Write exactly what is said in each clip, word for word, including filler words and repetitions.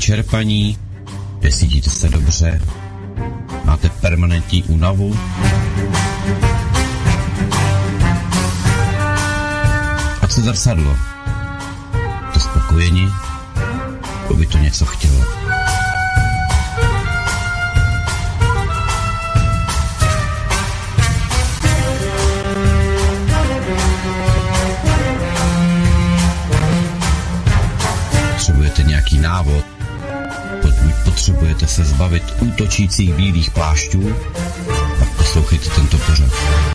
vyčerpaní, necítíte se dobře, máte permanentní únavu. A co zrcadlo? To spokojení, to by to něco chtělo. Potřebujete nějaký návod, pokud potřebujete se zbavit útočících bílých plášťů, pak poslouchejte tento pořad.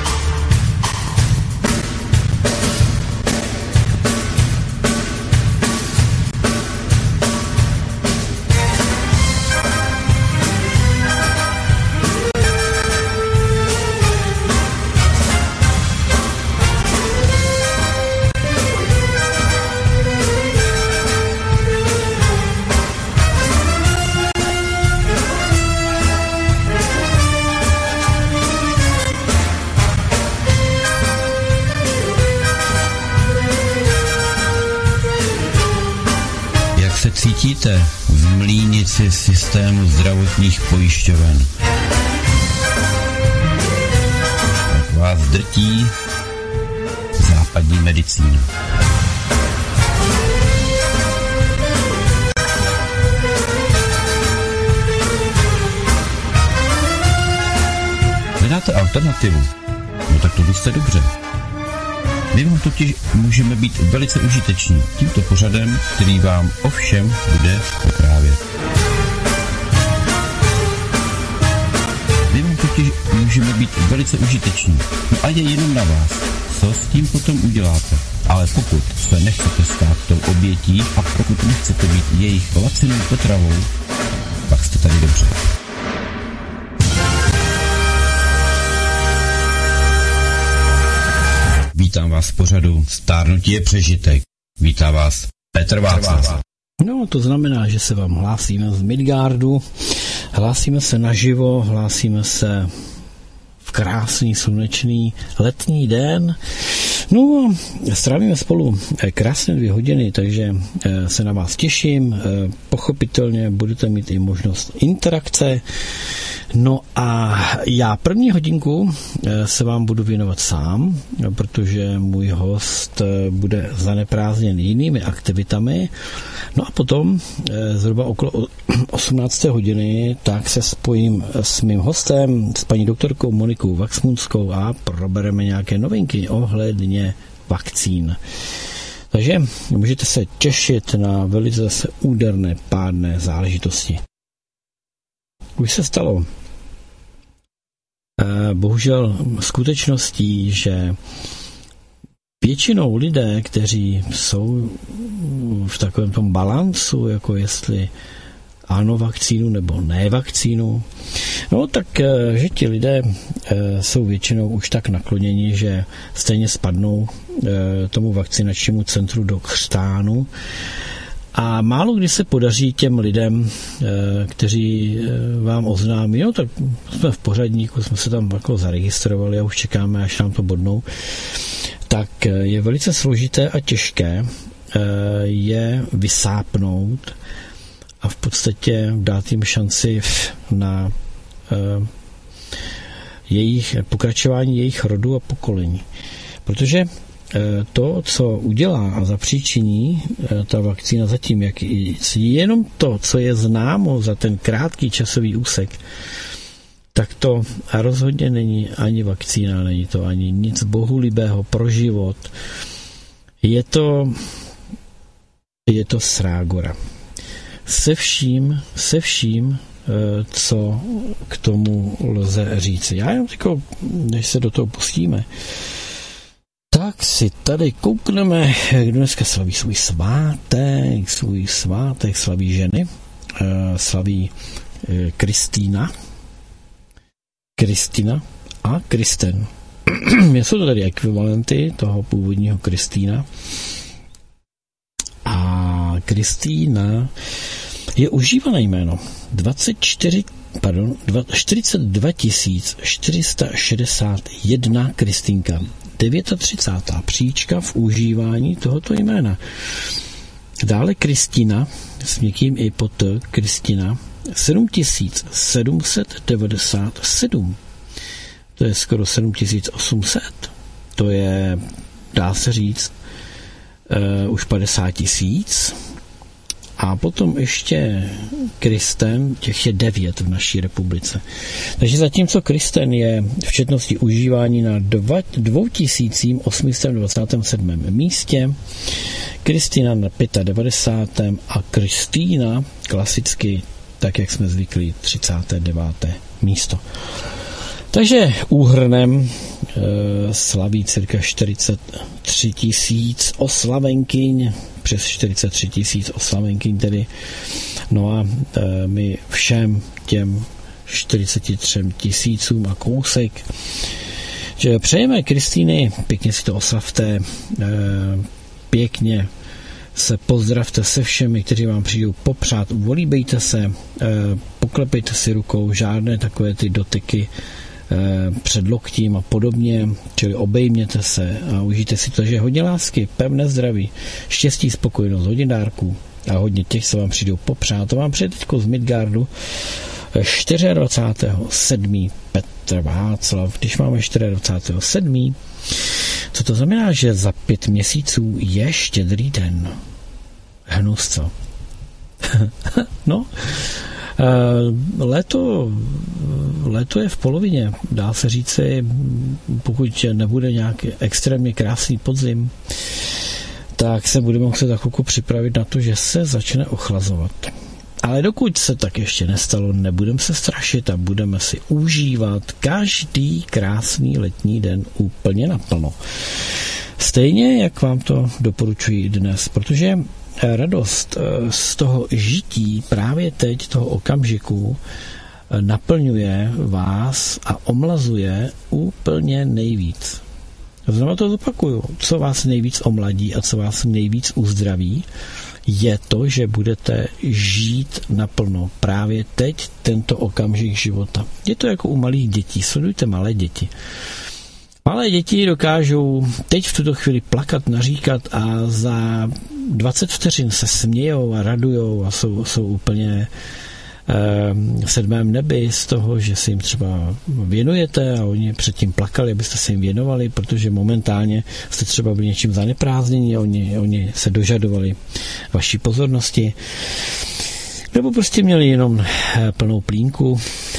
Cítíte v mlýnici systému zdravotních pojišťoven? Jak vás drtí západní medicína? Hledáte alternativu? No tak to byste dobře. My vám totiž můžeme být velice užiteční tímto pořadem, který vám ovšem bude vyprávět. My vám totiž můžeme být velice užiteční. No a je jenom na vás, co s tím potom uděláte. Ale pokud se nechcete stát tou obětí a pokud nechcete být jejich lacinou potravou, pak jste tady dobře. Vítám vás v pořadu Stárnutí je přežitek. Vítá vás Petr Václav. No, to znamená, že se vám hlásíme z Midgardu, hlásíme se naživo, hlásíme se v krásný slunečný letní den. No, strávíme spolu krásné dvě hodiny, takže se na vás těším. Pochopitelně budete mít i možnost interakce. No a já první hodinku se vám budu věnovat sám, protože můj host bude zaneprázdněn jinými aktivitami. No a potom zhruba okolo osmnácté hodiny tak se spojím s mým hostem, s paní doktorkou Monikou Waxmunskou a probereme nějaké novinky ohledně vakcín. Takže můžete se těšit na velice zase úderné pádné záležitosti. Už se stalo bohužel skutečností, že většinou lidé, kteří jsou v takovém tom balancu, jako jestli ano vakcínu nebo ne vakcínu, no tak, že ti lidé jsou většinou už tak nakloněni, že stejně spadnou tomu vakcinačnímu centru do křtánu. A málo kdy se podaří těm lidem, kteří vám oznámí, no tak jsme v pořadníku, jsme se tam jako zaregistrovali a už čekáme, až nám to bodnou, tak je velice složité a těžké je vysápnout a v podstatě dát jim šanci na jejich pokračování jejich rodu a pokolení. Protože to, co udělá a zapříčiní ta vakcína zatím, jak jenom to, co je známo za ten krátký časový úsek, tak to rozhodně není ani vakcína, není to ani nic bohulibého pro život. Je to, je to srágora. Se vším, se vším, co k tomu lze říct. Já jenom tyko, než se do toho pustíme, tak si tady koukneme, kdo dneska slaví svůj svátek, svůj svátek slaví ženy, slaví Kristýna, Kristina a Kristen. Jsou to tady ekvivalenty toho původního Kristýna. A Kristýna je užívané jméno. dvacet čtyři, pardon, čtyřicet dva tisíc čtyři sta šedesát jedna Kristýnka. třicátá devátá příčka v užívání tohoto jména. Dále Kristina s měkkým i pod T, Kristina, sedm tisíc sedm set devadesát sedm. To je skoro sedm tisíc osm set. To je, dá se říct, uh, už padesát tisíc. A potom ještě Kristen, těch je devět v naší republice. Takže zatímco Kristen je v četnosti užívání na dva tisíce osm set dvacet sedm místě, Kristina na devadesátém pátém a Kristýna klasicky, tak jak jsme zvyklí, třicáté deváté místo. Takže úhrnem e, slaví cirka čtyřicet tři tisíc oslavenkyň, přes čtyřicet tři tisíc oslavenkyň tedy. No a e, my všem těm čtyřicet tři tisícům a kousek, že přejeme Kristýny, pěkně si to oslavte, e, pěkně se pozdravte se všemi, kteří vám přijdou popřát, volíbejte se, e, poklepejte si rukou, žádné takové ty dotyky před loktím a podobně, čili obejměte se a užijte si to, že hodně lásky, pevné zdraví, štěstí, spokojenost, hodně dárků a hodně těch se vám přijdou popřát. To vám přijde teďko z Midgardu dvacátého čtvrtého sedmého Petr Václav. Když máme dvacátého čtvrtého sedmého co to znamená, že za pět měsíců je Štědrý den? Hnus, co? No, Léto, léto je v polovině, dá se říci, pokud nebude nějaký extrémně krásný podzim, tak se budeme muset za chvilku připravit na to, že se začne ochlazovat. Ale dokud se tak ještě nestalo, nebudeme se strašit a budeme si užívat každý krásný letní den úplně naplno. Stejně, jak vám to doporučuji dnes, protože radost z toho žití právě teď, toho okamžiku, naplňuje vás a omlazuje úplně nejvíc. Znovu to zopakuju. Co vás nejvíc omladí a co vás nejvíc uzdraví, je to, že budete žít naplno právě teď, tento okamžik života. Je to jako u malých dětí. Sledujte malé děti. Malé děti dokážou teď v tuto chvíli plakat, naříkat a za dvacet vteřin se smějou a radujou a jsou, jsou úplně v sedmém nebi z toho, že se jim třeba věnujete a oni předtím plakali, abyste se jim věnovali, protože momentálně jste třeba byli něčím zaneprázdnění a oni, oni se dožadovali vaší pozornosti. Nebo prostě měli jenom plnou plínku.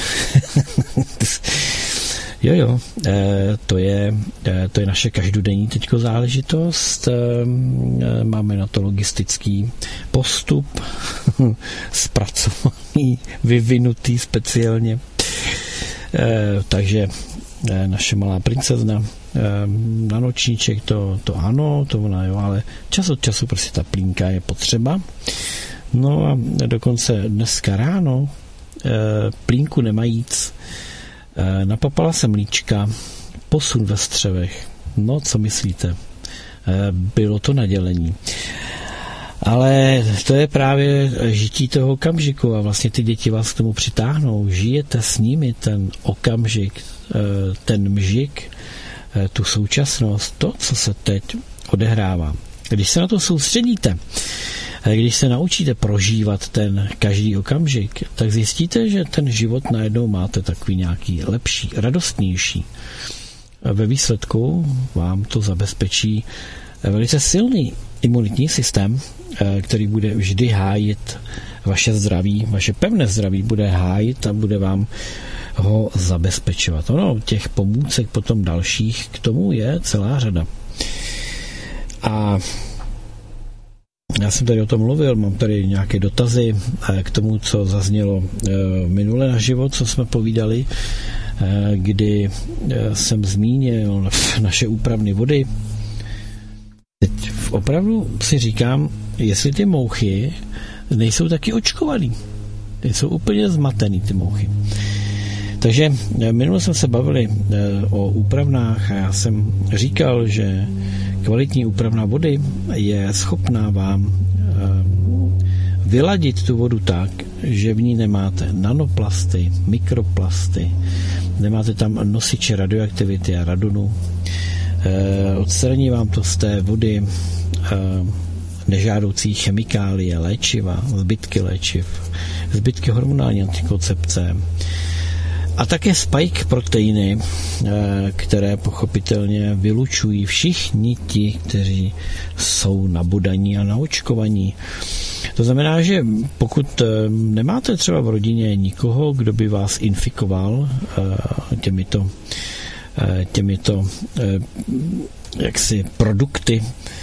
Jo, jo, to je, to je naše každodenní teďko záležitost. Máme na to logistický postup, zpracovaný, vyvinutý speciálně. Takže naše malá princezna na nočníček, to, to ano, to ona jo, ale čas od času prostě ta plínka je potřeba. No a dokonce dneska ráno plínku nemajíc, napapala se mlíčka, posun ve střevech. No, co myslíte? Bylo to nadělení. Ale to je právě žití toho okamžiku a vlastně ty děti vás k tomu přitáhnou. Žijete s nimi ten okamžik, ten mžik, tu současnost, to, co se teď odehrává. Když se na to soustředíte, když se naučíte prožívat ten každý okamžik, tak zjistíte, že ten život najednou máte takový nějaký lepší, radostnější. Ve výsledku vám to zabezpečí velice silný imunitní systém, který bude vždy hájit vaše zdraví, vaše pevné zdraví bude hájit a bude vám ho zabezpečovat. Ono, těch pomůcek potom dalších k tomu je celá řada. A já jsem tady o tom mluvil, mám tady nějaké dotazy k tomu, co zaznělo minule na život, co jsme povídali, kdy jsem zmínil naše úpravny vody. Teď opravdu si říkám, jestli ty mouchy nejsou taky očkovaný. Jsou úplně zmatený ty mouchy. Takže minule jsme se bavili o úpravnách a já jsem říkal, že kvalitní úpravná vody je schopná vám vyladit tu vodu tak, že v ní nemáte nanoplasty, mikroplasty, nemáte tam nosiče radioaktivity a radonu. Odstraní vám to z té vody nežádoucí chemikálie, léčiva, zbytky léčiv, zbytky hormonální antikoncepce a také spike proteiny, které pochopitelně vylučují všichni ti, kteří jsou nabudaní a naočkovaní. To znamená, že pokud nemáte třeba v rodině nikoho, kdo by vás infikoval těmito, těmito jaksi produkty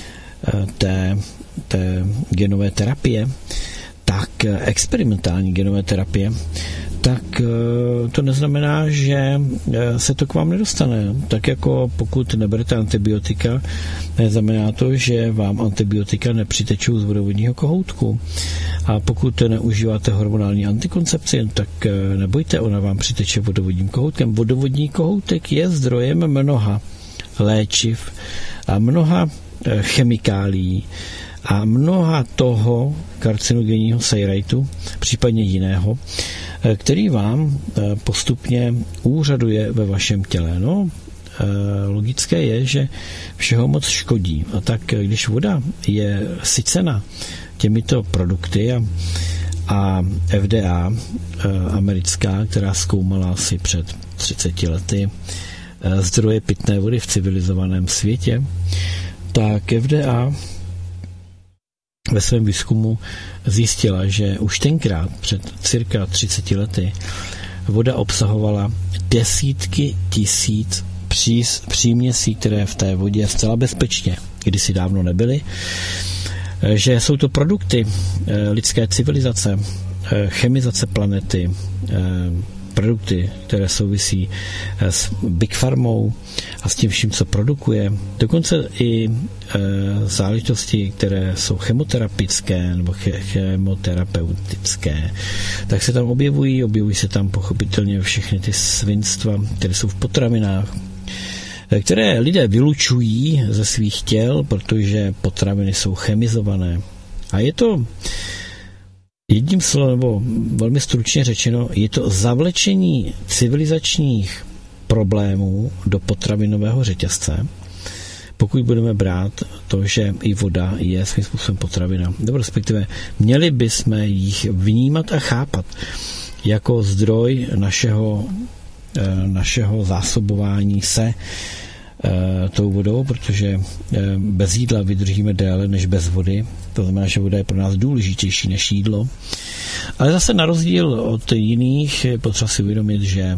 té, té genové terapie, tak experimentální genové terapie, tak to neznamená, že se to k vám nedostane. Tak jako pokud neberete antibiotika, neznamená to, že vám antibiotika nepřitečou z vodovodního kohoutku. A pokud neužíváte hormonální antikoncepci, tak nebojte, ona vám přiteče vodovodním kohoutkem. Vodovodní kohoutek je zdrojem mnoha léčiv a mnoha chemikálií a mnoha toho karcinogenního sejrajtu, případně jiného, který vám postupně úřaduje ve vašem těle. No, logické je, že všeho moc škodí. A tak, když voda je sycena těmito produkty a, a F D A americká, která zkoumala asi před třiceti lety zdroje pitné vody v civilizovaném světě, tak F D A ve svém výzkumu zjistila, že už tenkrát, před cirka třiceti lety, voda obsahovala desítky tisíc přís, příměsí, které v té vodě zcela bezpečně kdysi dávno nebyly, že jsou to produkty lidské civilizace, chemizace planety, produkty, které souvisí s Big Pharmou a s tím vším, co produkuje. Dokonce i e, záležitosti, které jsou chemoterapické nebo ch- chemoterapeutické, tak se tam objevují, objevují se tam pochopitelně všechny ty svinstva, které jsou v potravinách, které lidé vylučují ze svých těl, protože potraviny jsou chemizované. A je to jedním slovem, nebo velmi stručně řečeno, je to zavlečení civilizačních problémů do potravinového řetězce, pokud budeme brát to, že i voda je svým způsobem potravina. Nebo respektive měli bychom jich vnímat a chápat jako zdroj našeho, našeho zásobování se tou vodou, protože bez jídla vydržíme déle než bez vody. To znamená, že voda je pro nás důležitější než jídlo. Ale zase na rozdíl od jiných je potřeba si uvědomit, že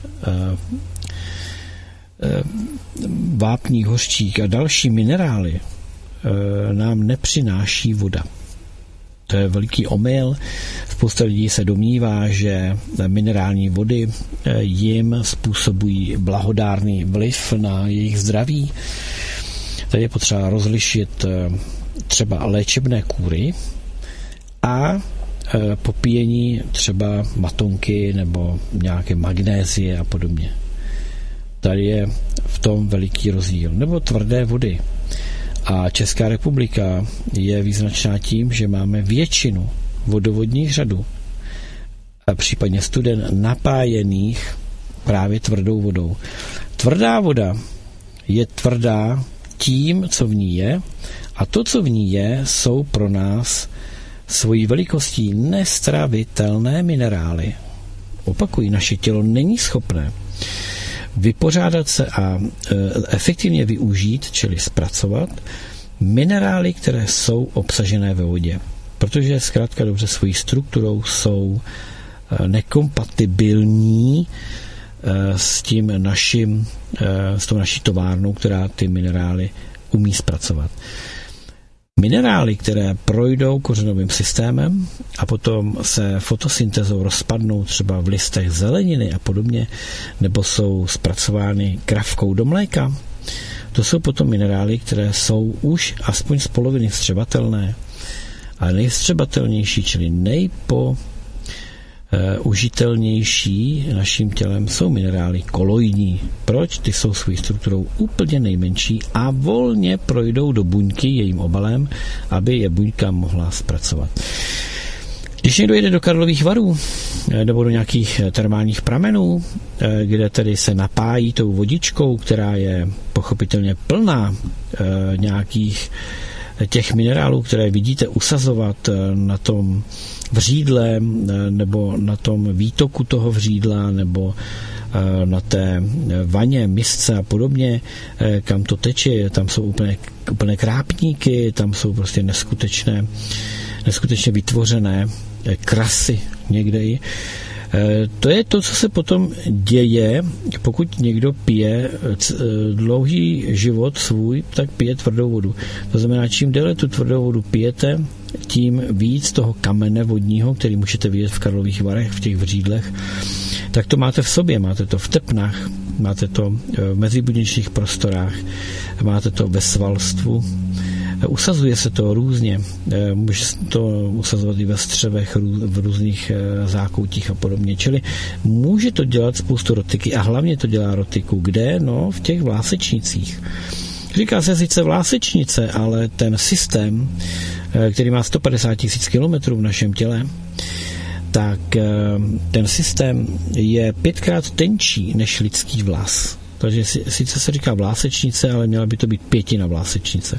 vápník, hořčík a další minerály nám nepřináší voda. To je veliký omyl. Spousta lidí se domnívá, že minerální vody jim způsobují blahodárný vliv na jejich zdraví. Tady je potřeba rozlišit třeba léčebné kůry a popíjení třeba matonky nebo nějaké magnézie a podobně. Tady je v tom veliký rozdíl. Nebo tvrdé vody. A Česká republika je význačná tím, že máme většinu vodovodních řadů a případně studen napájených právě tvrdou vodou. Tvrdá voda je tvrdá tím, co v ní je, a to, co v ní je, jsou pro nás svojí velikostí nestravitelné minerály. Opakují, naše tělo není schopné vypořádat se a e, efektivně využít, čili zpracovat minerály, které jsou obsažené ve vodě. Protože zkrátka dobře svojí strukturou jsou e, nekompatibilní e, s tím naším, e, s tou naší továrnou, která ty minerály umí zpracovat. Minerály, které projdou kořenovým systémem a potom se fotosyntézou rozpadnou třeba v listech zeleniny a podobně, nebo jsou zpracovány kravkou do mléka, to jsou potom minerály, které jsou už aspoň z poloviny vstřebatelné. A nejvstřebatelnější, čili nejpo Uh, užitelnější naším tělem jsou minerály koloidní. Proč? Ty jsou svou strukturou úplně nejmenší a volně projdou do buňky jejím obalem, aby je buňka mohla zpracovat. Když někdo jede do Karlových Varů nebo do nějakých termálních pramenů, kde tedy se napájí tou vodičkou, která je pochopitelně plná uh, nějakých těch minerálů, které vidíte usazovat na tom vřídle nebo na tom výtoku toho vřídla nebo na té vaně, misce a podobně, kam to teče, tam jsou úplně, úplně krápníky, tam jsou prostě neskutečné, neskutečně vytvořené krasy někde i. To je to, co se potom děje, pokud někdo pije dlouhý život svůj, tak pije tvrdou vodu. To znamená, čím déle tu tvrdou vodu pijete, tím víc toho kamene vodního, který můžete vidět v Karlových Varech, v těch vřídlech, tak to máte v sobě, máte to v tepnách, máte to v mezibudničních prostorách, máte to ve svalstvu, usazuje se to různě, může se to usazovat i ve střevech, v různých zákoutích a podobně, čili může to dělat spoustu rotiky a hlavně to dělá rotiku. Kde? No, v těch vlásečnicích. Říká se sice vlásečnice, ale ten systém, který má sto padesát tisíc kilometrů v našem těle, tak ten systém je pětkrát tenčí než lidský vlas. Takže sice se říká vlásečnice, ale měla by to být pětina vlásečnice.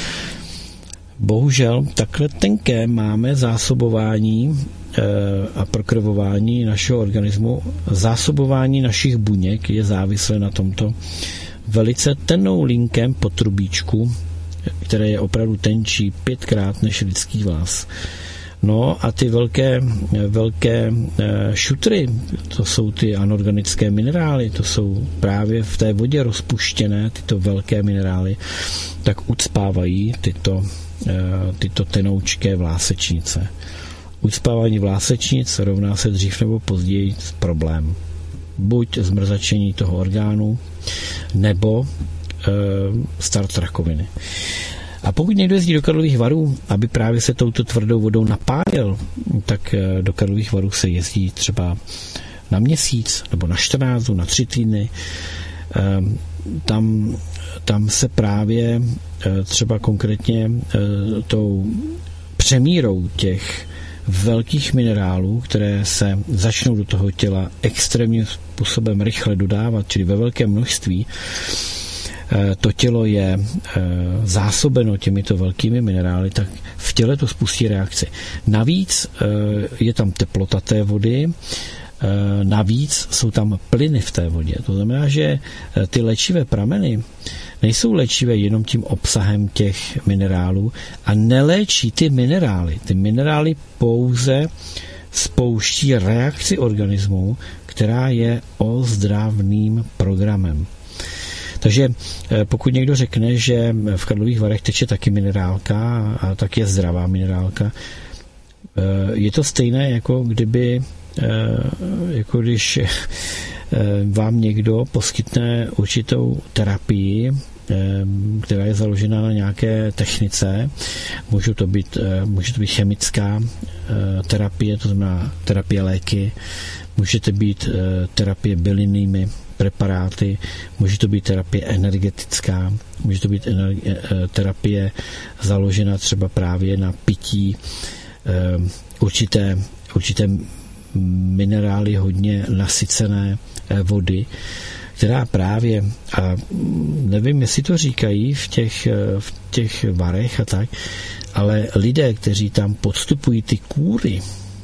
Bohužel takhle tenké máme zásobování e, a prokrvování našeho organismu. Zásobování našich buněk je závislé na tomto velice tennou linkem potrubíčku, které je opravdu tenčí pětkrát než lidský vlas. No a ty velké, velké šutry, to jsou ty anorganické minerály, to jsou právě v té vodě rozpuštěné, tyto velké minerály, tak ucpávají tyto, tyto tenoučké vlásečnice. Ucpávání vlásečnic rovná se dřív nebo později problém. Buď zmrzačení toho orgánu, nebo e, start rakoviny. A pokud někdo jezdí do Karlových Varů, aby právě se touto tvrdou vodou napájel, tak do Karlových Varů se jezdí třeba na měsíc, nebo na čtrnáct, na tři týdny. Tam, tam se právě třeba konkrétně tou přemírou těch velkých minerálů, které se začnou do toho těla extrémním způsobem rychle dodávat, čili ve velkém množství, to tělo je zásobeno těmito velkými minerály, tak v těle to spustí reakci. Navíc je tam teplota té vody, navíc jsou tam plyny v té vodě. To znamená, že ty léčivé prameny nejsou léčivé jenom tím obsahem těch minerálů a neléčí ty minerály. Ty minerály pouze spouští reakci organismu, která je ozdravným programem. Takže pokud někdo řekne, že v Karlových Varech teče taky minerálka a tak je zdravá minerálka, je to stejné, jako kdyby, jako když vám někdo poskytne určitou terapii, která je založena na nějaké technice. Může to být, může to být chemická terapie, to znamená terapie léky, může to být terapie bylinnými preparáty, může to být terapie energetická, může to být energi- terapie založena třeba právě na pití určité, určité minerály hodně nasycené vody, která právě, a nevím, jestli to říkají v těch, v těch varech a tak, ale lidé, kteří tam podstupují ty kůry,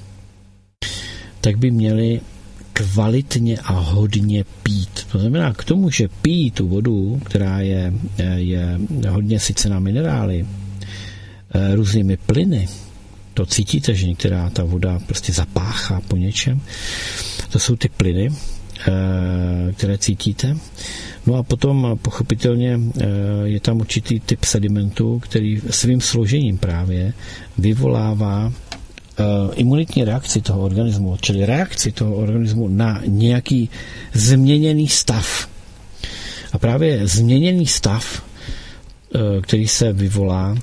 tak by měli kvalitně a hodně pít. To znamená, k tomu, že pijí tu vodu, která je, je hodně sycená minerály, různými plyny, to cítíte, že některá ta voda prostě zapáchá po něčem. To jsou ty plyny, které cítíte. No a potom pochopitelně je tam určitý typ sedimentu, který svým složením právě vyvolává imunitní reakci toho organismu, čili reakci toho organismu na nějaký změněný stav. A právě změněný stav, který se vyvolá,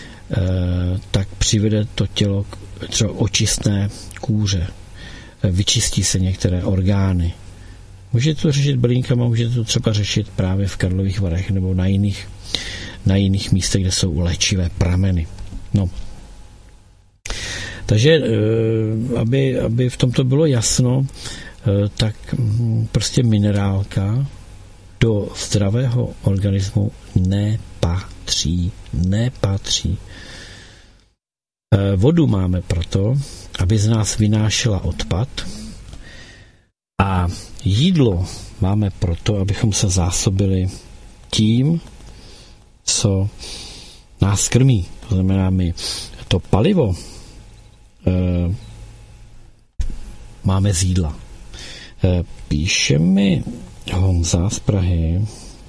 tak přivede to tělo k třeba očistné kůře. Vyčistí se některé orgány. Můžete to řešit bylinkama, můžete to třeba řešit právě v Karlových Varech nebo na jiných, na jiných místech, kde jsou léčivé prameny. No. Takže, aby, aby v tomto bylo jasno, tak prostě minerálka do zdravého organismu nepatří. Nepatří. Vodu máme proto, aby z nás vynášela odpad, a jídlo máme proto, abychom se zásobili tím, co nás krmí. To znamená, my to palivo e, máme z jídla. E, píše mi Honza z Prahy.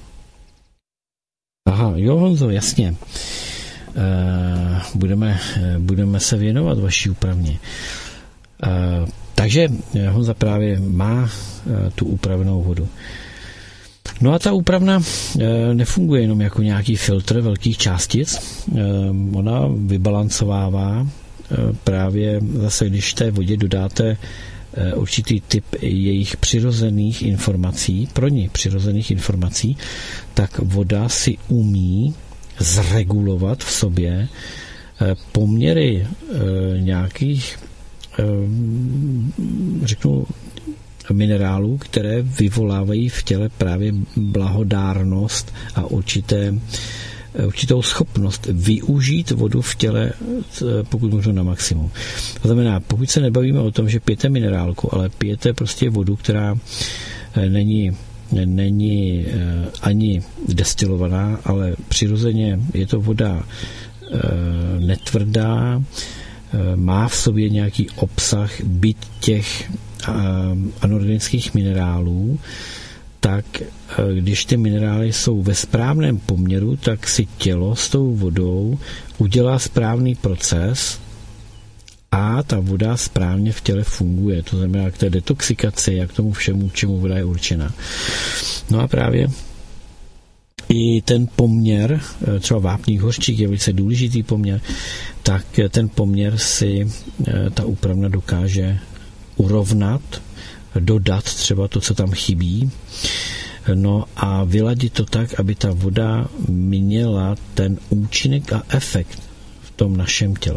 Aha, jo, Honzo, jasně. E, budeme, budeme se věnovat vaší úpravně. E, takže Honza právě má e, tu upravenou vodu. No a ta úpravna e, nefunguje jenom jako nějaký filtr velkých částic. E, ona vybalancovává e, právě zase, když té vodě dodáte e, určitý typ jejich přirozených informací, pro ní přirozených informací, tak voda si umí zregulovat v sobě e, poměry e, nějakých, e, řeknu, minerálů, které vyvolávají v těle právě blahodárnost a určité, určitou schopnost využít vodu v těle pokud možno na maximum. To znamená, pokud se nebavíme o tom, že pijete minerálku, ale pijete prostě vodu, která není, není ani destilovaná, ale přirozeně je to voda netvrdá, má v sobě nějaký obsah, byť těch anorganických minerálů, tak když ty minerály jsou ve správném poměru, tak si tělo s tou vodou udělá správný proces a ta voda správně v těle funguje. To znamená k té detoxikaci a k tomu všemu, čemu voda je určena. No a právě i ten poměr, třeba vápník hořčík je velice důležitý poměr, tak ten poměr si ta úpravna dokáže urovnat, dodat třeba to, co tam chybí, no a vyladit to tak, aby ta voda měla ten účinek a efekt v tom našem těle.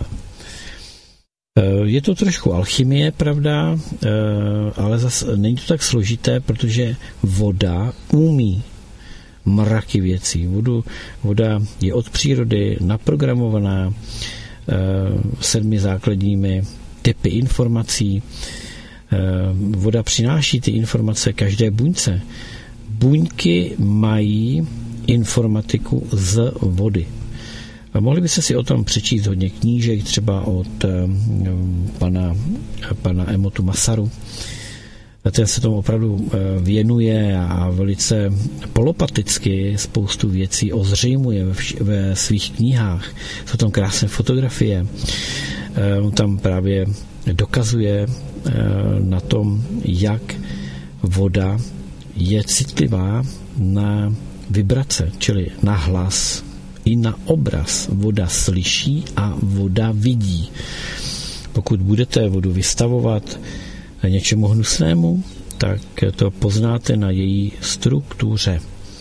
Je to trošku alchymie, pravda, ale zase není to tak složité, protože voda umí mraky věcí. Vodu, voda je od přírody naprogramovaná sedmi základními typy informací. Voda přináší ty informace každé buňce. Buňky mají informatiku z vody. Mohli byste si o tom přečíst hodně knížek, třeba od pana, pana Emotu Masaru. Ten se tomu opravdu věnuje a velice polopaticky spoustu věcí ozřejmuje ve svých knihách. Jsou tam krásné fotografie. On tam právě dokazuje na tom, jak voda je citlivá na vibrace, čili na hlas i na obraz. Voda slyší a voda vidí. Pokud budete vodu vystavovat něčemu hnusnému, tak to poznáte na její struktuře.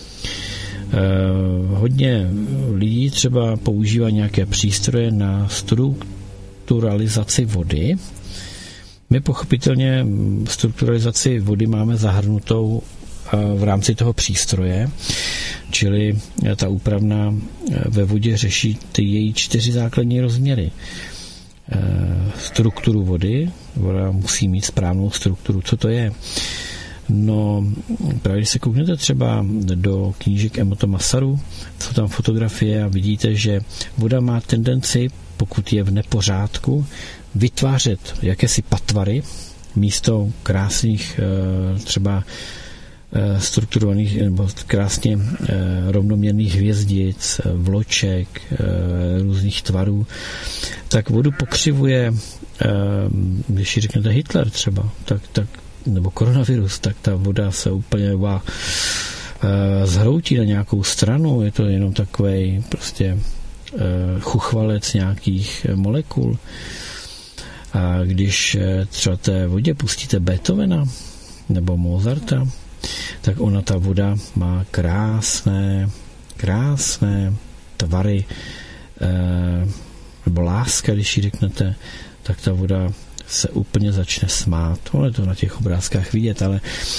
Hodně lidí třeba používá nějaké přístroje na strukturalizaci vody. My pochopitelně strukturalizaci vody máme zahrnutou v rámci toho přístroje, čili ta úpravna ve vodě řeší ty její čtyři základní rozměry. Strukturu vody, voda musí mít správnou strukturu. Co to je? No, právě když se kouknete třeba do knížek Emota Masaru, jsou tam fotografie a vidíte, že voda má tendenci, pokud je v nepořádku, vytvářet jakési patvary místo krásných třeba strukturovaných nebo krásně rovnoměrných hvězdic, vloček, různých tvarů, tak vodu pokřivuje, když si řeknete Hitler třeba, tak, tak, nebo koronavirus, tak ta voda se úplně wow, zhroutí na nějakou stranu, je to jenom takovej prostě chuchvalec nějakých molekul. A když třeba té vodě pustíte Beethovena nebo Mozarta, tak ona, ta voda, má krásné, krásné tvary, eh, nebo láska, když ji řeknete, tak ta voda se úplně začne smát. Ono je to na těch obrázkách vidět, ale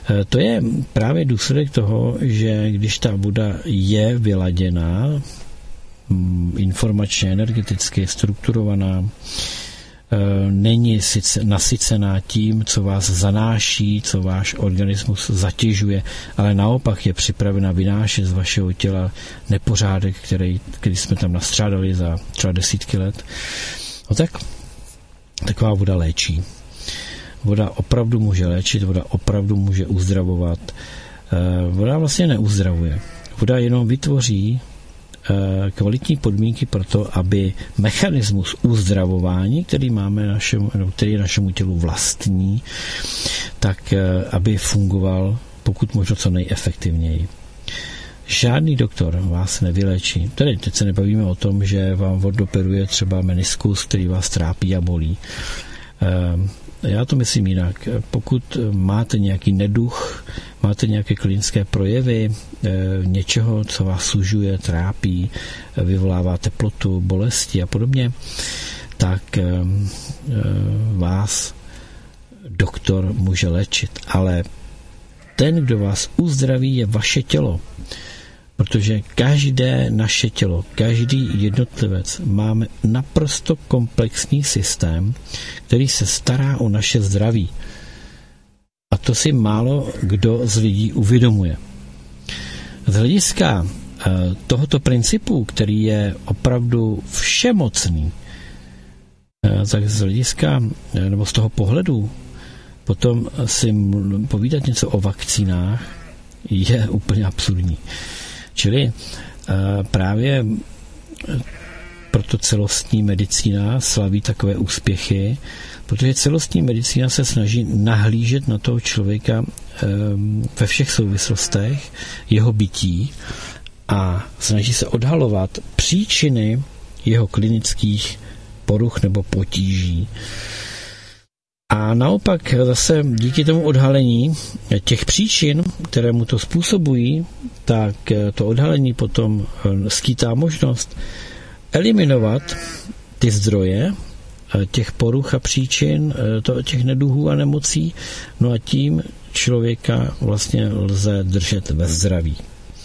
To je právě důsledek toho, že když ta voda je vyladěná, informačně, energeticky strukturovaná, není sice nasycená tím, co vás zanáší, co váš organismus zatěžuje, ale naopak je připravena vynášet z vašeho těla nepořádek, který, který jsme tam nastřádali za třeba desítky let. No tak taková voda léčí. Voda opravdu může léčit, voda opravdu může uzdravovat. Voda vlastně neuzdravuje. Voda jenom vytvoří kvalitní podmínky pro to, aby mechanismus uzdravování, který máme našemu, který je našemu tělu vlastní, tak aby fungoval pokud možno co nejefektivněji. Žádný doktor vás nevyléčí. Tedy teď se nebavíme o tom, že vám odoperuje třeba meniskus, který vás trápí a bolí. Já to myslím jinak. Pokud máte nějaký neduch, máte nějaké klinické projevy něčeho, co vás sužuje, trápí, vyvolává teplotu, bolesti a podobně, tak vás doktor může léčit. Ale ten, kdo vás uzdraví, je vaše tělo. Protože každé naše tělo, každý jednotlivec máme naprosto komplexní systém, který se stará o naše zdraví. A to si málo kdo z lidí uvědomuje. Z hlediska tohoto principu, který je opravdu všemocný, tak z hlediska, nebo z toho pohledu, potom si povídat něco o vakcínách je úplně absurdní. Čili právě proto celostní medicína slaví takové úspěchy, protože celostní medicína se snaží nahlížet na toho člověka ve všech souvislostech jeho bytí a snaží se odhalovat příčiny jeho klinických poruch nebo potíží. A naopak zase díky tomu odhalení těch příčin, které mu to způsobují, tak to odhalení potom skýtá možnost eliminovat ty zdroje těch poruch a příčin, těch neduhů a nemocí, no a tím člověka vlastně lze držet ve zdraví.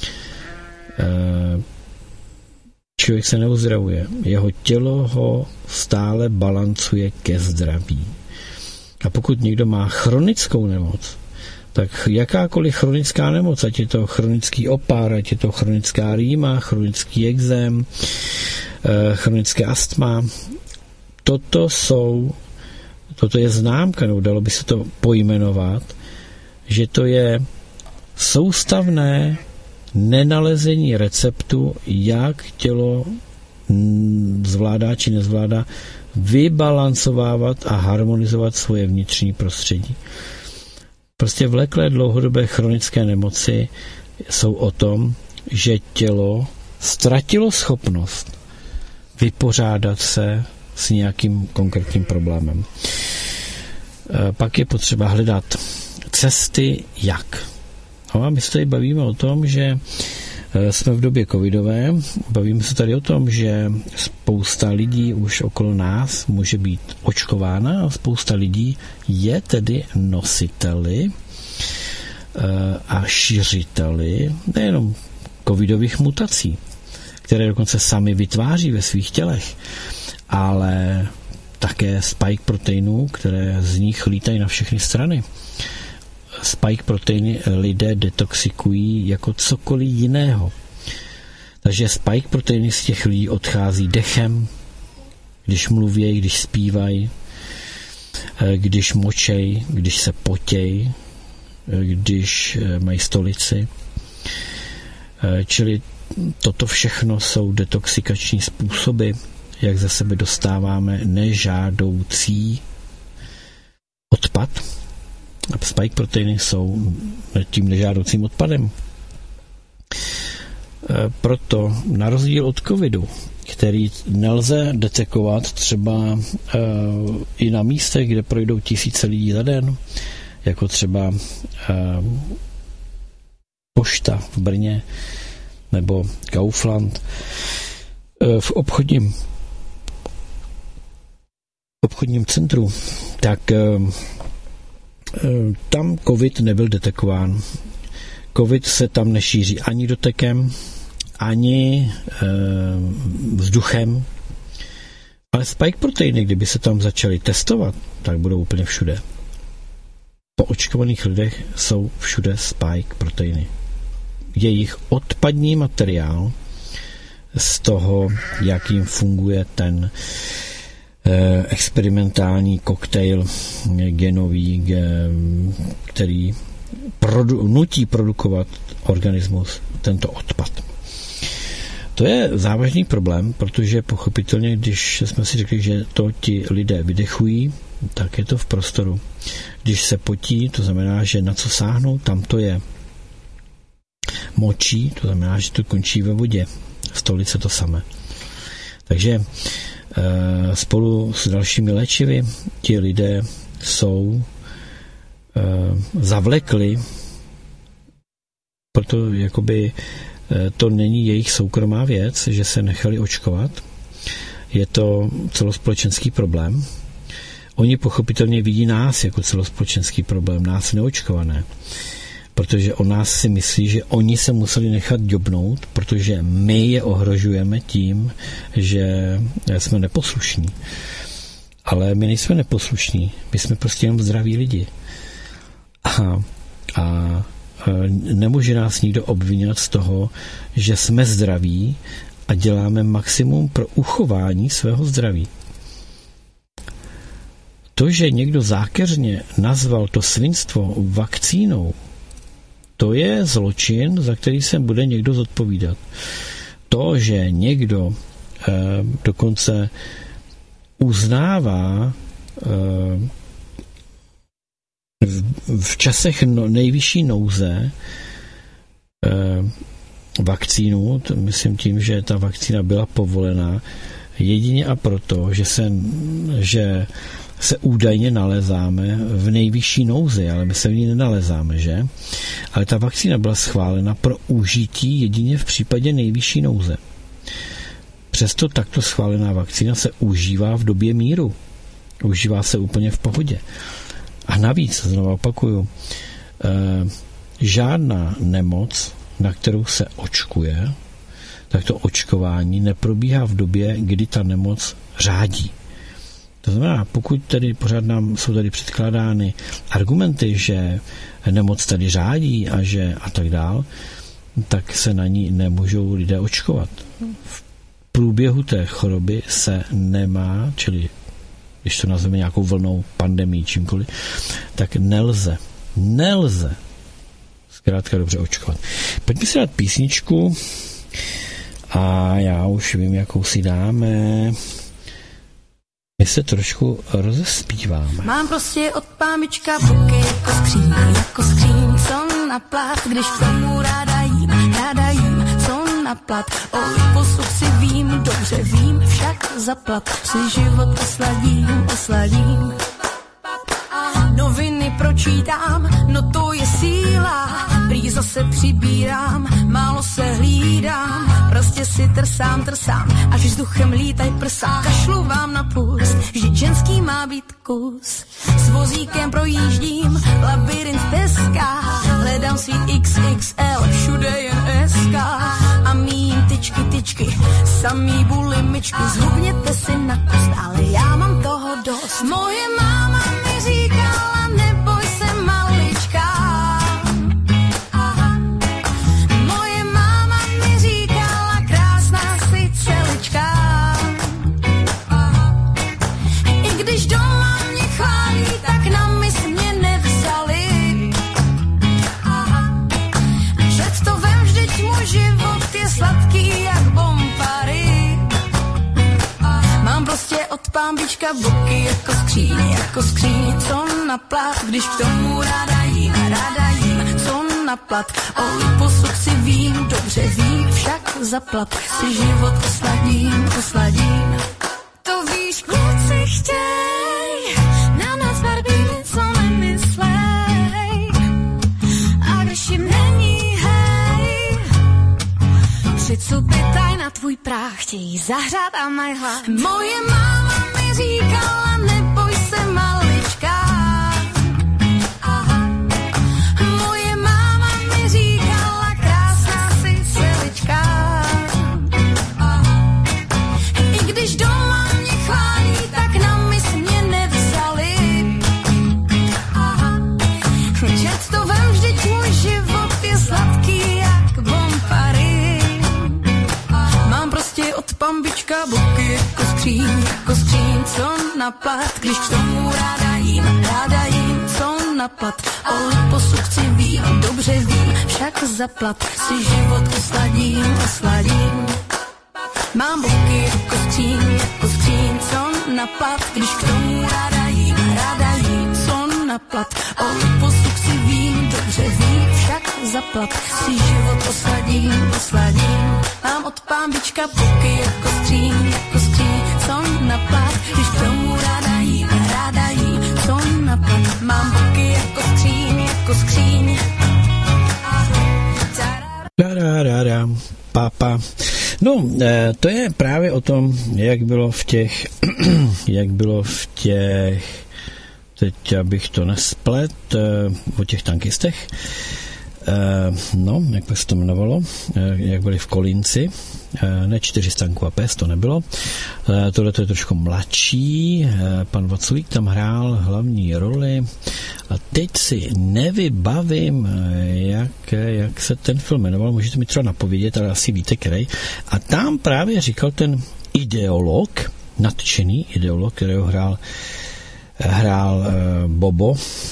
Člověk se neuzdravuje, jeho tělo ho stále balancuje ke zdraví. A pokud někdo má chronickou nemoc, tak jakákoliv chronická nemoc, ať je to chronický opár, ať je to chronická rýma, chronický ekzém, chronické astma, toto jsou, toto je známka, nebo dalo by se to pojmenovat, že to je soustavné nenalezení receptu, jak tělo zvládá či nezvládá vybalancovávat a harmonizovat svoje vnitřní prostředí. Prostě vleklé dlouhodobé chronické nemoci jsou o tom, že tělo ztratilo schopnost vypořádat se s nějakým konkrétním problémem. Pak je potřeba hledat cesty, jak. A my se tady bavíme o tom, že jsme v době covidové, bavíme se tady o tom, že spousta lidí už okolo nás může být očkována a spousta lidí je tedy nositeli a šiřiteli nejenom covidových mutací, které dokonce sami vytváří ve svých tělech, ale také spike proteinů, které z nich lítají na všechny strany. Spike proteiny lidé detoxikují jako cokoliv jiného. Takže spike proteiny z těch lidí odchází dechem, když mluví, když zpívají, když močej, když se potěj, když mají stolici. Čili toto všechno jsou detoxikační způsoby, jak ze sebe dostáváme nežádoucí odpad. A spike proteiny jsou tím nežádoucím odpadem. Proto na rozdíl od covidu, který nelze detekovat třeba i na místech, kde projdou tisíce lidí za den, jako třeba pošta v Brně nebo Kaufland, v obchodním obchodním centru, tak tam covid nebyl detekován. Covid se tam nešíří ani dotekem, ani e, vzduchem, ale spike proteiny, kdyby se tam začaly testovat, tak budou úplně všude. Po očkovaných lidech jsou všude spike proteiny. Jejich odpadní materiál z toho, jak jim funguje ten e, experimentální koktejl genový, ge, který produ, nutí produkovat organismus tento odpad. To je závažný problém, protože pochopitelně, když jsme si řekli, že to ti lidé vydechují, tak je to v prostoru. Když se potí, to znamená, že na co sáhnou, tam to je. Močí, to znamená, že to končí ve vodě. Stolice to samé. Takže e, spolu s dalšími léčivy ti lidé jsou e, zavlekli, proto jakoby e, to není jejich soukromá věc, že se nechali očkovat. Je to celospolečenský problém. Oni pochopitelně vidí nás jako celospolečenský problém, nás neočkované. Protože o nás si myslí, že oni se museli nechat ďobnout, protože my je ohrožujeme tím, že jsme neposlušní. Ale my nejsme neposlušní, my jsme prostě jenom zdraví lidi. A, a nemůže nás nikdo obvinovat z toho, že jsme zdraví a děláme maximum pro uchování svého zdraví. To, že někdo zákeřně nazval to svinstvo vakcínou, to je zločin, za který se bude někdo zodpovídat. To, že někdo eh, dokonce uznává eh, v, v časech no, nejvyšší nouze eh, vakcínu, to myslím tím, že ta vakcína byla povolená jedině a proto, že se, že se údajně nalezáme v nejvyšší nouzi, ale my se v ní nenalezáme, že? Ale ta vakcína byla schválena pro užití jedině v případě nejvyšší nouze. Přesto takto schválená vakcína se užívá v době míru. Užívá se úplně v pohodě. A navíc, znovu opakuju, eh, žádná nemoc, na kterou se očkuje, tak to očkování neprobíhá v době, kdy ta nemoc řádí. To znamená, pokud tedy pořád nám jsou tady předkládány argumenty, že nemoc tady řádí a že a tak dál, tak se na ní nemůžou lidé očkovat. V průběhu té choroby se nemá, čili když to nazveme nějakou vlnou, pandemii, čímkoliv, tak nelze, nelze zkrátka dobře očkovat. Pojďme si dát písničku a já už vím, jakou si dáme. My se trošku rozespíváme. Mám prostě od pámička boky jako skříň, jako skříň, co na plat, když k tomu ráda jím, ráda jím, co na plat. O posud si vím, dobře vím, však zaplat, si život osladím, osladím. Noviny pročítám, no to je síla, prý zase přibírám, málo se hlídám, prostě si trsám, trsám, až vzduchem lítaj prsa, kašlu vám na pust, vždyť ženský má být kus. S vozíkem projíždím, labirint Teska, hledám svít iks iks el, všude jen es ká, a mým tyčky, tyčky, samý bulimičky, zhubněte si na kost, ale já mám toho dost. Moje máma mi říkala, neboj se malička. Aha. Moje máma mi říkala, krásná si celička. Aha. I když doma mě chválí, tak na mis mě nevzali. Aha. Že to vem, vždyť můj život je sladký jak bombary. Mám prostě od pámbička boky jako skříň, jako skříň, co na plat, když k tomu ráda jím, ráda jím, co na plat. O posud si vím, dobře vím, však zaplat, si život osladím, osladím. To víš, kluci chtěj, na nás barbíny, co nemyslej. A když jim není hej, tři cupy taj na tvůj práh chtějí zahřát a mají hlad. Moje máma mi říkala, neboj se malička. co napad, když k tomu ráda jím, ráda jím, co napad. O liposukci vím, dobře vím, však zaplat si život osladím, osladím. Mám boky jako skříň, jako skříň, co napad, když k tomu ráda jím, ráda jím, co napad. O liposukci vím, dobře vím, však zaplat si život osladím, osladím. Mám od pánbička boky jako skříň, jako skříň, co napad, když k tomu ráda jím, ráda jím, co napad. Mám boky jako skříň, jako skříň. Da, da, da, da, papa. No, to je právě o tom, jak bylo v těch, jak bylo v těch, teď abych to nesplet, o těch tankistech, no, jak se to jmenovalo, jak byli v Kolínci, ne čtyři stanku a pes, to nebylo. Tohle to je trošku mladší, pan Vaculík tam hrál hlavní roli a teď si nevybavím, jak, jak se ten film jmenoval, můžete mi třeba napovědět, ale asi víte, který. A tam právě říkal ten ideolog, nadšený ideolog, kterého hrál hrál uh, Bobo,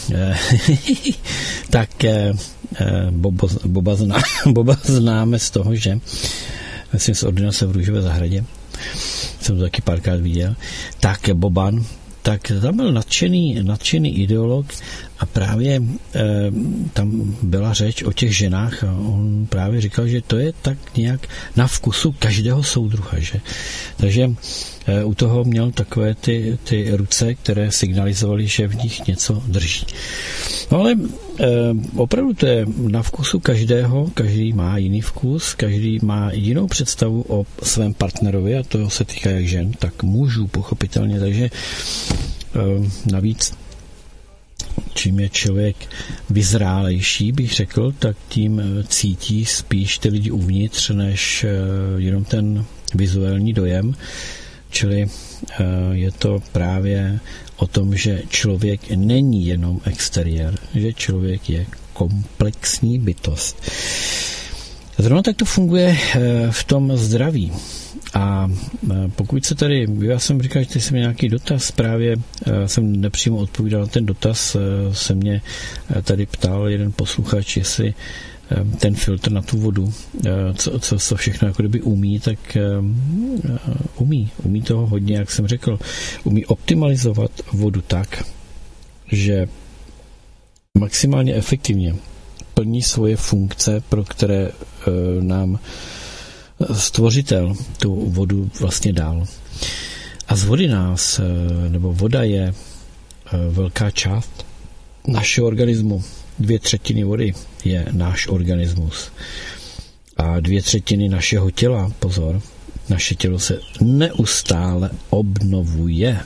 tak uh, Bobo, Boba, zná, Boba známe z toho, že myslím z Ordinace v Růžové zahradě, jsem to taky párkrát viděl, tak Boban, tak tam byl nadšený, nadšený ideolog a právě e, tam byla řeč o těch ženách a on právě říkal, že to je tak nějak na vkusu každého soudruha, že? Takže e, u toho měl takové ty, ty ruce, které signalizovaly, že v nich něco drží. No ale e, opravdu to je na vkusu každého, každý má jiný vkus, každý má jinou představu o svém partnerovi a to se týká jak žen, tak mužů pochopitelně, takže e, navíc čím je člověk vyzrálejší, bych řekl, tak tím cítí spíš ty lidi uvnitř, než jenom ten vizuální dojem. Čili je to právě o tom, že člověk není jenom exteriér, že člověk je komplexní bytost. Zrovna tak to funguje v tom zdraví. A pokud se tady, já jsem říkal, že jsem měl nějaký dotaz, právě jsem nepřímo odpovídal na ten dotaz, se mě tady ptal jeden posluchač, jestli ten filtr na tu vodu, co, co, co všechno jako kdyby umí, tak umí. Umí toho hodně, jak jsem řekl. Umí optimalizovat vodu tak, že maximálně efektivně plní svoje funkce, pro které nám stvořitel tu vodu vlastně dal. A z vody nás, nebo voda je velká část našeho organismu. Dvě třetiny vody je náš organismus. A dvě třetiny našeho těla, pozor, naše tělo se neustále obnovuje.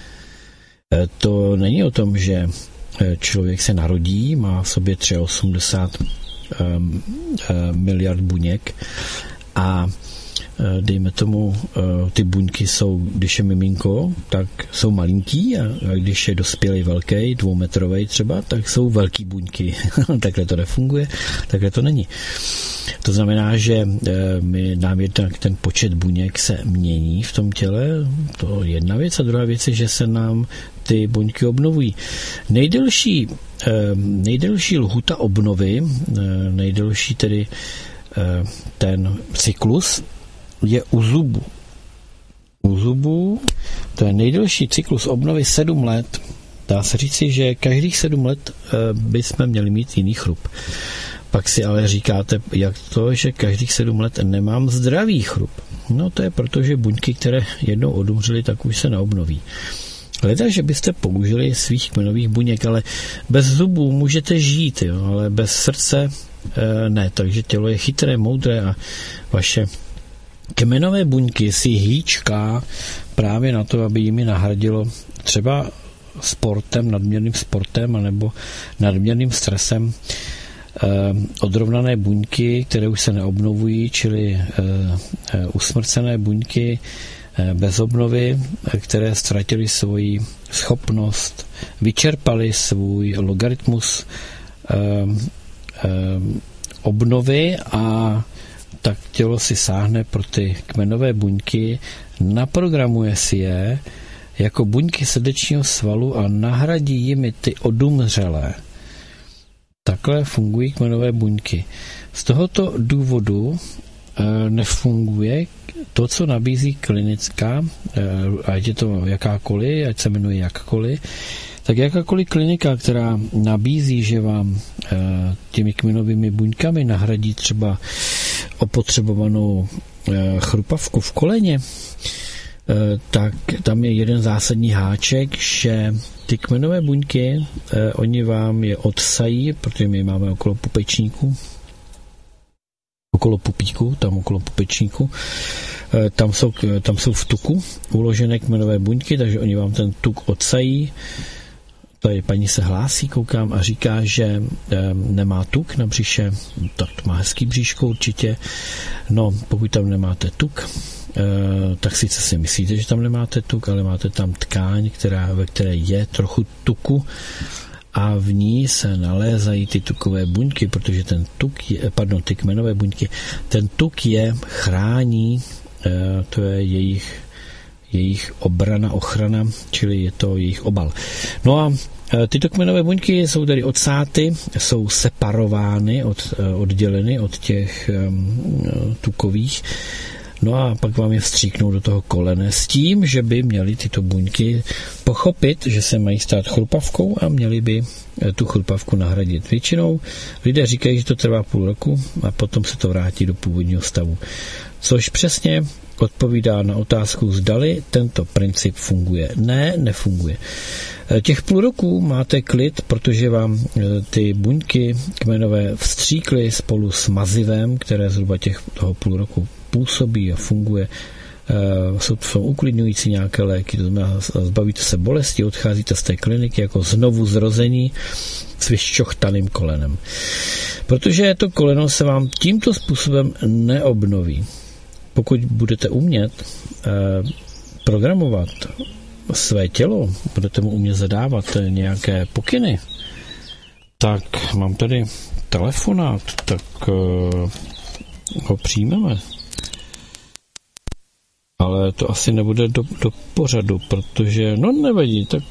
To není o tom, že člověk se narodí, má v sobě osmdesát tři um, um, miliard buněk a dejme tomu, ty buňky jsou, když je miminko, tak jsou malinký a když je dospělý velký, dvoumetrový třeba, tak jsou velký buňky. Takhle to nefunguje, takhle to není. To znamená, že my, nám jednak ten počet buněk se mění v tom těle, to je jedna věc, a druhá věc je, že se nám ty buňky obnovují. Nejdelší, nejdelší lhuta obnovy, nejdelší tedy ten cyklus je u zubu. U zubu to je nejdelší cyklus obnovy sedm let. Dá se říci, že každých sedm let bychom měli mít jiný chrup. Pak si ale říkáte, jak to, že každých sedm let nemám zdravý chrup. No to je proto, že buňky, které jednou odumřely, tak už se neobnoví. Leda, že byste použili svých kmenových buněk, ale bez zubů můžete žít, jo, ale bez srdce e, ne, takže tělo je chytré, moudré a vaše kmenové buňky si hýčká právě na to, aby jimi nahradilo třeba sportem, nadměrným sportem anebo nadměrným stresem eh, odrovnané buňky, které už se neobnovují, čili eh, eh, usmrcené buňky eh, bez obnovy, eh, které ztratily svoji schopnost, vyčerpaly svůj logaritmus eh, eh, obnovy a tak tělo si sáhne pro ty kmenové buňky, naprogramuje si je jako buňky srdečního svalu a nahradí jimi ty odumřelé. Takhle fungují kmenové buňky. Z tohoto důvodu e, nefunguje to, co nabízí klinická, e, ať je to jakákoliv, ať se jmenuje jakkoliv, tak jakákoliv klinika, která nabízí, že vám e, těmi kmenovými buňkami nahradí třeba opotřebovanou e, chrupavku v koleně, e, tak tam je jeden zásadní háček, že ty kmenové buňky, e, oni vám je odsají, protože my máme okolo pupečníku, okolo pupíku, tam okolo pupečníku, e, tam jsou, tam jsou v tuku uložené kmenové buňky, takže oni vám ten tuk odsají. Tady paní se hlásí, koukám, a říká, že e, nemá tuk na břiše, tak to má hezký bříško určitě. No, pokud tam nemáte tuk, e, tak sice si myslíte, že tam nemáte tuk, ale máte tam tkáň, která, ve které je trochu tuku a v ní se nalézají ty tukové buňky, protože ten tuk je, pardon, ty kmenové buňky, ten tuk je chrání, e, to je jejich jejich obrana, ochrana, čili je to jejich obal. No a tyto kmenové buňky jsou tedy odsáty, jsou separovány, od, odděleny od těch um, tukových, no a pak vám je vstříknou do toho kolene s tím, že by měly tyto buňky pochopit, že se mají stát chrupavkou a měli by tu chrupavku nahradit. Většinou lidé říkají, že to trvá půl roku a potom se to vrátí do původního stavu. Což přesně odpovídá na otázku, zdali tento princip funguje. Ne, nefunguje. Těch půl roku máte klid, protože vám ty buňky kmenové vstříkly spolu s mazivem, které zhruba těch toho půl roku působí a funguje. Jsou, jsou uklidňující nějaké léky, to znamená, zbavíte se bolesti, odcházíte z té kliniky jako znovu zrození s vyšťochtaným kolenem. Protože to koleno se vám tímto způsobem neobnoví. Pokud budete umět eh, programovat své tělo, budete mu umět zadávat nějaké pokyny, tak mám tady telefonát, tak eh, ho přijmeme. Ale to asi nebude do, do pořadu, protože, no nevadí, tak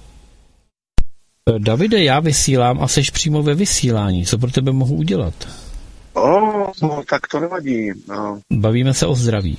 Davide, já vysílám a seš přímo ve vysílání, co pro tebe mohu udělat? Oh, no, tak to nevadí. No. Bavíme se o zdraví.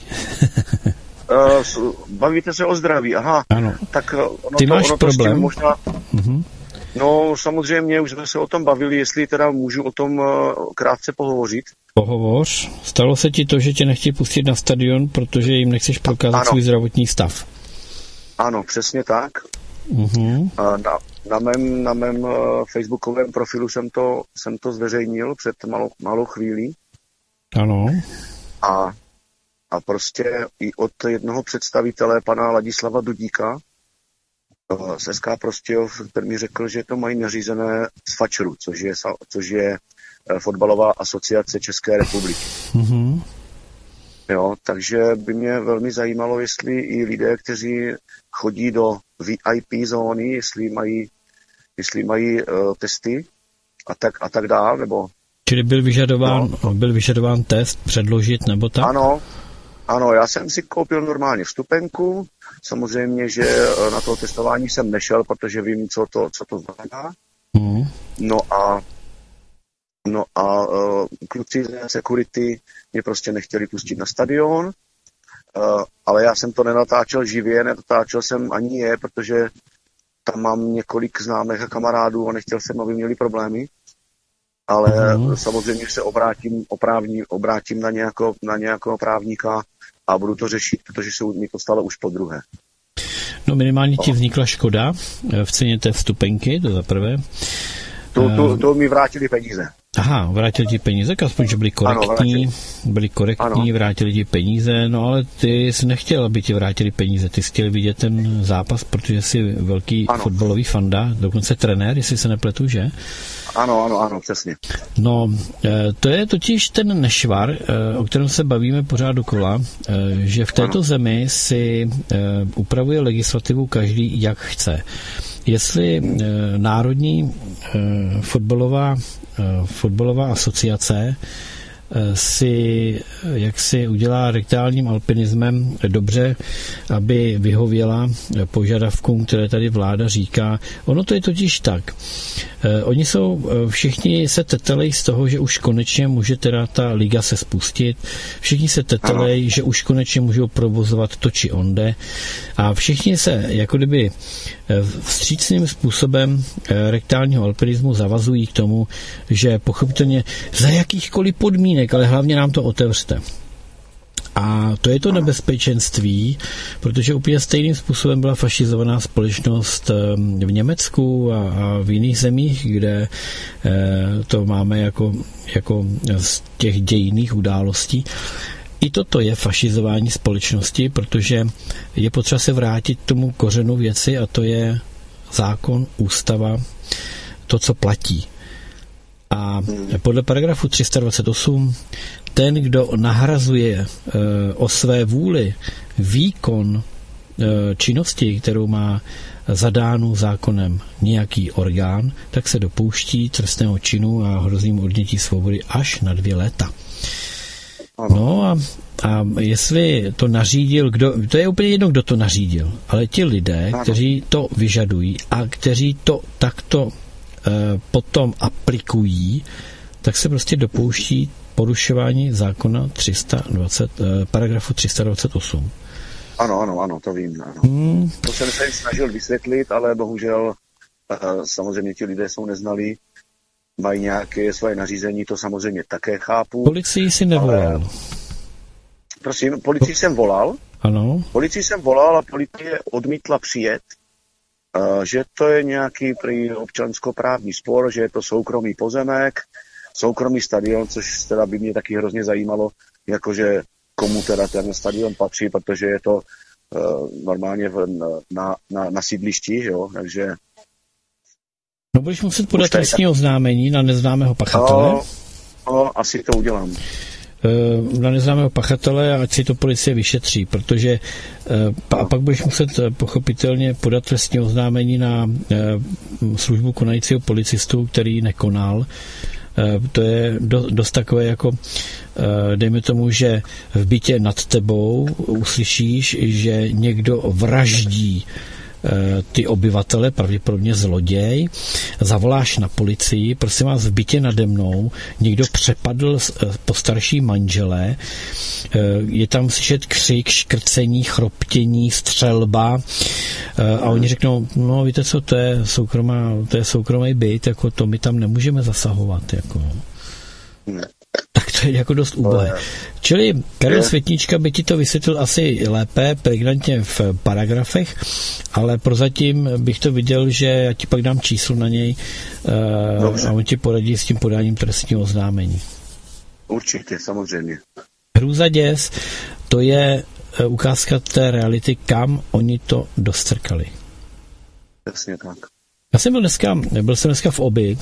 uh, bavíte se o zdraví, aha. Ano. Tak ono Ty to, máš ono problém? To možná... Uh-huh. No, samozřejmě, už jsme se o tom bavili, jestli teda můžu o tom uh, krátce pohovořit. Pohovoř. Stalo se ti to, že tě nechtějí pustit na stadion, protože jim nechceš prokázat ano. svůj zdravotní stav? Ano, přesně tak. Uh-huh. Uh, na, na mém, na mém uh, facebookovém profilu jsem to, jsem to zveřejnil před malou, malou chvílí. Ano. A, a prostě i od jednoho představitele, pana Ladislava Dudíka, uh, z S K Prostějov, který mi řekl, že to mají nařízené z FAČRu, což je, což je uh, fotbalová asociace České republiky. Uh-huh. Jo, takže by mě velmi zajímalo, jestli i lidé, kteří chodí do V I P zóny, jestli mají, jestli mají uh, testy a tak, a tak dál, nebo... Čili byl vyžadován, no. byl vyžadován test předložit, nebo tak? Ano, ano, já jsem si koupil normálně vstupenku, samozřejmě, že na to testování jsem nešel, protože vím, co to, co to znamená. Mm. No a No a uh, kluci ze security mě prostě nechtěli pustit na stadion, uh, ale já jsem to nenatáčel živě, nenatáčel jsem ani je, protože tam mám několik známých a kamarádů a nechtěl jsem, aby měli problémy. Ale uh-huh. samozřejmě se obrátím, oprávní, obrátím na, nějako, na nějakého právníka a budu to řešit, protože se mi to stalo už po druhé. No minimálně ti vznikla škoda v ceně té vstupenky, to za prvé. To, to, to mi vrátili peníze. Aha, vrátili ti peníze, aspoň, že byli korektní, ano, byli korektní, ano. Vrátili ti peníze, no ale ty jsi nechtěl, aby ti vrátili peníze, ty jsi chtěl vidět ten zápas, protože jsi velký ano. fotbalový fanda, dokonce trenér, jestli se nepletu, že? Ano, ano, ano, přesně. No, to je totiž ten nešvar, o kterém se bavíme pořád dokola, že v této ano. zemi si upravuje legislativu každý, jak chce. Jestli národní fotbalová fotbalová asociace si jak si udělá rektálním alpinismem dobře, aby vyhověla požadavkům, které tady vláda říká. Ono to je totiž tak. Oni jsou, všichni se tetelejí z toho, že už konečně může teda ta liga se spustit. Všichni se tetelejí, že už konečně můžou provozovat to či onde. A všichni se jako kdyby vstřícným způsobem rektálního alpinismu zavazují k tomu, že pochopitelně za jakýchkoliv podmínek, ale hlavně nám to otevřte. A to je to nebezpečenství, protože úplně stejným způsobem byla fašizovaná společnost v Německu a, a v jiných zemích, kde to máme jako, jako z těch dějinných událostí. I toto je fašizování společnosti, protože je potřeba se vrátit k tomu kořenu věci a to je zákon, ústava, to, co platí. A podle paragrafu tři sta dvacet osm ten, kdo nahrazuje e, o své vůli výkon e, činnosti, kterou má zadánu zákonem nějaký orgán, tak se dopouští trestného činu a hrozí mu odnětí svobody až na dvě léta. No a, a jestli to nařídil, kdo, to je úplně jedno, kdo to nařídil, ale ti lidé, kteří to vyžadují a kteří to takto e, potom aplikují, tak se prostě dopouští porušování zákona tři sta dvacet, e, paragrafu tři sta dvacet osm. Ano, ano, ano, to vím. Ano. Hmm. To jsem se snažil vysvětlit, ale bohužel e, samozřejmě ti lidé jsou neznalí, mají nějaké svoje nařízení, to samozřejmě také chápu. Policii si nevolal. Ale, prosím, policii jsem volal. Ano. Policii jsem volal a policie odmítla přijet, uh, že to je nějaký prý občanskoprávní spor, že je to soukromý pozemek, soukromý stadion, což teda by mě taky hrozně zajímalo, jakože komu teda ten stadion patří, protože je to uh, normálně v, na, na, na sídlišti, jo, takže no budeš muset podat trestní oznámení na neznámého pachatele. No, no, asi to udělám. Na neznámého pachatele, ať si to policie vyšetří, protože no. A pak budeš muset pochopitelně podat trestní oznámení na službu konajícího policistu, který nekonal. To je dost takové jako, dejme tomu, že v bytě nad tebou uslyšíš, že někdo vraždí ty obyvatele, pravděpodobně zloděj, zavoláš na policii, prosím vás, v bytě nade mnou někdo přepadl postarší manžele, je tam slyšet křik, škrcení, chroptění, střelba a oni řeknou, no víte co, to je soukromá, to je soukromý byt, jako to my tam nemůžeme zasahovat, jako. Tak to je jako dost úbohé. Čili Karel Světnička by ti to vysvětlil asi lépe, pregnantně v paragrafech, ale prozatím bych to viděl, že já ti pak dám číslo na něj uh, a on ti poradí s tím podáním trestního oznámení. Určitě, samozřejmě. Hrůza děs, to je uh, ukázka té reality, kam oni to dostrkali. Jasně tak. Já jsem byl dneska, byl jsem dneska v Obi,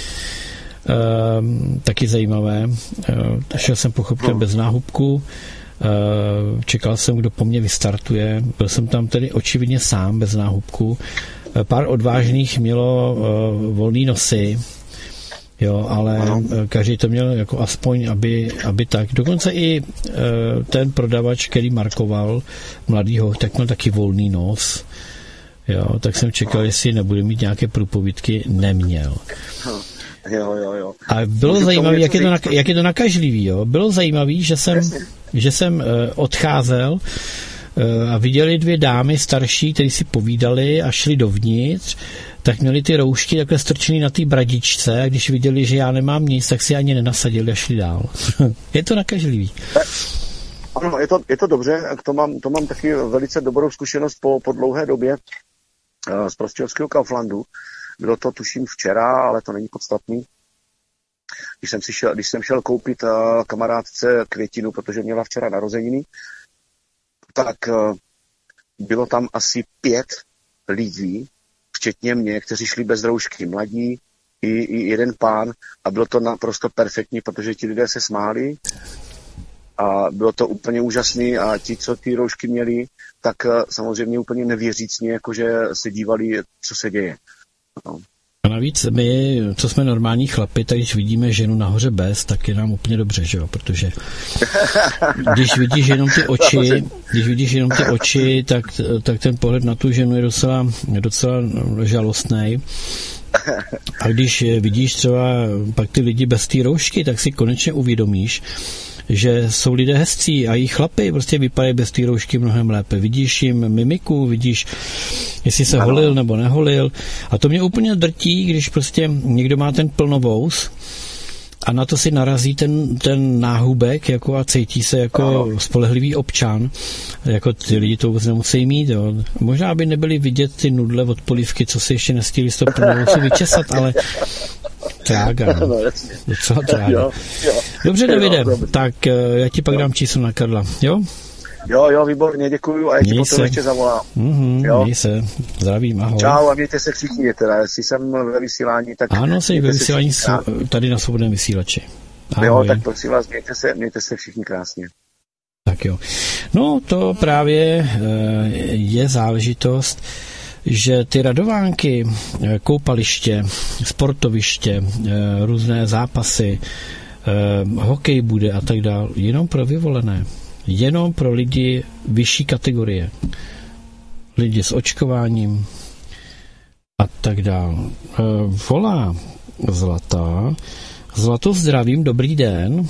Uh, taky zajímavé. Uh, šel jsem pochopitelně bez náhubku, uh, čekal jsem, kdo po mně vystartuje. Byl jsem tam tedy očividně sám, bez náhubku. Uh, pár odvážných mělo uh, volný nosy, jo, ale uh, každý to měl jako aspoň, aby, aby tak. Dokonce i uh, ten prodavač, který markoval mladýho, tak měl taky volný nos. Jo, tak jsem čekal, jestli nebude mít nějaké průpovídky. Neměl. Jo, jo, jo. A bylo Můžu zajímavé, jak je, to nak- jak je to nakažlivý, jo. Bylo zajímavé, že jsem, že jsem uh, odcházel uh, a viděli dvě dámy starší, které si povídali a šli dovnitř, tak měli ty roušky takhle strčený na té bradičce a když viděli, že já nemám nic, tak si ani nenasadili a šli dál. Je to nakažlivý. Ano, je to, je to dobře, to mám, to mám taky velice dobrou zkušenost po, po dlouhé době uh, z Prostějovského Kauflandu. Bylo to tuším včera, ale to není podstatný. Když jsem, si šel, když jsem šel koupit uh, kamarádce květinu, protože měla včera narozeniny, tak uh, bylo tam asi pět lidí, včetně mě, kteří šli bez roušky, mladí i, i jeden pán a bylo to naprosto perfektní, protože ti lidé se smáli a bylo to úplně úžasný a ti, co ty roušky měli, tak uh, samozřejmě úplně nevěřícně, jakože se dívali, co se děje. No. A navíc my, co jsme normální chlapi, tak když vidíme ženu nahoře bez, tak je nám úplně dobře, že jo, protože když vidíš jenom ty oči, když vidíš jenom ty oči, tak, tak ten pohled na tu ženu je docela, docela žalostnej. A když vidíš třeba pak ty lidi bez té roušky, tak si konečně uvědomíš, že jsou lidé hezcí a i chlapy prostě vypadají bez té roušky mnohem lépe. Vidíš jim mimiku, vidíš, jestli se holil nebo neholil. A to mě úplně drtí, když prostě někdo má ten plnovous a na to si narazí ten, ten náhubek jako a cítí se jako spolehlivý občan. Jako ty lidi to vůbec nemusí mít. Jo. Možná by nebyly vidět ty nudle od polívky, co si ještě nestihli z toho plnovousu vyčesat, ale trága. No. Docela trága. Jo, jo. Dobře, Davide, tak já ti pak dám číslo na Karla, jo? Jo, jo, výborně, děkuju a já ti potom ještě zavolám. Mm-hmm, jo? Měj se, zdravím, ahoj. Čau a mějte se všichni, teda, jestli jsem ve vysílání, tak... Ano, jsi ve vysílání tady na Svobodném vysílači. Ahoj. Jo, tak prosím vás, mějte se, mějte se všichni krásně. Tak jo. No, to právě je záležitost, že ty radovánky, koupaliště, sportoviště, různé zápasy, hokej bude a tak dále, jenom pro vyvolené. Jenom pro lidi vyšší kategorie. Lidi s očkováním a tak dále. Volá Zlatá. Zlato, zdravím, dobrý den.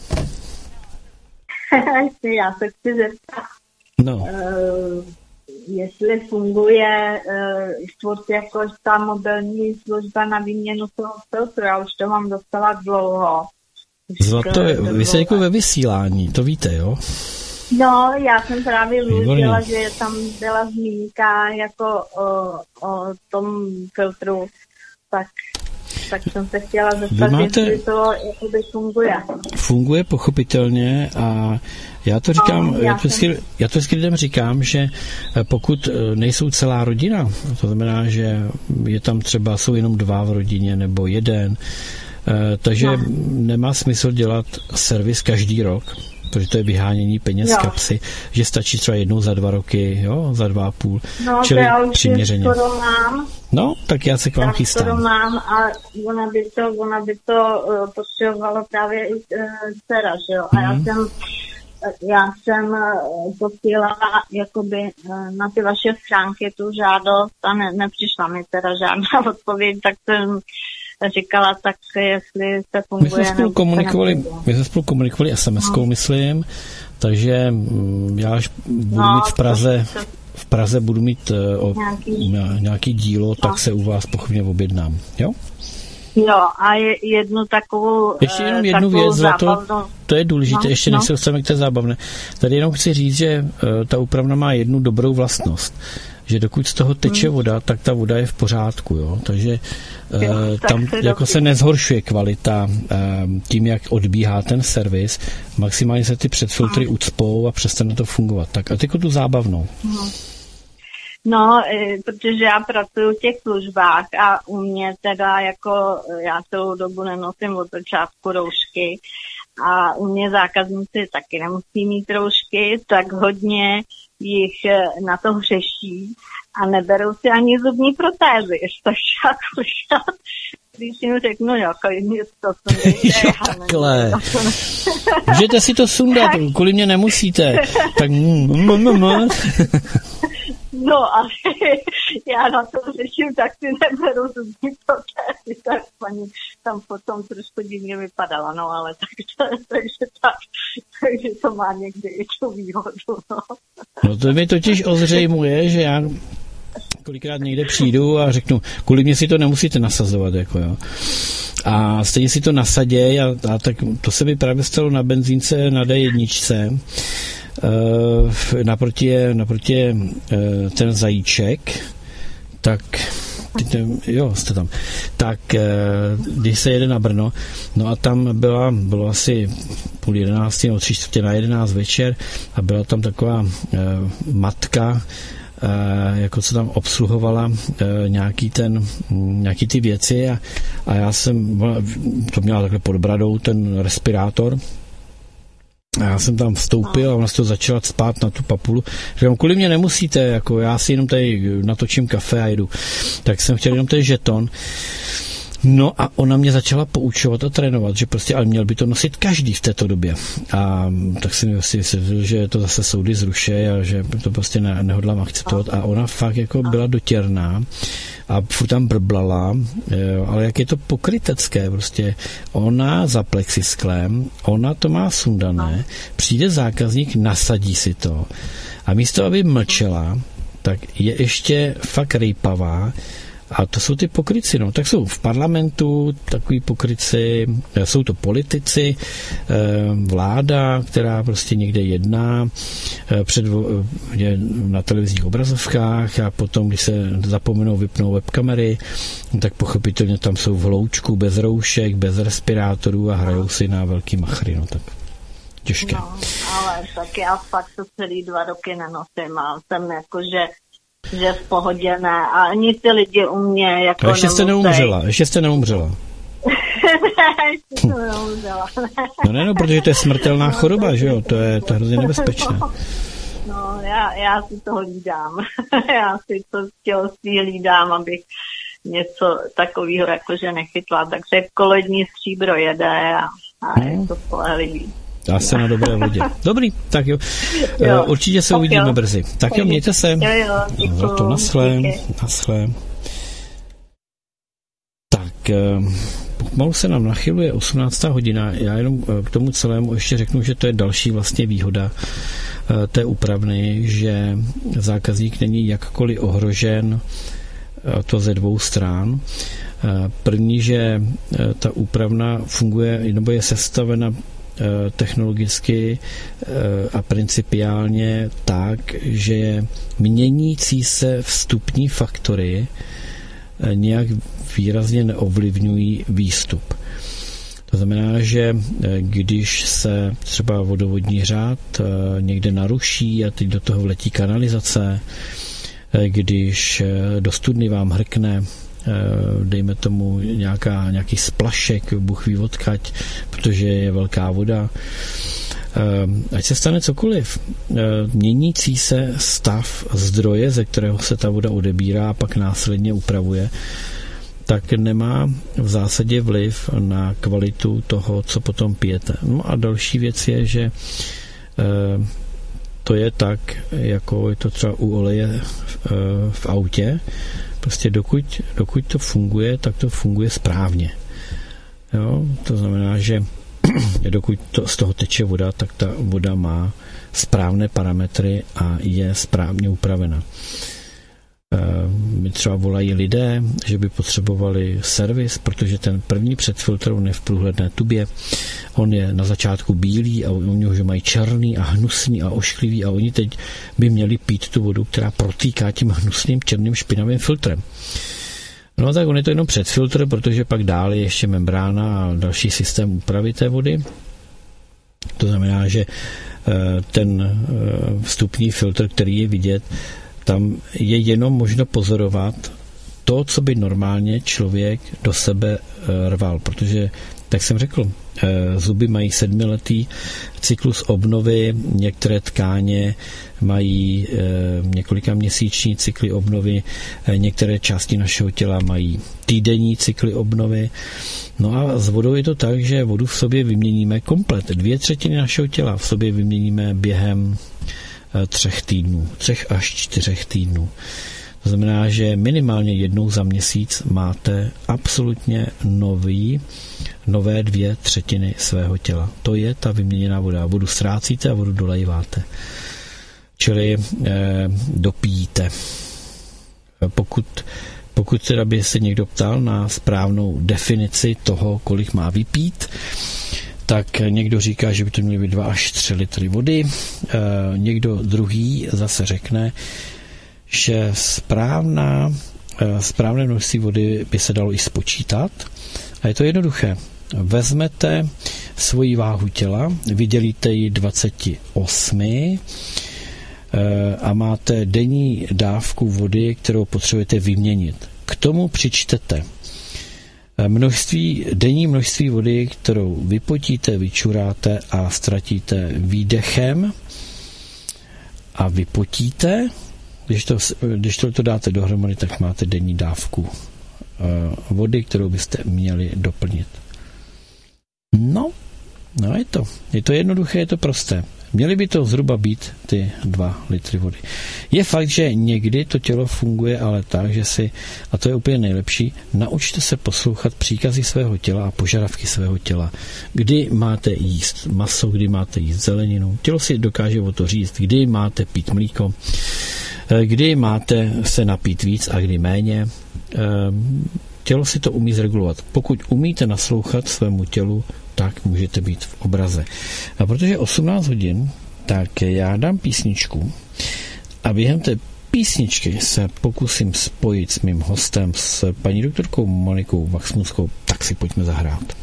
Já se chci zeptat, no. uh, jestli funguje uh, furt jako ta mobilní služba na výměnu toho filtru. Já už to mám docela dlouho. Zlato, vy jste jako ve vysílání, to víte, jo? No, já jsem právě viděla, že tam byla zmínka jako o, o tom filtru, tak, tak jsem se chtěla zeptat, máte... jestli to jakoby funguje. Funguje pochopitelně a já to říkám, no, já, já, to vždycky, jsem... já to vždycky lidem říkám, že pokud nejsou celá rodina, to znamená, že je tam třeba, jsou jenom dva v rodině nebo jeden, takže no. nemá smysl dělat servis každý rok, protože to je vyhánění peněz z kapsy, že stačí třeba jednou za dva roky, jo, za dva a půl, no, čili to já už přiměřeně. skoro mám. No, tak já se k vám chystám. Skoro mám a ona by to, ona by to uh, potřebovala právě i uh, dcera, že jo, a mm. já jsem já jsem uh, posílala jakoby uh, na ty vaše stránky tu žádost a ne, nepřišla mi teda žádná odpověď, tak jsem říkala, tak jestli se funguje. My jsme spolu komunikovali, my jsme spolu komunikovali es em eskou, no. myslím, takže já až budu no, mít v Praze, v Praze budu mít uh, o, nějaký, nějaký dílo, no. tak se u vás pochopně objednám, jo? Jo, a je jednu takovou ještě jenom jednu věc, Zlato, to je důležité, no, ještě než no. se dostaneme k té zábavné. Tady jenom chci říct, že uh, ta úpravna má jednu dobrou vlastnost, že dokud z toho teče voda, tak ta voda je v pořádku, jo, takže jo, uh, tam se jako se nezhoršuje kvalita uh, tím, jak odbíhá ten servis, maximálně se ty předfiltry ucpou a přestane to fungovat. Tak a tyko tu zábavnou. No. No, protože já pracuji v těch službách a u mě teda jako, já celou dobu nenosím od začátku roušky a u mě zákazníci taky nemusí mít roušky, tak hodně jich na to hřeší a neberou si ani zubní protézy. Takže já kolikrát, když jim řeknu, jo, mě to sundejte. Jo, takhle. Můžete si to sundat, kvůli mě nemusíte. Tak no a já na to řeším, tak si neberu zubní protézy, tak paní tam potom trošku divně vypadala, no ale tak, takže tak, takže to má někdy i tu výhodu, no. No to mi totiž ozřejmuje, že já kolikrát někde přijdu a řeknu, kvůli mě si to nemusíte nasazovat, jako jo. A stejně si to nasaděj a, a tak to se mi právě stalo na benzínce na dé jedna. Uh, naproti je, naproti je uh, ten zajíček, tak ten, jo, jste tam. Tak uh, když se jede na Brno, no a tam byla, bylo asi půl jedenácti nebo tři čtvrtě na jedenáct večer a byla tam taková uh, matka, Uh, jako co tam obsluhovala uh, nějaký ten, nějaký ty věci a, a já jsem, to měla takhle pod bradou ten respirátor A já jsem tam vstoupil a ona se to začala spát na tu papulu. Říkám, kvůli mě nemusíte, jako já si jenom tady natočím kafe a jdu. Tak jsem chtěl jenom ten žeton. No a ona mě začala poučovat a trénovat, že prostě, ale měl by to nosit každý v této době. A tak jsem mi asi vysvětlil, že to zase soudy zrušejí a že to prostě ne, nehodlám akceptovat. A ona fakt jako byla dotěrná a furt tam brblala, ale jak je to pokrytecké, prostě ona za plexisklem, ona to má sundané, přijde zákazník, nasadí si to a místo, aby mlčela, tak je ještě fakt rejpavá. A to jsou ty pokryci, no. Tak jsou v parlamentu takový pokryci, jsou to politici, vláda, která prostě někde jedná před, na televizních obrazovkách a potom, když se zapomenou vypnou webkamery, tak pochopitelně tam jsou v hloučku, bez roušek, bez respirátorů a hrajou si na velký machry, no tak těžké. No, ale tak já fakt to celý dva roky nenosím a jsem jakože že v pohodě ne. A ani ty lidi u mě jako a ještě jste neumřela, ještě jste neumřela. Ne, ještě jsem neumřela. No ne, no, protože to je smrtelná choroba, že jo, to je, to je hrozně nebezpečné. No, já, já si to hlídám. Já si to tělství hlídám, abych něco takového jakože nechytla. Takže kolední stříbro jede a, a no. je to spolehlivý. Dá se na dobré vodě. Dobrý, tak jo. jo. Určitě se tak uvidíme jo. brzy. Tak jo, mějte se. Jo, jo, děkuju. Za to naschle. Naschle. Tak, pomalu se nám nachyluje osmnáctá hodina. Já jenom k tomu celému ještě řeknu, že to je další vlastně výhoda té úpravny, že zákazník není jakkoliv ohrožen, to ze dvou stran. První, že ta úpravna funguje, nebo je sestavena technologicky a principiálně tak, že měnící se vstupní faktory nějak výrazně neovlivňují výstup. To znamená, že když se třeba vodovodní řád někde naruší a teď do toho vletí kanalizace, když do studny vám hrkne dejme tomu nějaká, nějaký splašek, Bůh ví odkaď, protože je velká voda. Ať se stane cokoliv, měnící se stav zdroje, ze kterého se ta voda odebírá a pak následně upravuje, tak nemá v zásadě vliv na kvalitu toho, co potom pijete. No a další věc je, že to je tak, jako je to třeba u oleje v autě. Prostě dokud, dokud to funguje, tak to funguje správně. Jo? To znamená, že dokud to, z toho teče voda, tak ta voda má správné parametry a je správně upravena. Mi třeba volají lidé, že by potřebovali servis, protože ten první předfiltr, on je v průhledné tubě, on je na začátku bílý a oni už mají černý a hnusný a ošklivý a oni teď by měli pít tu vodu, která protýká tím hnusným, černým, špinavým filtrem. No tak on je to jenom předfiltr, protože pak dál je ještě membrána a další systém úpravy té vody. To znamená, že ten vstupní filtr, který je vidět, tam je jenom možno pozorovat to, co by normálně člověk do sebe rval, protože, tak jsem řekl, zuby mají sedmiletý cyklus obnovy, některé tkáně mají několika měsíční cykly obnovy, některé části našeho těla mají týdenní cykly obnovy. No a s vodou je to tak, že vodu v sobě vyměníme komplet. Dvě třetiny našeho těla v sobě vyměníme během třech týdnů, třech až čtyřech týdnů. To znamená, že minimálně jednou za měsíc máte absolutně nový, nové dvě třetiny svého těla. To je ta vyměněná voda. Vodu ztrácíte a vodu dolejváte. Čili eh, dopíjíte. Pokud, pokud teda by se někdo ptal na správnou definici toho, kolik má vypít, tak někdo říká, že by to měly být dva až tři litry vody. E, někdo druhý zase řekne, že správná, e, správné množství vody by se dalo i spočítat. A je to jednoduché. Vezmete svoji váhu těla, vydělíte ji dvacet osm e, a máte denní dávku vody, kterou potřebujete vyměnit. K tomu přičtete Množství, denní množství vody, kterou vypotíte, vyčuráte a ztratíte výdechem a vypotíte, když to, když to, to dáte dohromady, tak máte denní dávku vody, kterou byste měli doplnit. No, no je to. Je to jednoduché, je to prosté. Měly by to zhruba být ty dva litry vody. Je fakt, že někdy to tělo funguje ale tak, že si, a to je úplně nejlepší, naučte se poslouchat příkazy svého těla a požadavky svého těla. Kdy máte jíst maso, kdy máte jíst zeleninu. Tělo si dokáže o to říct, kdy máte pít mlíko, kdy máte se napít víc a kdy méně. Tělo si to umí zregulovat. Pokud umíte naslouchat svému tělu, tak můžete být v obraze. A protože je osmnáct hodin, tak já dám písničku a během té písničky se pokusím spojit s mým hostem, s paní doktorkou Monikou Waxmuskou, tak si pojďme zahrát.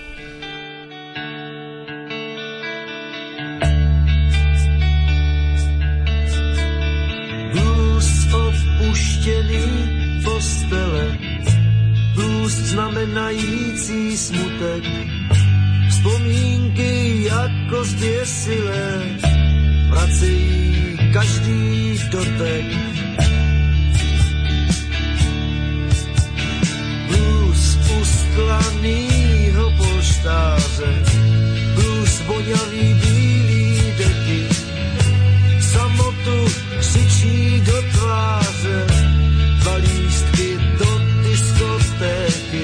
Blues opuštěný postele, blues znamenající smutek, vzpomínky jako zděsilé vracejí každý dotek. Blues ustlanýho polštáře, blues voňavý bílý deky, samotu křičí do tváře, dva lístky do diskotéky.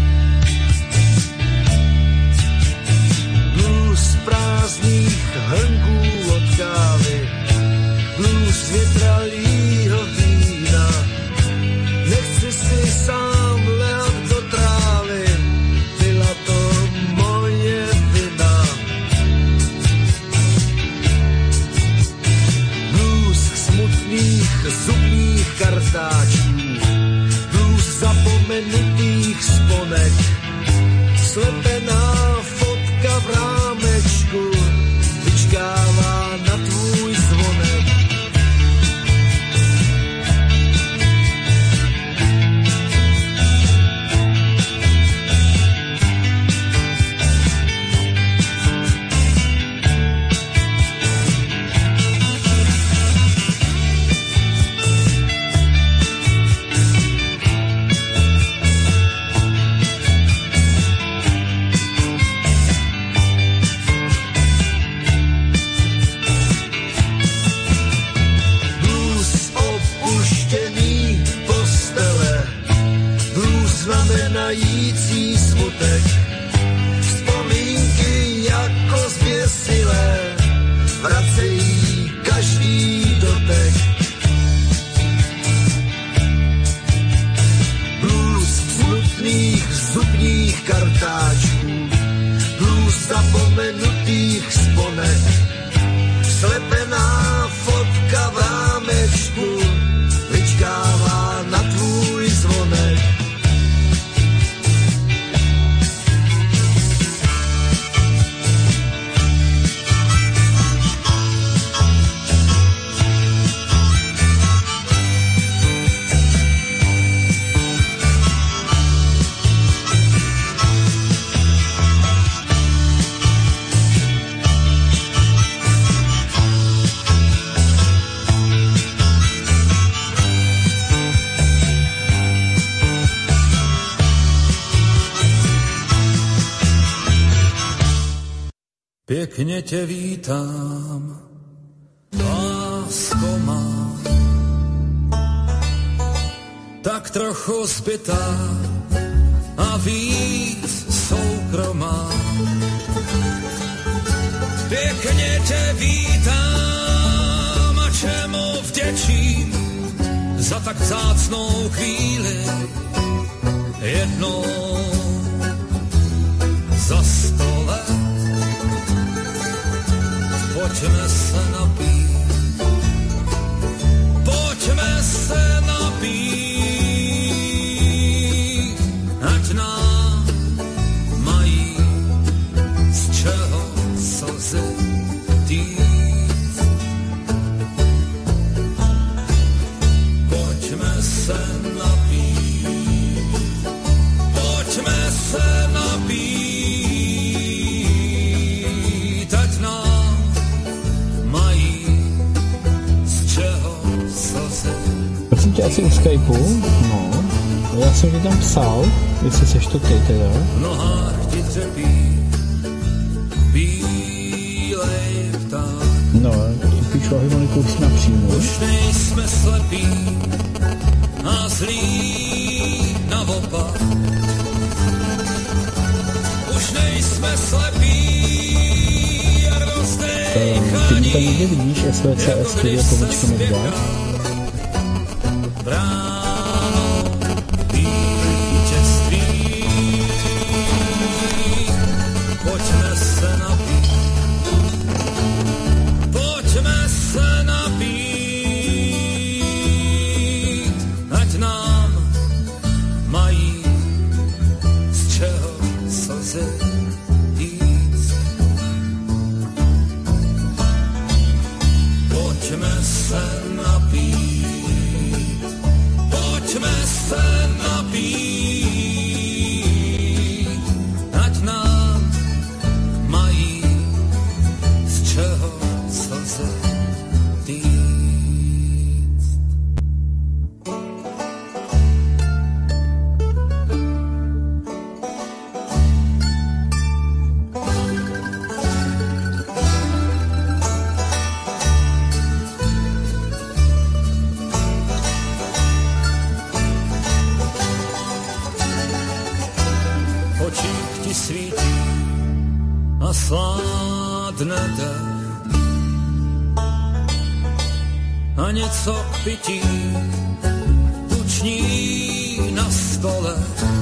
Blues prázdných hrnků od kávy, blues větralýho vína, nechci si sám lehat do trávy, byla to moje vina. Blues smutných zubních kartáčů, blues zapomenutých sponek, slepená fotka v rámečku vyčkává na tvůj zvonek. Znamenající smutek, vzpomínky jako zběsilé vracejí každý dotek. Blues smutných zubních kartáčů, blues zapomenutých sponek, slepená fotka v rámečku vyčkává na tvůj zvonek. Pěkně tě vítám, lásko má, tak trochu zbytá a víc soukromá. Pěkně tě vítám a čemu vděčím za tak vzácnou chvíli, jednou za sto let. Pojďme se napít, pojďme se napít, ať nám mají z čeho slzy týct. Pojďme se napít, pojďme tě asi u Skypeu, no. Já jsem ti tam psal, jestli seš to ty teda. V nohách ti třepí bílej pták. No, píšu harmoniku už napřímo. Už nejsme slepí a zlí naopak. Už nejsme slepí a rozdejchaní. Ty mi tam někde vidíš S V C S studio pomůčka Medgard? Bráno vítězství. Pojďme se napít. Pojďme se napít. Ať nám mají z čeho slzy víc. Pojďme se napít. Pojďme se napít. Ať nám mají z čeho slzy víc. Očích ti svítí a sládne dech a něco k pití tuční na stole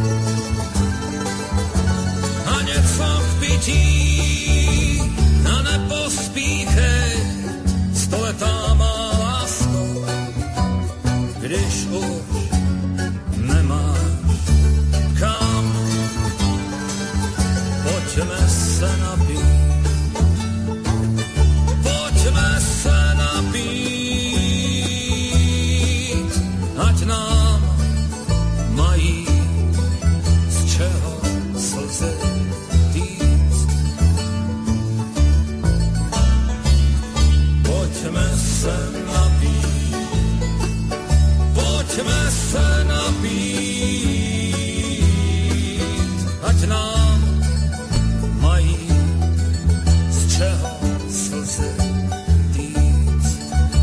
a něco k pití a nepospíchej stoletá má lásko, když už nemáš kam. Pojďme se napít, pojďme se napít, ať nám mají z čeho slzy týct. Pojďme se napít, pojďme se napít, ať nám mají z čeho slzy týct.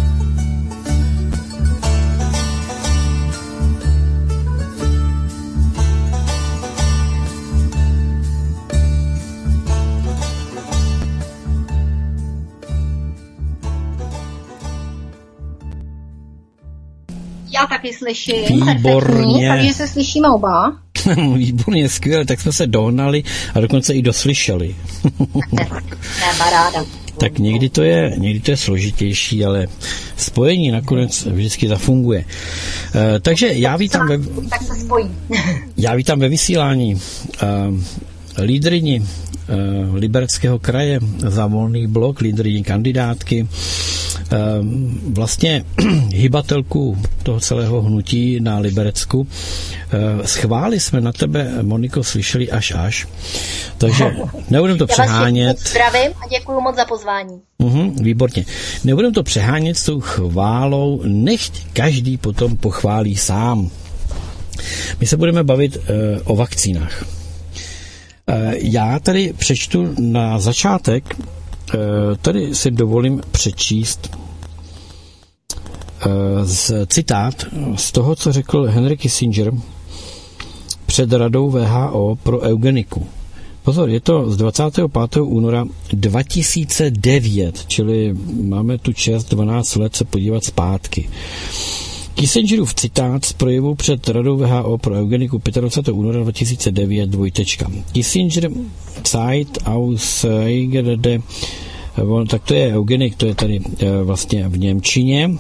Já taky slyším. Výborně. Takže se slyšíme oba. Výborně, skvěle, tak jsme se dohnali a dokonce i doslyšeli. Ne, paráda. Tak někdy to je, někdy to je složitější, ale spojení nakonec vždycky zafunguje. E, takže já vítám ve, tak se spojí. já vítám ve vysílání e, lídryni e, Libereckého kraje za Volný blok, lídryni kandidátky, vlastně hybatelku toho celého hnutí na Liberecku. Schvály jsme na tebe, Moniko, slyšeli až až. Takže nebudem to přehánět. Já vás zdravím a děkuji moc za pozvání. Uhum, výborně. Nebudem to přehánět s tou chválou, nechť každý potom pochválí sám. My se budeme bavit uh, o vakcínách. Uh, já tady přečtu na začátek, uh, tady si dovolím přečíst uh, z citát z toho, co řekl Henry Kissinger před radou W H O pro eugeniku. Pozor, je to z dvacátého pátého února dva tisíce devět, čili máme tu čest dvanáct let se podívat zpátky. Kissingerův citát z projevu před radou W H O pro eugeniku dvacátého pátého února dva tisíce devět, dvojtečka. Kissinger Zeit aus der, tak to je eugenik, to je tady vlastně v němčině.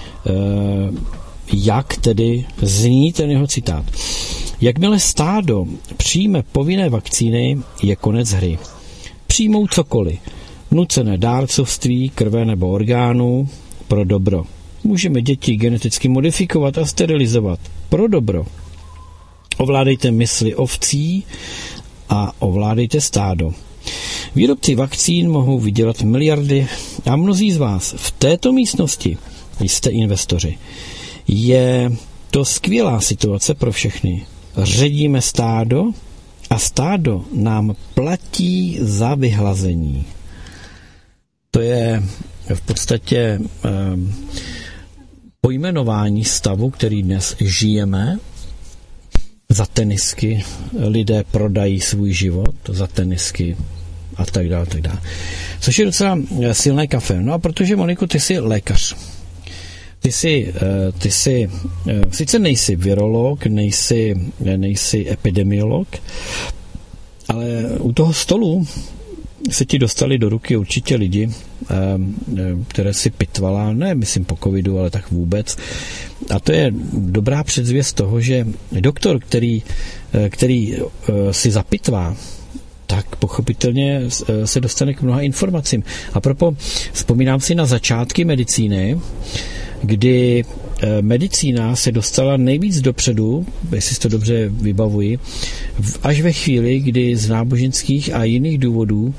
Jak tedy zní ten jeho citát? Jakmile stádo přijme povinné vakcíny, je konec hry. Přijmou cokoliv. Nucené dárcovství, krve nebo orgánů pro dobro. Můžeme děti geneticky modifikovat a sterilizovat pro dobro. Ovládejte mysli ovcí a ovládejte stádo. Výrobci vakcín mohou vydělat miliardy a mnozí z vás v této místnosti jste investoři. je to skvělá situace pro všechny. Ředíme stádo a stádo nám platí za vyhlazení. To je v podstatě eh, pojmenování stavu, který dnes žijeme. Za tenisky lidé prodají svůj život, za tenisky a tak dále, tak dále. Což je docela silné kafe. No a protože, Moniko, ty jsi lékař. Ty jsi, ty jsi sice nejsi virolog, nejsi, nejsi epidemiolog, ale u toho stolu se ti dostali do ruky určitě lidi, které si pitvala, ne myslím po covidu, ale tak vůbec. A to je dobrá předzvěst toho, že doktor, který, který si zapitvá, tak pochopitelně se dostane k mnoha informacím. A proto vzpomínám si na začátky medicíny, kdy medicína se dostala nejvíc dopředu, jestli si to dobře vybavuji, až ve chvíli, kdy z náboženských a jiných důvodů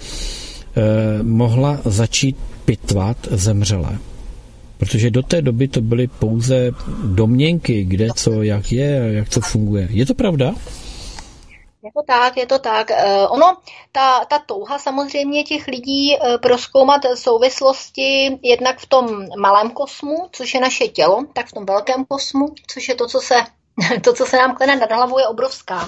eh, mohla začít pitvat zemřelé. Protože do té doby to byly pouze domněnky, kde co, jak je, jak to funguje. Je to pravda? Je to tak, je to tak. Ono, ta, ta touha samozřejmě těch lidí prozkoumat souvislosti jednak v tom malém kosmu, což je naše tělo, tak v tom velkém kosmu, což je to, co se, to, co se nám klene nad hlavou, je obrovská.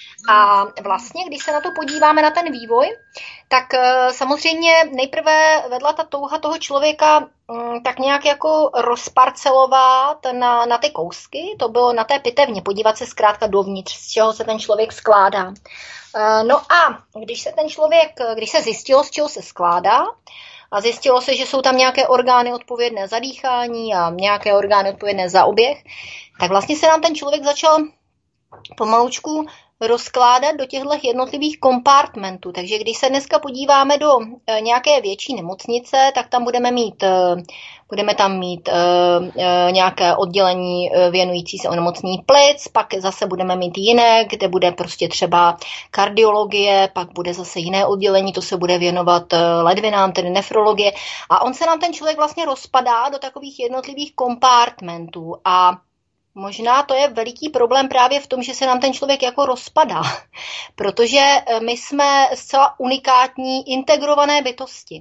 A vlastně, když se na to podíváme, na ten vývoj, tak samozřejmě nejprve vedla ta touha toho člověka tak nějak jako rozparcelovat na, na ty kousky, to bylo na té pitevně, podívat se zkrátka dovnitř, z čeho se ten člověk skládá. No a když se ten člověk, když se zjistilo, z čeho se skládá, a zjistilo se, že jsou tam nějaké orgány odpovědné za dýchání a nějaké orgány odpovědné za oběh, tak vlastně se nám ten člověk začal pomalučku rozkládat do těchto jednotlivých kompartmentů. Takže když se dneska podíváme do e, nějaké větší nemocnice, tak tam budeme mít, e, budeme tam mít e, e, nějaké oddělení e, věnující se onemocnění plic, pak zase budeme mít jiné, kde bude prostě třeba kardiologie, pak bude zase jiné oddělení, to se bude věnovat e, ledvinám, tedy nefrologie. A on se nám ten člověk vlastně rozpadá do takových jednotlivých kompartmentů a možná to je veliký problém právě v tom, že se nám ten člověk jako rozpadá, protože my jsme zcela unikátní integrované bytosti.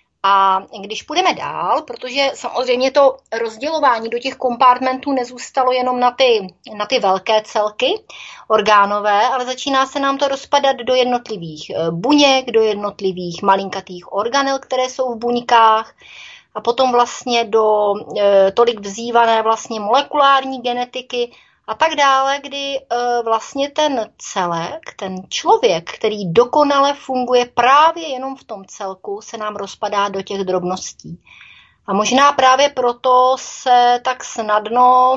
A když půjdeme dál, protože samozřejmě to rozdělování do těch kompartmentů nezůstalo jenom na ty, na ty velké celky orgánové, ale začíná se nám to rozpadat do jednotlivých buněk, do jednotlivých malinkatých organel, které jsou v buňkách, a potom vlastně do e, tolik vzývané vlastně molekulární genetiky a tak dále, kdy e, vlastně ten celek, ten člověk, který dokonale funguje právě jenom v tom celku, se nám rozpadá do těch drobností. A možná právě proto se tak snadno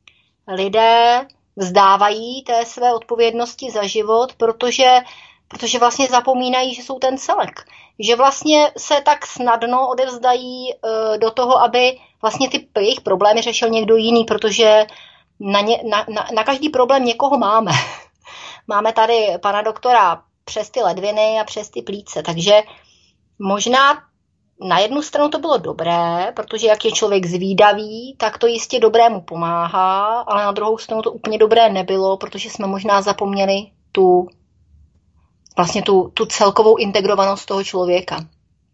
lidé vzdávají té své odpovědnosti za život, protože, protože vlastně zapomínají, že jsou ten celek. Že vlastně se tak snadno odevzdají uh, do toho, aby vlastně ty jejich problémy řešil někdo jiný, protože na, ně, na, na, na každý problém někoho máme. Máme tady pana doktora přes ty ledviny a přes ty plíce, takže možná na jednu stranu to bylo dobré, protože jak je člověk zvídavý, tak to jistě dobrému pomáhá, ale na druhou stranu to úplně dobré nebylo, protože jsme možná zapomněli tu vlastně tu, tu celkovou integrovanost toho člověka.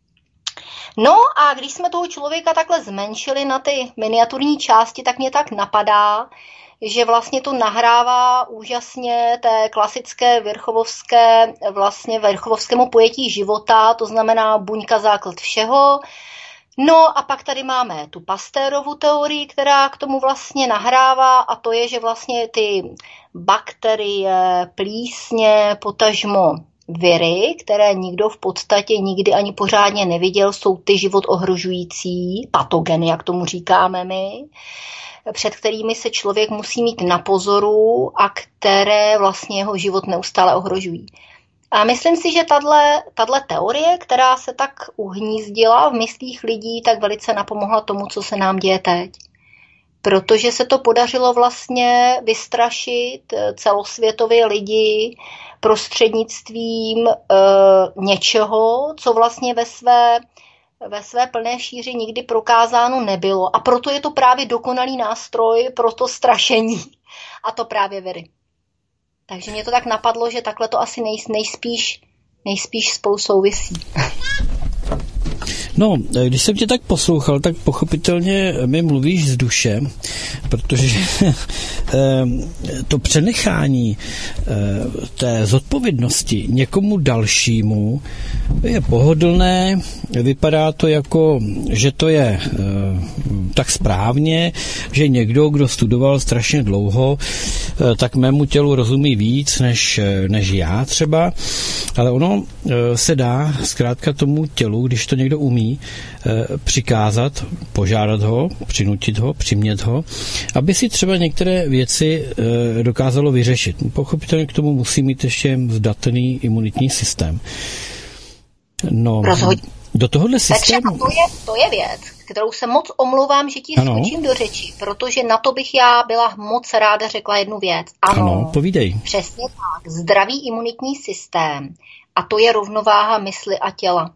No a když jsme toho člověka takhle zmenšili na ty miniaturní části, tak mě tak napadá, že vlastně to nahrává úžasně té klasické verchovovské, vlastně verchovovskému pojetí života, to znamená buňka základ všeho. No a pak tady máme tu Pasteurovu teorii, která k tomu vlastně nahrává, a to je, že vlastně ty bakterie, plísně, potažmo viry, které nikdo v podstatě nikdy ani pořádně neviděl, jsou ty život ohrožující patogeny, jak tomu říkáme my, před kterými se člověk musí mít na pozoru a které vlastně jeho život neustále ohrožují. A myslím si, že tato teorie, která se tak uhnízdila v myslích lidí, tak velice napomohla tomu, co se nám děje teď. Protože se to podařilo vlastně vystrašit celosvětově lidi prostřednictvím e, něčeho, co vlastně ve své ve své plné šíři nikdy prokázáno nebylo a proto je to právě dokonalý nástroj pro to strašení a to právě viry. Takže mě to tak napadlo, že takhle to asi nej, nejspíš, nejspíš spolu souvisí. No, když jsem tě tak poslouchal, tak pochopitelně mi mluvíš z duše, protože to přenechání té zodpovědnosti někomu dalšímu je pohodlné, vypadá to jako, že to je tak správně, že někdo, kdo studoval strašně dlouho, tak mému tělu rozumí víc než, než já třeba, ale ono se dá zkrátka tomu tělu, když to někdo umí, přikázat, požádat ho, přinutit ho, přimět ho, aby si třeba některé věci dokázalo vyřešit. Pochopitelně k tomu musí mít ještě zdatný imunitní systém. No, rozhodně. Do tohohle systému... Takže to je, to je věc, kterou se moc omlouvám, že ti skočím do řeči, protože na to bych já byla moc ráda řekla jednu věc. Ano, ano, povídej. Přesně tak. Zdravý imunitní systém a to je rovnováha mysli a těla.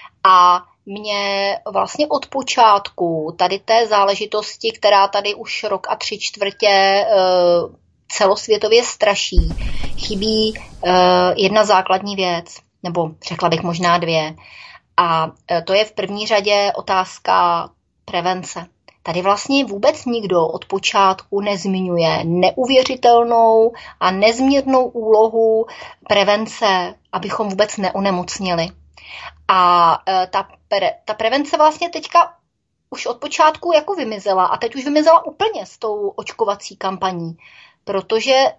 A mě vlastně od počátku tady té záležitosti, která tady už rok a tři čtvrtě uh, celosvětově straší, chybí uh, jedna základní věc, nebo řekla bych možná dvě. A uh, to je v první řadě otázka prevence. Tady vlastně vůbec nikdo od počátku nezmiňuje neuvěřitelnou a nezměrnou úlohu prevence, abychom vůbec neonemocněli. A ta, pre, ta prevence vlastně teďka už od počátku jako vymizela a teď už vymizela úplně s tou očkovací kampaní, protože e,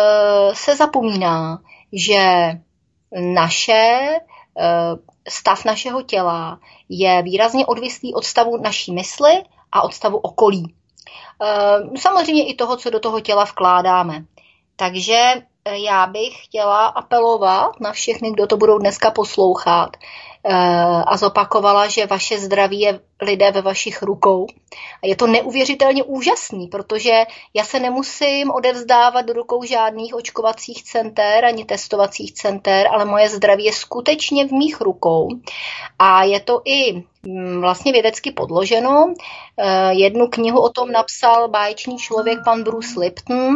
se zapomíná, že naše, e, stav našeho těla je výrazně odvislý od stavu naší mysli a od stavu okolí. E, samozřejmě i toho, co do toho těla vkládáme. Takže já bych chtěla apelovat na všechny, kdo to budou dneska poslouchat a zopakovala, že vaše zdraví je, lidé, ve vašich rukou. A je to neuvěřitelně úžasný, protože já se nemusím odevzdávat do rukou žádných očkovacích center ani testovacích center, ale moje zdraví je skutečně v mých rukou. A je to i vlastně vědecky podloženo. Jednu knihu o tom napsal báječný člověk pan Bruce Lipton.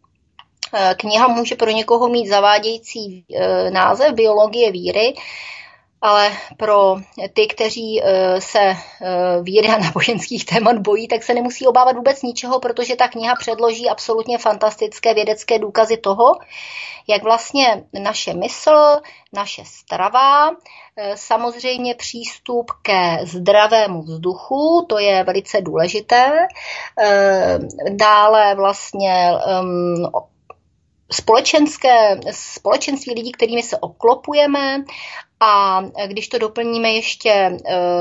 Kniha může pro někoho mít zavádějící název Biologie víry, ale pro ty, kteří se víry a náboženských témat bojí, tak se nemusí obávat vůbec ničeho, protože ta kniha předloží absolutně fantastické vědecké důkazy toho, jak vlastně naše mysl, naše strava, samozřejmě přístup ke zdravému vzduchu, to je velice důležité, dále vlastně společenské, společenství lidí, kterými se obklopujeme a když to doplníme ještě e,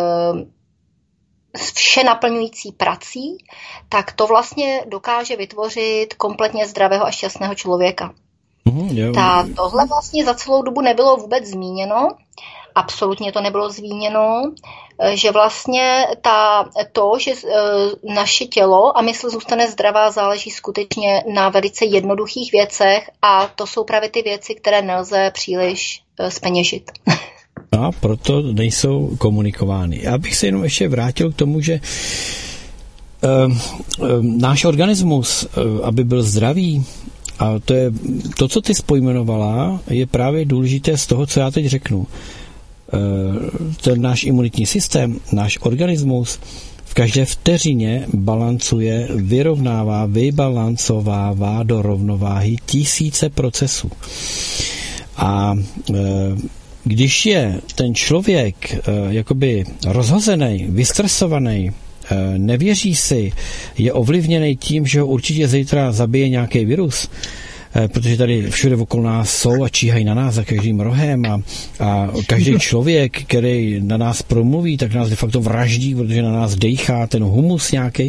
s vše naplňující prací, tak to vlastně dokáže vytvořit kompletně zdravého a šťastného člověka. Mm, Ta, tohle vlastně za celou dobu nebylo vůbec zmíněno, absolutně to nebylo zmíněno, že vlastně ta, to, že naše tělo a mysl zůstane zdravá, záleží skutečně na velice jednoduchých věcech a to jsou právě ty věci, které nelze příliš zpeněžit. A proto nejsou komunikovány. Já bych se jenom ještě vrátil k tomu, že uh, uh, náš organismus, uh, aby byl zdravý, a to je to, co ty pojmenovala, je právě důležité z toho, co já teď řeknu. Ten náš imunitní systém, náš organismus v každé vteřině balancuje, vyrovnává, vybalancovává do rovnováhy tisíce procesů. A když je ten člověk jakoby rozhozený, vystresovaný, nevěří si, je ovlivněný tím, že ho určitě zítra zabije nějaký virus, protože tady všude okolo nás jsou a číhají na nás za každým rohem a, a každý člověk, který na nás promluví, tak nás de facto vraždí, protože na nás dejchá ten humus nějaký.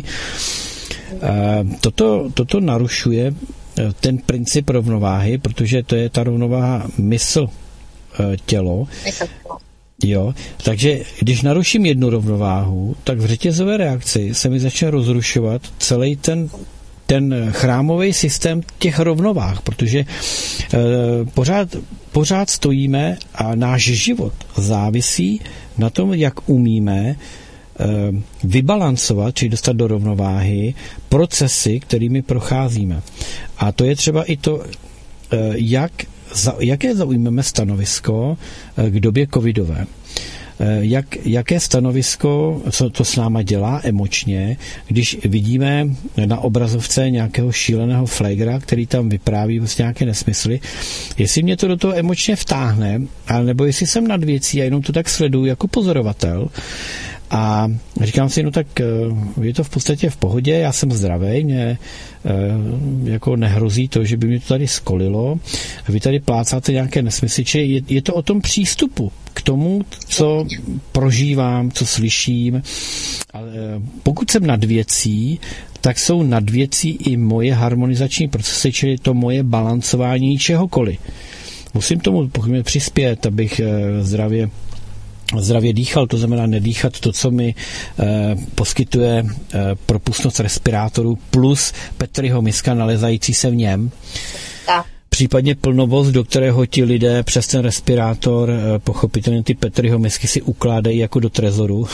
Toto, toto narušuje ten princip rovnováhy, protože to je ta rovnováha mysl, tělo. Jo, takže když naruším jednu rovnováhu, tak v řetězové reakci se mi začne rozrušovat celý ten ten chrámový systém těch rovnovách, protože pořád, pořád stojíme a náš život závisí na tom, jak umíme vybalancovat, či dostat do rovnováhy procesy, kterými procházíme. A to je třeba i to, jak, jaké zaujmeme stanovisko k době covidové. Jak, jaké stanovisko, co to s náma dělá emočně, když vidíme na obrazovce nějakého šíleného flagra, který tam vypráví vlastně nějaké nesmysly, jestli mě to do toho emočně vtáhne, nebo jestli jsem nad věcí a jenom to tak sleduju jako pozorovatel. A říkám si, no tak je to v podstatě v pohodě, já jsem zdravý, mě jako nehrozí to, že by mě to tady skolilo. Vy tady plácáte nějaké nesmysly, je, je to o tom přístupu k tomu, co prožívám, co slyším. Ale pokud jsem nad věcí, tak jsou nad věcí i moje harmonizační procesy, čili to moje balancování čehokoliv. Musím tomu přispět, abych zdravě zdravě dýchal, to znamená nedýchat to, co mi eh, poskytuje eh, propustnost respirátoru plus Petriho miska nalezající se v něm. Tak. Případně plnovoz, do kterého ti lidé přes ten respirátor eh, pochopitelně ty Petriho misky si ukládají jako do trezoru.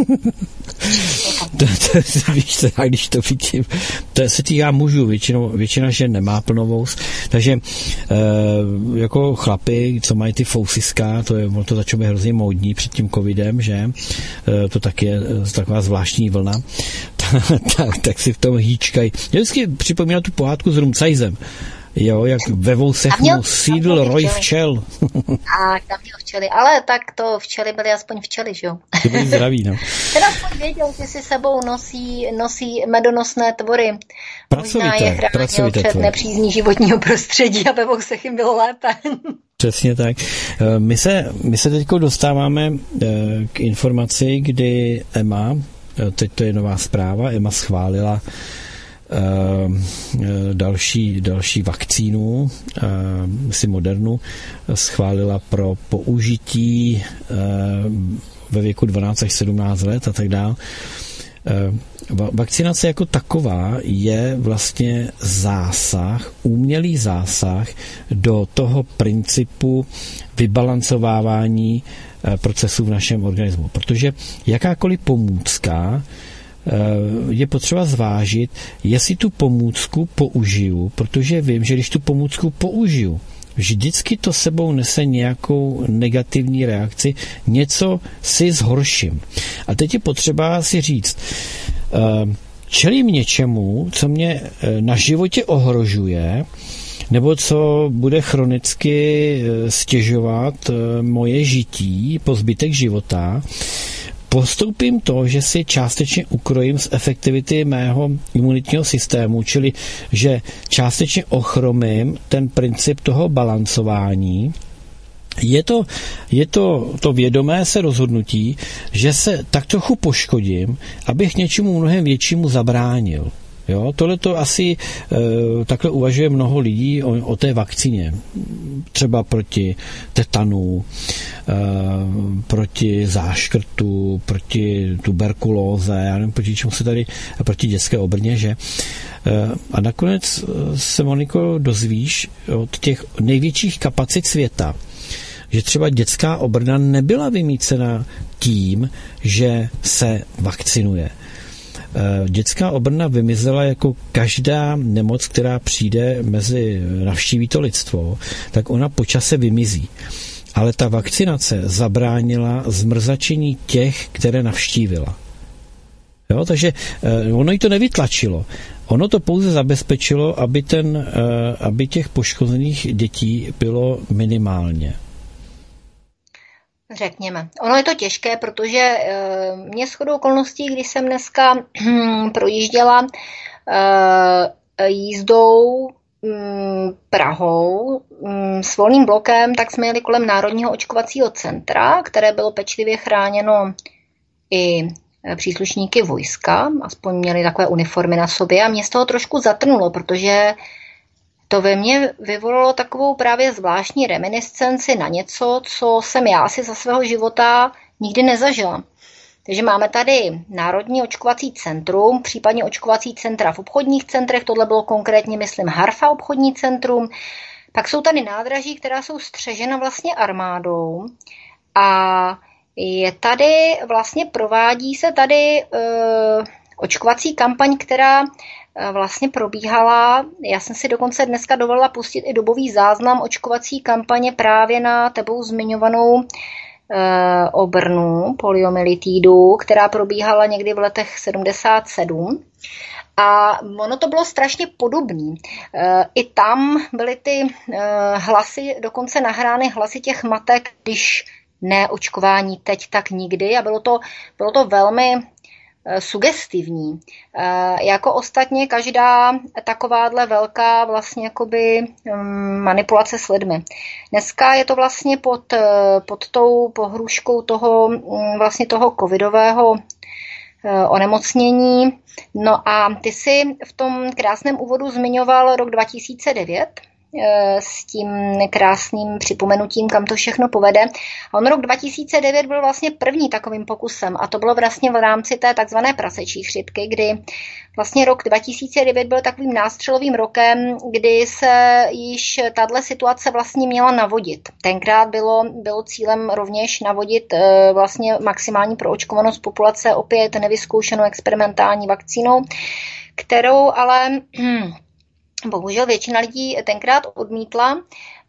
to, to, víš, to, když to vidím, to se týká mužů, většinou, většina žen nemá plnovoz, takže eh, jako chlapy, co mají ty fousiska, to je, to začalo být hrozně módní před tím covidem, že eh, to tak je taková zvláštní vlna, tak, tak si v tom hýčkají. Já vždycky připomínám tu pohádku s Rumcajzem. Jo, jak ve vousech mu sídl roj včel. A tam měl včely, ale tak to včely byly aspoň včely, že jo? Ty byly zdraví, no. Ten aspoň věděl, že si sebou nosí, nosí medonosné tvory. Pracovité, Možná je chránil před tvory. nepřízní životního prostředí a ve vousech jim bylo lépe. Přesně tak. My se, my se teď dostáváme k informaci, kdy E M A, teď to je nová zpráva, E M A schválila další, další vakcínu, si Modernu, schválila pro použití ve věku dvanáct až sedmnáct let a tak dále. Vakcinace jako taková je vlastně zásah, umělý zásah do toho principu vybalancovávání procesů v našem organismu. Protože jakákoliv pomůcka je potřeba zvážit, jestli tu pomůcku použiju, protože vím, že když tu pomůcku použiju, vždycky to sebou nese nějakou negativní reakci, něco si zhorším. A teď je potřeba si říct, čelím něčemu, co mě na životě ohrožuje, nebo co bude chronicky stěžovat moje žití po zbytek života, postoupím to, že si částečně ukrojím z efektivity mého imunitního systému, čili že částečně ochromím ten princip toho balancování. Je to, je to, to vědomé se rozhodnutí, že se tak trochu poškodím, abych něčemu mnohem většímu zabránil. Jo, tohle to asi e, takhle uvažuje mnoho lidí o, o té vakcíně. Třeba proti tetanu, e, proti záškrtu, proti tuberkulóze, já nevím, proti čemu se tady, proti dětské obrně, že? E, a nakonec se, Moniko, dozvíš od těch největších kapacit světa, že třeba dětská obrna nebyla vymýcena tím, že se vakcinuje. Dětská obrna vymizela jako každá nemoc, která přijde mezi, navštíví to lidstvo, tak ona po čase vymizí. Ale ta vakcinace zabránila zmrzačení těch, které navštívila. Jo, takže ono jí to nevytlačilo. Ono to pouze zabezpečilo, aby, ten, aby těch poškozených dětí bylo minimálně. Řekněme. Ono je to těžké, protože e, mě shodou okolností, když jsem dneska hm, projížděla e, jízdou hm, Prahou hm, s volným blokem, tak jsme jeli kolem Národního očkovacího centra, které bylo pečlivě chráněno i příslušníky vojska, aspoň měli takové uniformy na sobě a mě z toho trošku zatrnulo, protože to ve mně vyvolalo takovou právě zvláštní reminiscenci na něco, co jsem já asi za svého života nikdy nezažila. Takže máme tady Národní očkovací centrum, případně očkovací centra v obchodních centrech, tohle bylo konkrétně, myslím, Harfa obchodní centrum. Pak jsou tady nádraží, která jsou střežena vlastně armádou a je tady, vlastně provádí se tady e, očkovací kampaň, která e, vlastně probíhala, já jsem si dokonce dneska dovolila pustit i dobový záznam očkovací kampaně právě na tebou zmiňovanou e, obrnu, poliomyelitídu, která probíhala někdy v letech sedmdesát sedm. A ono to bylo strašně podobné. I tam byly ty hlasy, dokonce nahrány hlasy těch matek, když ne očkování teď, tak nikdy. A bylo to, bylo to velmi sugestivní. Jako ostatně každá takováhle velká vlastně jakoby manipulace s lidmi. Dneska je to vlastně pod, pod tou pohrůžkou toho vlastně toho covidového onemocnění. No a ty jsi v tom krásném úvodu zmiňoval rok dva tisíce devět s tím krásným připomenutím, kam to všechno povede. A on rok dva tisíce devět byl vlastně první takovým pokusem a to bylo vlastně v rámci té takzvané prasečí chřipky, kdy vlastně rok dva tisíce devět byl takovým nástřelovým rokem, kdy se již tato situace vlastně měla navodit. Tenkrát bylo, bylo cílem rovněž navodit vlastně maximální proočkovanost populace opět nevyzkoušenou experimentální vakcínou, kterou ale bohužel většina lidí tenkrát odmítla.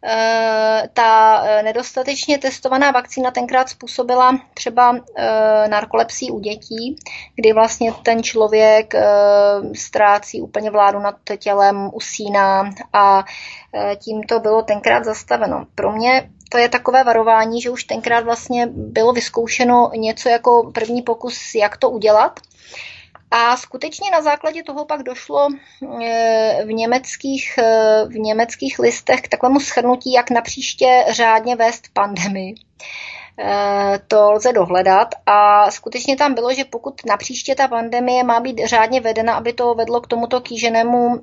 Ta nedostatečně testovaná vakcína tenkrát způsobila třeba narkolepsii u dětí, kdy vlastně ten člověk ztrácí úplně vládu nad tělem, usíná a tím to bylo tenkrát zastaveno. Pro mě to je takové varování, že už tenkrát vlastně bylo vyzkoušeno něco jako první pokus, jak to udělat. A skutečně na základě toho pak došlo v německých, v německých listech k takovému shrnutí, jak napříště řádně vést pandemii. To lze dohledat a skutečně tam bylo, že pokud napříště ta pandemie má být řádně vedena, aby to vedlo k tomuto kýženému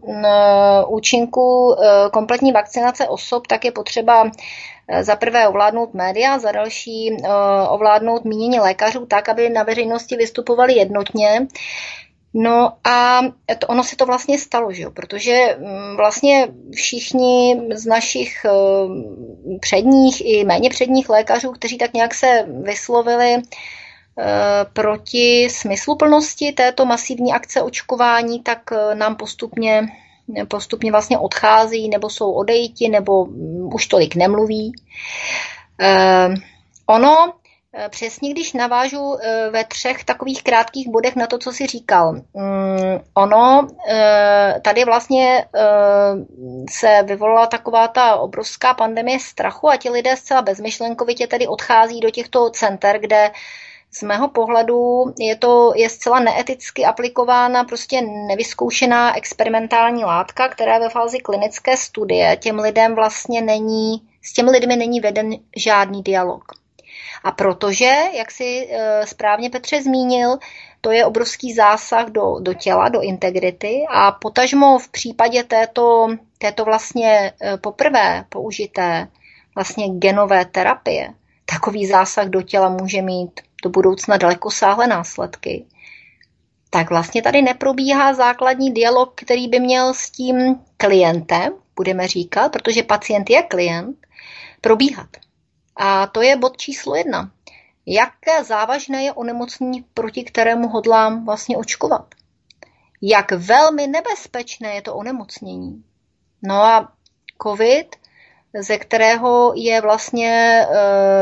účinku kompletní vakcinace osob, tak je potřeba za prvé ovládnout média, za další ovládnout mínění lékařů tak, aby na veřejnosti vystupovali jednotně. No a to, ono se to vlastně stalo, že jo? Protože vlastně všichni z našich předních i méně předních lékařů, kteří tak nějak se vyslovili proti smysluplnosti této masivní akce očkování, tak nám postupně, postupně vlastně odchází, nebo jsou odejiti, nebo už tolik nemluví. Ono přesně, když navážu ve třech takových krátkých bodech na to, co jsi říkal. Ono, tady vlastně se vyvolala taková ta obrovská pandemie strachu a ti lidé zcela bezmyšlenkovitě tedy odchází do těchto center, kde z mého pohledu je to je zcela neeticky aplikována prostě nevyzkoušená experimentální látka, která je ve fázi klinické studie. Těm lidem vlastně není, s těmi lidmi není veden žádný dialog. A protože, jak si správně Petře zmínil, to je obrovský zásah do, do těla, do integrity a potažmo v případě této, této vlastně poprvé použité vlastně genové terapie, takový zásah do těla může mít do budoucna dalekosáhlé následky, tak vlastně tady neprobíhá základní dialog, který by měl s tím klientem, budeme říkat, protože pacient je klient, probíhat. A to je bod číslo jedna. Jak závažné je onemocnění, proti kterému hodlám vlastně očkovat? Jak velmi nebezpečné je to onemocnění? No a covid, ze kterého je vlastně e,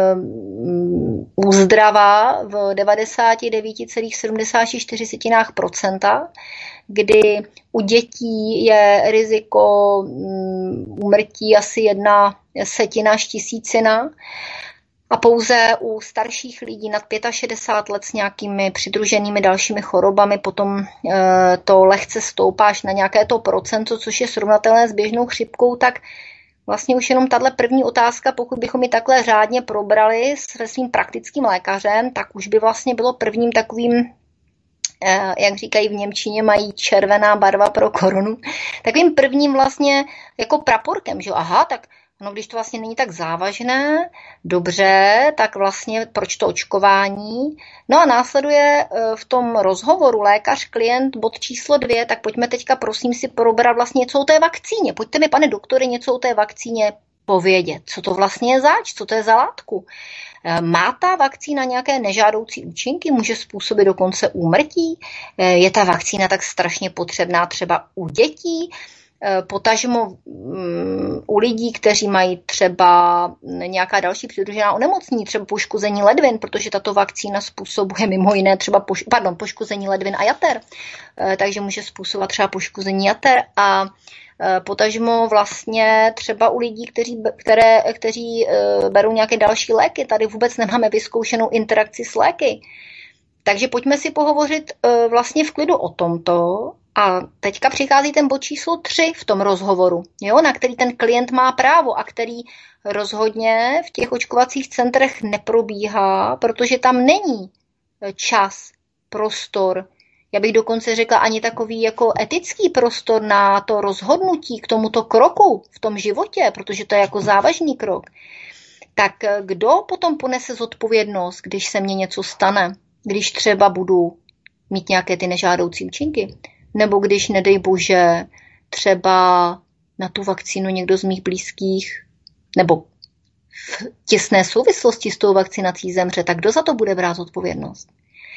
úzdravá v devadesát devět celá sedmdesát čtyři procenta, kdy u dětí je riziko úmrtí asi jedna setina až tisícina a pouze u starších lidí nad šedesát pět let s nějakými přidruženými dalšími chorobami potom e, to lehce stoupá až na nějaké to procento, což je srovnatelné s běžnou chřipkou, tak vlastně už jenom tahle první otázka, pokud bychom ji takhle řádně probrali se svým praktickým lékařem, tak už by vlastně bylo prvním takovým, jak říkají v němčině, mají červená barva pro korunu, takovým prvním vlastně jako praporkem, že aha, tak No, když to vlastně není tak závažné, dobře, tak vlastně proč to očkování? No a následuje v tom rozhovoru lékař-klient bod číslo dvě, tak pojďme teďka prosím si probrat vlastně něco o té vakcíně. Pojďte mi, pane doktore, něco o té vakcíně povědět. Co to vlastně je zač? Co to je za látku? Má ta vakcína nějaké nežádoucí účinky? Může způsobit dokonce úmrtí? Je ta vakcína tak strašně potřebná třeba u dětí? Potažmo u lidí, kteří mají třeba nějaká další přidružená onemocnění, třeba poškození ledvin, protože tato vakcína způsobuje mimo jiné třeba poš- pardon, poškození ledvin a jater, takže může způsobovat třeba poškození jater a potažmo vlastně třeba u lidí, kteří, které, kteří berou nějaké další léky. Tady vůbec nemáme vyzkoušenou interakci s léky. Takže pojďme si pohovořit vlastně v klidu o tomto. A teďka přichází ten bod číslo tři v tom rozhovoru, jo, na který ten klient má právo a který rozhodně v těch očkovacích centrech neprobíhá, protože tam není čas, prostor, já bych dokonce řekla ani takový jako etický prostor na to rozhodnutí k tomuto kroku v tom životě, protože to je jako závažný krok. Tak kdo potom ponese zodpovědnost, když se mně něco stane, když třeba budu mít nějaké ty nežádoucí účinky? Nebo když, nedej bože, třeba na tu vakcínu někdo z mých blízkých, nebo v těsné souvislosti s tou vakcinací zemře, tak kdo za to bude brát odpovědnost?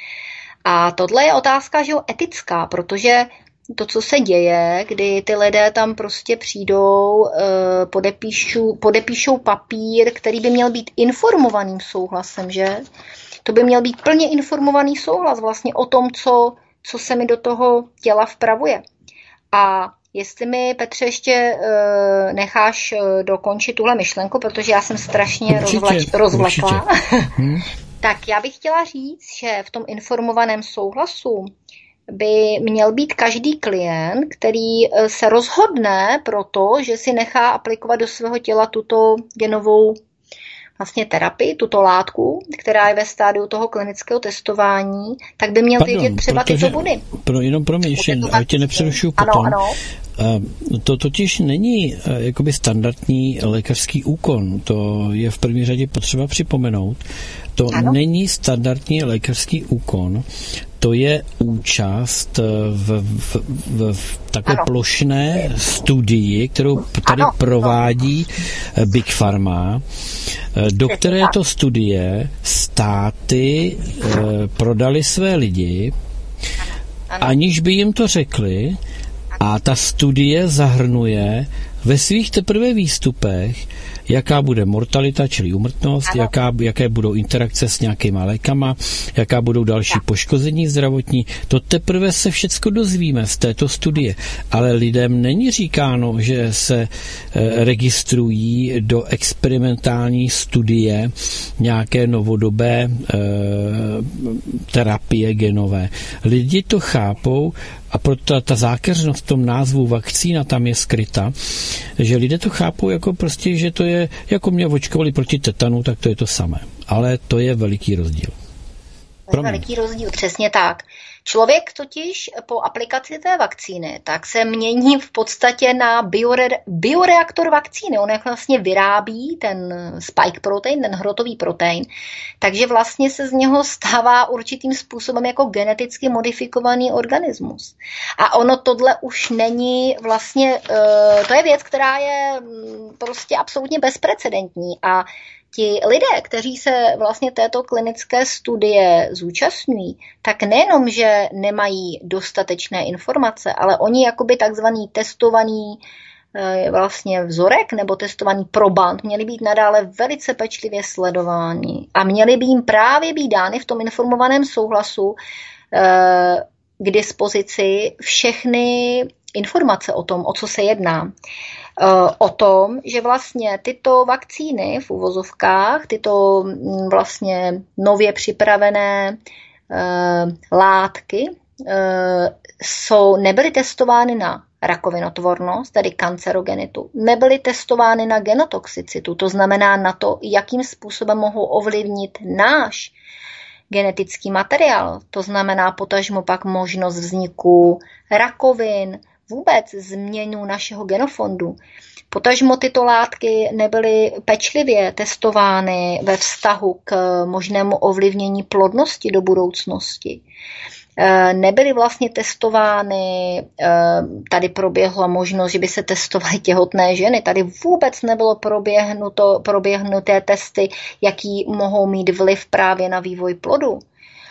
A tohle je otázka, že jo, etická, protože to, co se děje, kdy ty lidé tam prostě přijdou, podepíšou, podepíšou papír, který by měl být informovaným souhlasem, že? To by měl být plně informovaný souhlas vlastně o tom, co co se mi do toho těla vpravuje. A jestli mi, Petře, ještě uh, necháš uh, dokončit tuhle myšlenku, protože já jsem strašně rozvlač, rozvlekla, hmm. tak já bych chtěla říct, že v tom informovaném souhlasu by měl být každý klient, který se rozhodne pro to, že si nechá aplikovat do svého těla tuto genovou vlastně terapii, tuto látku, která je ve stádiu toho klinického testování, tak by měl Pardon, vědět třeba protože, tyto body. Pro, jenom pro mě ještě, já tě nepřerušuju potom. Ano, ano. To totiž není jakoby standardní lékařský úkon, to je v první řadě potřeba připomenout. To ano. není standardní lékařský úkon, to je účast v, v, v, v takové ano. plošné studii, kterou tady ano. provádí Big Pharma, do kteréto studie státy eh, prodali své lidi, ano. aniž by jim to řekli, a ta studie zahrnuje ve svých teprve výstupech, jaká bude mortalita, čili úmrtnost, jaká, jaké budou interakce s nějakýma lékama, jaká budou další poškození zdravotní. To teprve se všecko dozvíme z této studie. Ale lidem není říkáno, že se e, registrují do experimentální studie nějaké novodobé e, terapie genové. Lidi to chápou a proto ta, ta zákeřnost v tom názvu vakcína tam je skryta, že lidé to chápou jako prostě, že to je, jako mě očkovali proti tetanu, tak to je to samé. Ale to je veliký rozdíl. To je veliký rozdíl, přesně tak. Člověk totiž po aplikaci té vakcíny tak se mění v podstatě na biore, bioreaktor vakcíny. On vlastně vyrábí ten spike protein, ten hrotový protein, takže vlastně se z něho stává určitým způsobem jako geneticky modifikovaný organismus. A ono tohle už není vlastně, to je věc, která je prostě absolutně bezprecedentní a ti lidé, kteří se vlastně této klinické studie zúčastňují, tak nejenom, že nemají dostatečné informace, ale oni jakoby takzvaný testovaný vlastně vzorek nebo testovaný proband měli být nadále velice pečlivě sledováni a měli by jim právě být dány v tom informovaném souhlasu k dispozici všechny informace o tom, o co se jedná. O tom, že vlastně tyto vakcíny v uvozovkách, tyto vlastně nově připravené uh, látky uh, jsou, nebyly testovány na rakovinotvornost, tedy kancerogenitu, nebyly testovány na genotoxicitu, to znamená na to, jakým způsobem mohou ovlivnit náš genetický materiál, to znamená potažmo pak možnost vzniku rakovin, vůbec změnu našeho genofondu. Potažmo tyto látky nebyly pečlivě testovány ve vztahu k možnému ovlivnění plodnosti do budoucnosti. Nebyly vlastně testovány, tady proběhla možnost, že by se testovaly těhotné ženy, tady vůbec nebylo proběhnuto, proběhnuté testy, jaký mohou mít vliv právě na vývoj plodu.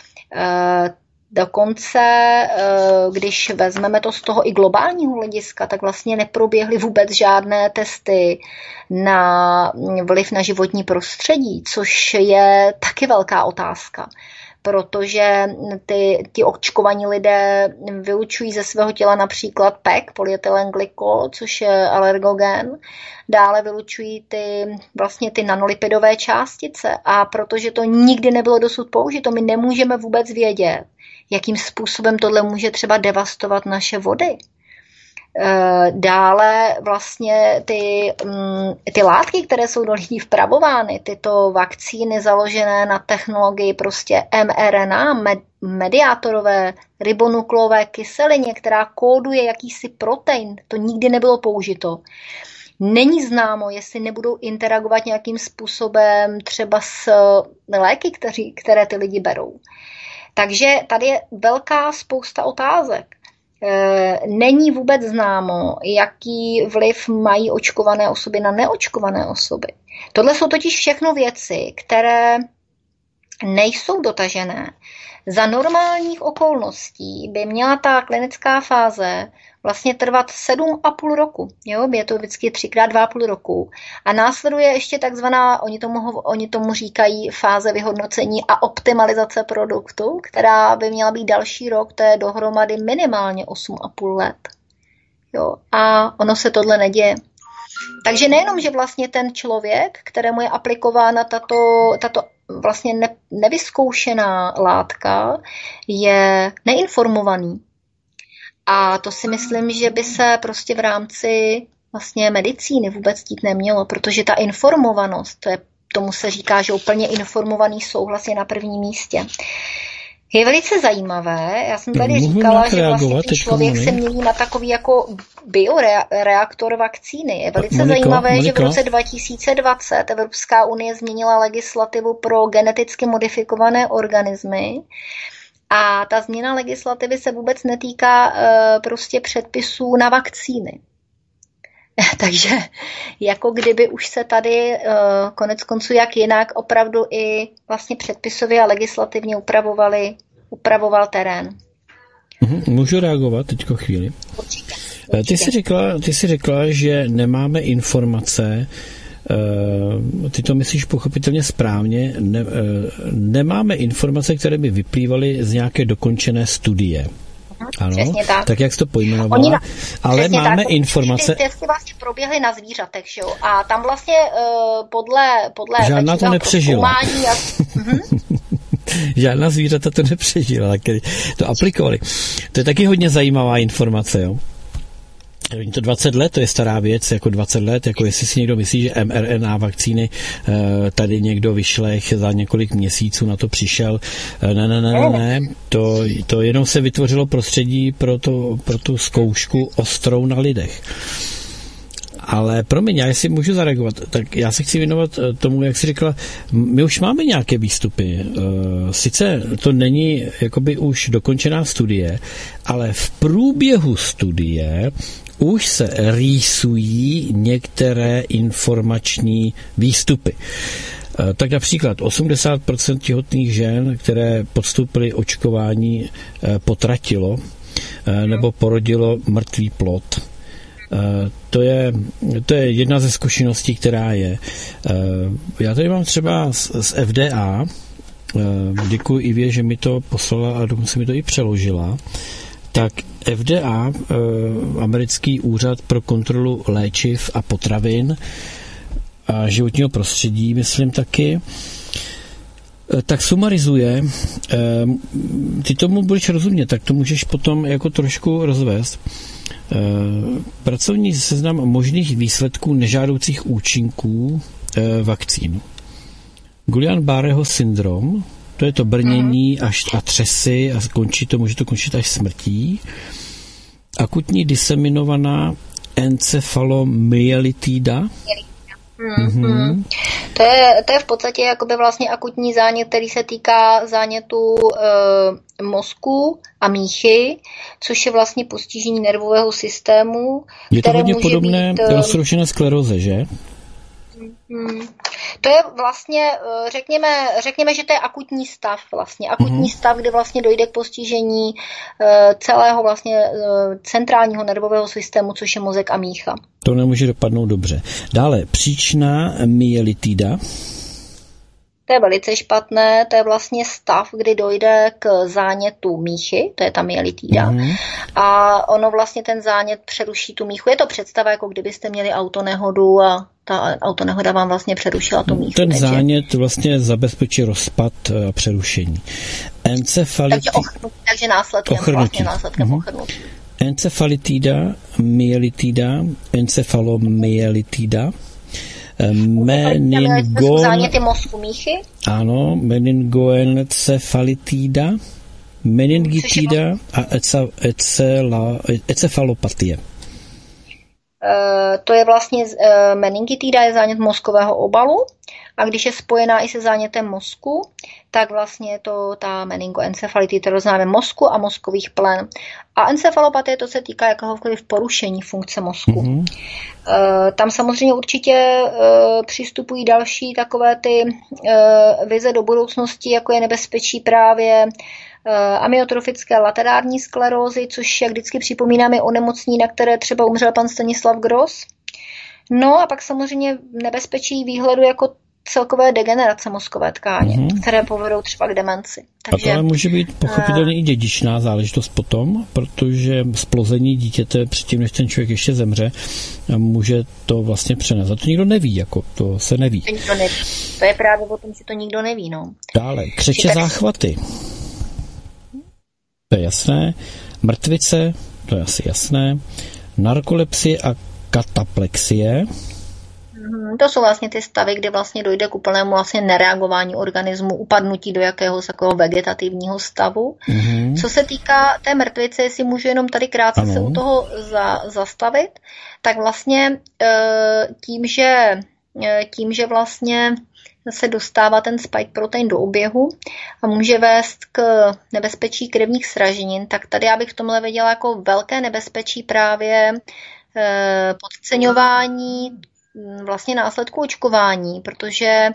Dokonce, když vezmeme to z toho i globálního hlediska, tak vlastně neproběhly vůbec žádné testy na vliv na životní prostředí, což je taky velká otázka. Protože ty, ty očkovaní lidé vylučují ze svého těla například P E G, polyetylenglykol, což je alergogen. Dále vylučují ty, vlastně ty nanolipidové částice a protože to nikdy nebylo dosud použito, my nemůžeme vůbec vědět, jakým způsobem tohle může třeba devastovat naše vody. Dále vlastně ty, ty látky, které jsou do lidí vpravovány, tyto vakcíny založené na technologii prostě mRNA, mediátorové ribonuklové kyselině, která kóduje jakýsi protein, to nikdy nebylo použito. Není známo, jestli nebudou interagovat nějakým způsobem třeba s léky, kteří, které ty lidi berou. Takže tady je velká spousta otázek. Není vůbec známo, jaký vliv mají očkované osoby na neočkované osoby. Tohle jsou totiž všechno věci, které nejsou dotažené. Za normálních okolností by měla ta klinická fáze vlastně trvat sedm a půl roku. Jo? Je to vždycky třikrát dva a půl roku. A následuje ještě takzvaná, oni tomu, oni tomu říkají fáze vyhodnocení a optimalizace produktu, která by měla být další rok, to je dohromady minimálně osm a půl let. Jo? A ono se tohle neděje. Takže nejenom, že vlastně ten člověk, kterému je aplikována tato, tato vlastně ne, nevyzkoušená látka, je neinformovaný. A to si myslím, že by se prostě v rámci vlastně medicíny vůbec dít nemělo, protože ta informovanost, to je, tomu se říká, že úplně informovaný souhlas je na prvním místě. Je velice zajímavé, já jsem tady Můžu říkala, že vlastně ten člověk se mění na takový jako bioreaktor vakcíny. Je velice Moniko, zajímavé, Moniko. že v roce dva tisíce dvacet Evropská unie změnila legislativu pro geneticky modifikované organismy. A ta změna legislativy se vůbec netýká uh, prostě předpisů na vakcíny. Takže jako kdyby už se tady uh, konec konců jak jinak opravdu i vlastně předpisově a legislativně upravovali, upravoval terén. Můžu reagovat teďko chvíli? Určitě. Určitě. Ty jsi řekla, ty jsi řekla, že nemáme informace. Uh, ty to myslíš pochopitelně správně, ne, uh, nemáme informace, které by vyplývaly z nějaké dokončené studie. Ano, tak. tak jak jsi to pojmenovala, na, ale máme tak, informace... Ty testy vlastně proběhly na zvířatech, že jo? A tam vlastně uh, podle... podle Žádná to nepřežila. A... uh-huh. Žádná zvířata to nepřežila, když to aplikovali. To je taky hodně zajímavá informace, jo? Oni to dvacet let, to je stará věc, jako dvacet let, jako jestli si někdo myslí, že mRNA vakcíny tady někdo vyšlech za několik měsíců na to přišel. Ne, ne, ne, ne, ne. To, to jenom se vytvořilo prostředí pro, to, pro tu zkoušku ostrou na lidech. Ale promiň, já jestli můžu zareagovat, tak já se chci věnovat tomu, jak jsi řekla, my už máme nějaké výstupy. Sice to není jakoby už dokončená studie, ale v průběhu studie už se rýsují některé informační výstupy. Tak například osmdesát procent těhotných žen, které podstoupily očkování, potratilo nebo porodilo mrtvý plod. To je, to je jedna ze zkušeností, která je. Já tady mám třeba z, z F D A, děkuji Ivě, že mi to poslala a dokonce mi to i přeložila. Tak F D A, americký úřad pro kontrolu léčiv a potravin a životního prostředí, myslím taky, tak sumarizuje, ty tomu budeš rozumět, tak to můžeš potom jako trošku rozvést. Pracovní seznam možných výsledků nežádoucích účinků vakcín. Guillain-Barrého syndrom, to je to brnění až a třesy a končí to, může to končit až smrtí. akutní diseminovaná encefalomyelitída. Mm-hmm. To je, to je v podstatě jakoby vlastně akutní zánět, který se týká zánětu e, mozku a míchy, což je vlastně postižení nervového systému. Je to hodně podobné být, roztroušené skleroze, že? Hmm. To je vlastně, řekněme, řekněme, že to je akutní stav vlastně. Akutní mm-hmm. stav, kdy vlastně dojde k postižení celého vlastně centrálního nervového systému, což je mozek a mícha. To nemůže dopadnout dobře. Dále příčná myelitída. To je velice špatné, to je vlastně stav, kdy dojde k zánětu míchy, to je ta myelitída. Mm. A ono vlastně ten zánět přeruší tu míchu. Je to představa, jako kdybyste měli autonehodu a ta autonehoda vám vlastně přerušila tu míchu. Ten takže... zánět vlastně zabezpečí rozpad a přerušení. Encefalití... Takže, ochrnutí, takže následkem, vlastně následkem mm. ochrnutí. Encefalitída, myelitída, encefalomyelitída. Meningo... záněty mozku míchy. Ano, meningoencephalitída, meningitída a encefalopatie. E, to je vlastně e, meningitída je zánět mozkového obalu a když je spojená i se zánětem mozku, tak vlastně je to ta meningoencefalitida, to znamená mozku a mozkových plen. A encefalopatie to se týká jakéhokoliv porušení funkce mozku. Mm-hmm. E, tam samozřejmě určitě e, přistupují další takové ty e, vize do budoucnosti, jako je nebezpečí právě amyotrofické laterální sklerózy, což jak vždycky připomínám je onemocnění, na které třeba umřel pan Stanislav Gross. No a pak samozřejmě nebezpečí výhledu jako celkové degenerace mozkové tkáně, mm-hmm. které povedou třeba k demenci. Takže, a to může být pochopitelně uh, i dědičná záležitost potom, protože splození dítěte předtím, než ten člověk ještě zemře, může to vlastně přenést. A to nikdo neví, jako to se neví. To nikdo neví. To je právě o tom, že to nikdo neví. No. Dále, křeče záchvaty. To je jasné. Mrtvice, to je asi jasné. Narkolepsie a kataplexie. To jsou vlastně ty stavy, kdy vlastně dojde k úplnému vlastně nereagování organismu, upadnutí do jakéhosi takového vegetativního stavu. Mm-hmm. Co se týká té mrtvice, jestli můžu jenom tady krátce ano. se u toho za, zastavit, tak vlastně tím, že, tím, že vlastně se dostává ten spike protein do oběhu a může vést k nebezpečí krevních sraženin, tak tady já bych v tomhle viděla jako velké nebezpečí právě eh, podceňování vlastně následku očkování, protože eh,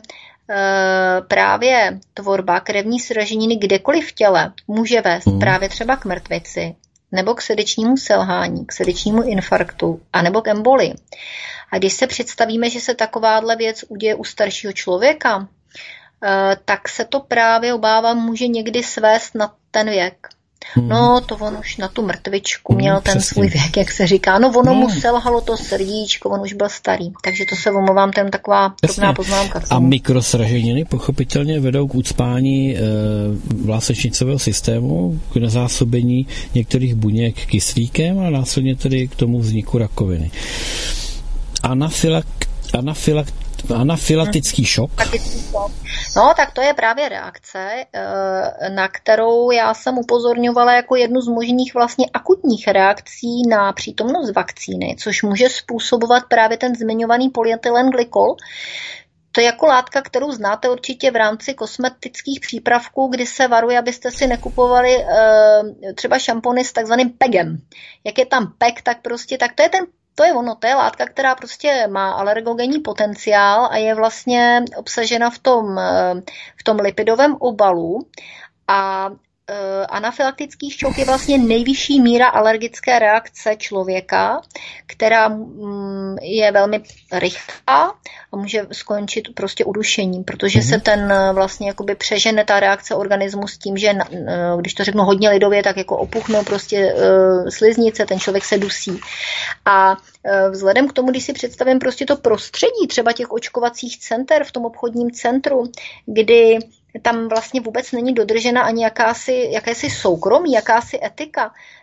právě tvorba krevní sraženiny kdekoliv v těle může vést mm. právě třeba k mrtvici, nebo k srdečnímu selhání, k srdečnímu infarktu, anebo k embolii. A když se představíme, že se takováhle věc uděje u staršího člověka, tak se to právě obávám může někdy svést na ten věk. Hmm. No, to on už na tu mrtvičku měl hmm, ten přesně. svůj věk, jak se říká. No, ono hmm. mu selhalo to srdíčko, on už byl starý. Takže to se omlouvám, tam taková drobná poznámka. A mikrosraženiny pochopitelně vedou k ucpání e, vlásečnicového systému, k nezásobení některých buněk kyslíkem a následně tedy k tomu vzniku rakoviny. Anafylak, anafylak, anafylaktický šok. No, tak to je právě reakce, na kterou já jsem upozorňovala jako jednu z možných vlastně akutních reakcí na přítomnost vakcíny, což může způsobovat právě ten zmiňovaný polyetylenglykol. To je jako látka, kterou znáte určitě v rámci kosmetických přípravků, kdy se varuje, abyste si nekupovali e, třeba šampony s takzvaným pegem. Jak je tam peg, tak prostě, tak to je ten To je ono, to je látka, která prostě má alergogenní potenciál a je vlastně obsažena v tom, v tom lipidovém obalu a anafylaktický šok je vlastně nejvyšší míra alergické reakce člověka, která je velmi rychlá a může skončit prostě udušením, protože mm-hmm. se ten vlastně jakoby přežene ta reakce organismu s tím, že když to řeknu hodně lidově, tak jako opuchnou prostě uh, sliznice, ten člověk se dusí. A uh, vzhledem k tomu, když si představím prostě to prostředí třeba těch očkovacích center v tom obchodním centru, kdy tam vlastně vůbec není dodržena ani jakási, jakési soukromí, jakási etika,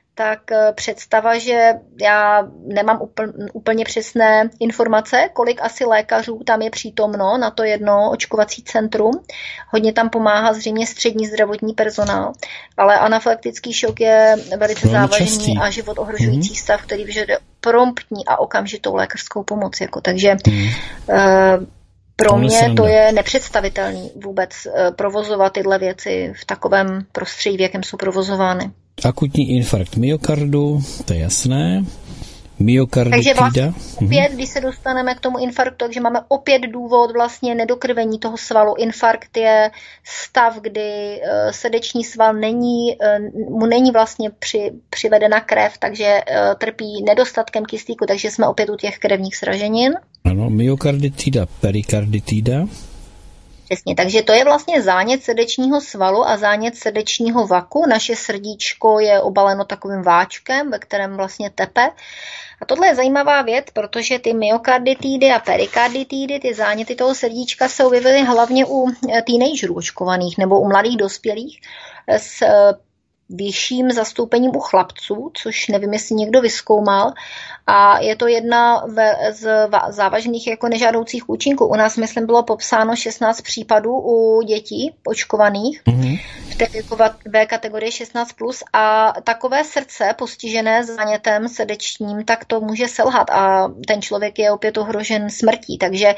tak představa, že já nemám úplně přesné informace, kolik asi lékařů tam je přítomno na to jedno očkovací centrum. Hodně tam pomáhá zřejmě střední zdravotní personál, ale anafylaktický šok je velice Velmi závažný častý. a život ohrožující mm-hmm. stav, který vyžaduje promptní a okamžitou lékařskou pomoc. Jako. Takže mm. uh, pro mě to je nepředstavitelný vůbec uh, provozovat tyhle věci v takovém prostředí, v jakém jsou provozovány. Akutní infarkt myokardu, to je jasné. Myokarditida. Takže vlastně opět, když se dostaneme k tomu infarktu, takže máme opět důvod vlastně nedokrvení toho svalu. Infarkt je stav, kdy uh, srdeční sval není, uh, mu není vlastně při, přivedena krev, takže uh, trpí nedostatkem kyslíku, takže jsme opět u těch krevních sraženin. Ano, myokarditida, perikarditida. Přesně, takže to je vlastně zánět srdečního svalu a zánět srdečního vaku. Naše srdíčko je obaleno takovým váčkem, ve kterém vlastně tepe. A tohle je zajímavá věc, protože ty myokarditidy a perikarditidy, ty záněty toho srdíčka se objevily hlavně u teenagerů očkovaných nebo u mladých dospělých s vyšším zastoupením u chlapců, což nevím, jestli někdo vyzkoumal. A je to jedna z závažných jako nežádoucích účinků. U nás, myslím, bylo popsáno šestnáct případů u dětí očkovaných mm-hmm. v té věkové kategorii šestnáct plus a takové srdce postižené zánětem srdečním, tak to může selhat a ten člověk je opět ohrožen smrtí. Takže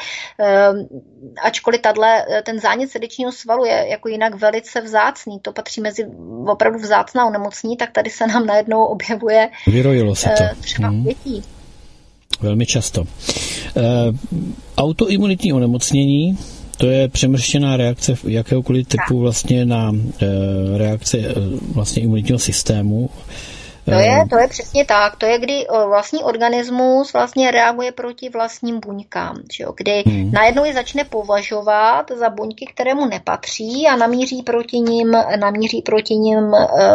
ačkoliv tato, ten zánět srdečního svalu je jako jinak velice vzácný, to patří mezi opravdu vzácná onemocnění, tak tady se nám najednou objevuje vyrojilo se to. třeba hmm. dětí. Velmi často. E, autoimunitní onemocnění, to je přemrštěná reakce jakéhokoliv typu vlastně na e, reakce e, vlastně imunitního systému. To je, to je přesně tak. To je, kdy vlastní organismus vlastně reaguje proti vlastním buňkám. Že jo? Kdy hmm. najednou je začne považovat za buňky, které mu nepatří a namíří proti nim, namíří proti nim uh,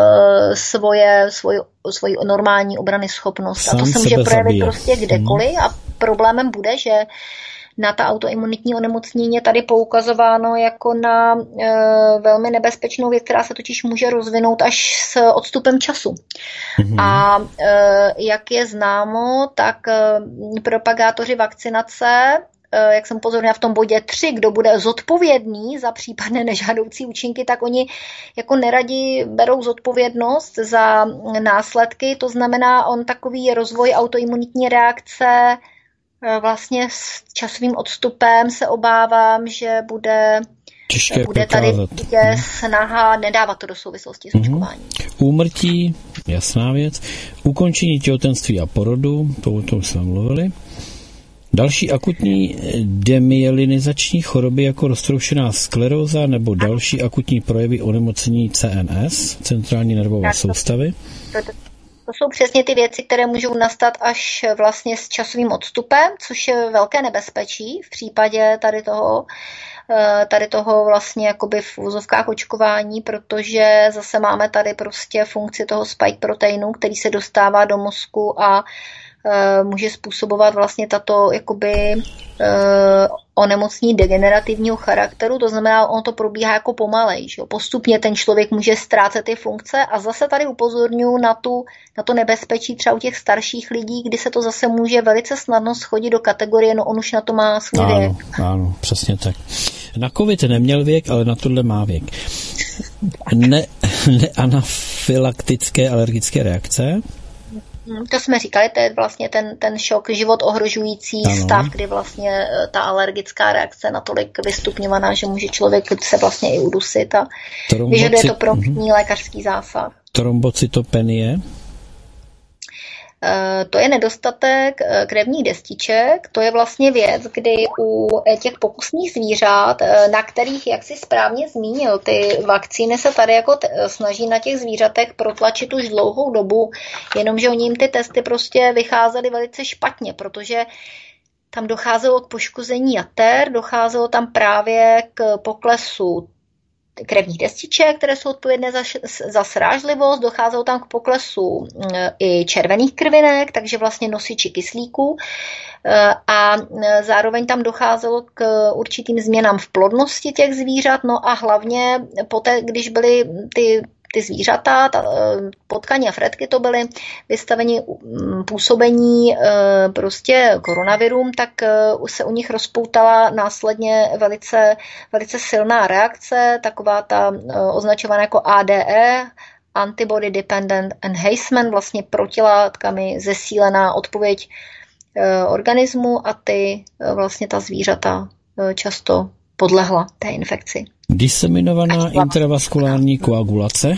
svoje, svoji, svoji normální obrany schopnost. Sám a to se může projevit zabije. prostě kdekoliv hmm. a problémem bude, že na ta autoimunitní onemocnění je tady poukazováno jako na e, velmi nebezpečnou věc, která se totiž může rozvinout až s odstupem času. Mm-hmm. A e, jak je známo, tak e, propagátoři vakcinace, e, jak jsem upozornila v tom bodě tři, kdo bude zodpovědný za případné nežádoucí účinky, tak oni jako neradi berou zodpovědnost za následky. To znamená, on takový rozvoj autoimunitní reakce vlastně s časovým odstupem se obávám, že bude, těžké bude tady je snaha nedávat to do souvislosti s očkováním. Mm-hmm. Úmrtí, jasná věc. Ukončení těhotenství a porodu, to o tom jsme mluvili. Další akutní demyelinizační choroby jako roztroušená skleróza nebo další akutní projevy onemocnění C N S, centrální nervové soustavy. To jsou přesně ty věci, které můžou nastat až vlastně s časovým odstupem, což je velké nebezpečí v případě tady toho, tady toho vlastně jakoby v uvozovkách očkování, protože zase máme tady prostě funkci toho spike proteinu, který se dostává do mozku a může způsobovat vlastně tato jakoby onemocnění degenerativního charakteru, to znamená, ono to probíhá jako pomalej, že jo? Postupně ten člověk může ztrácet ty funkce a zase tady upozorňuji na, tu, na to nebezpečí třeba u těch starších lidí, kdy se to zase může velice snadno schodit do kategorie, no on už na to má svůj věk. Ano, ano, přesně tak. Na covid neměl věk, ale na tohle má věk. Ne, neanafylaktické alergické reakce. To jsme říkali, to je vlastně ten, ten šok, život ohrožující ano. stav, kdy vlastně ta alergická reakce je natolik vystupňovaná, že může člověk se vlastně i udusit a Trombocy... vyžaduje to promptní uh-huh. lékařský zásah. Trombocytopenie? To je nedostatek krevních destiček, to je vlastně věc, kdy u těch pokusných zvířat, na kterých, jak si správně zmínil, ty vakcíny se tady jako t- snaží na těch zvířatech protlačit už dlouhou dobu, jenomže oni jim ty testy prostě vycházely velice špatně, protože tam docházelo k poškození jater, docházelo tam právě k poklesu krevních destiček, které jsou odpovědné za, za srážlivost, docházelo tam k poklesu i červených krvinek, takže vlastně nosiči kyslíku a zároveň tam docházelo k určitým změnám v plodnosti těch zvířat, no a hlavně poté, když byly ty ty zvířata, ta, potkani a fretky to byly vystaveni působení prostě koronavirům, tak se u nich rozpoutala následně velice, velice silná reakce, taková ta označovaná jako A D E, Antibody Dependent Enhancement, vlastně protilátkami zesílená odpověď organismu, a ty vlastně ta zvířata často podlehla té infekci. Diseminovaná intravaskulární koagulace.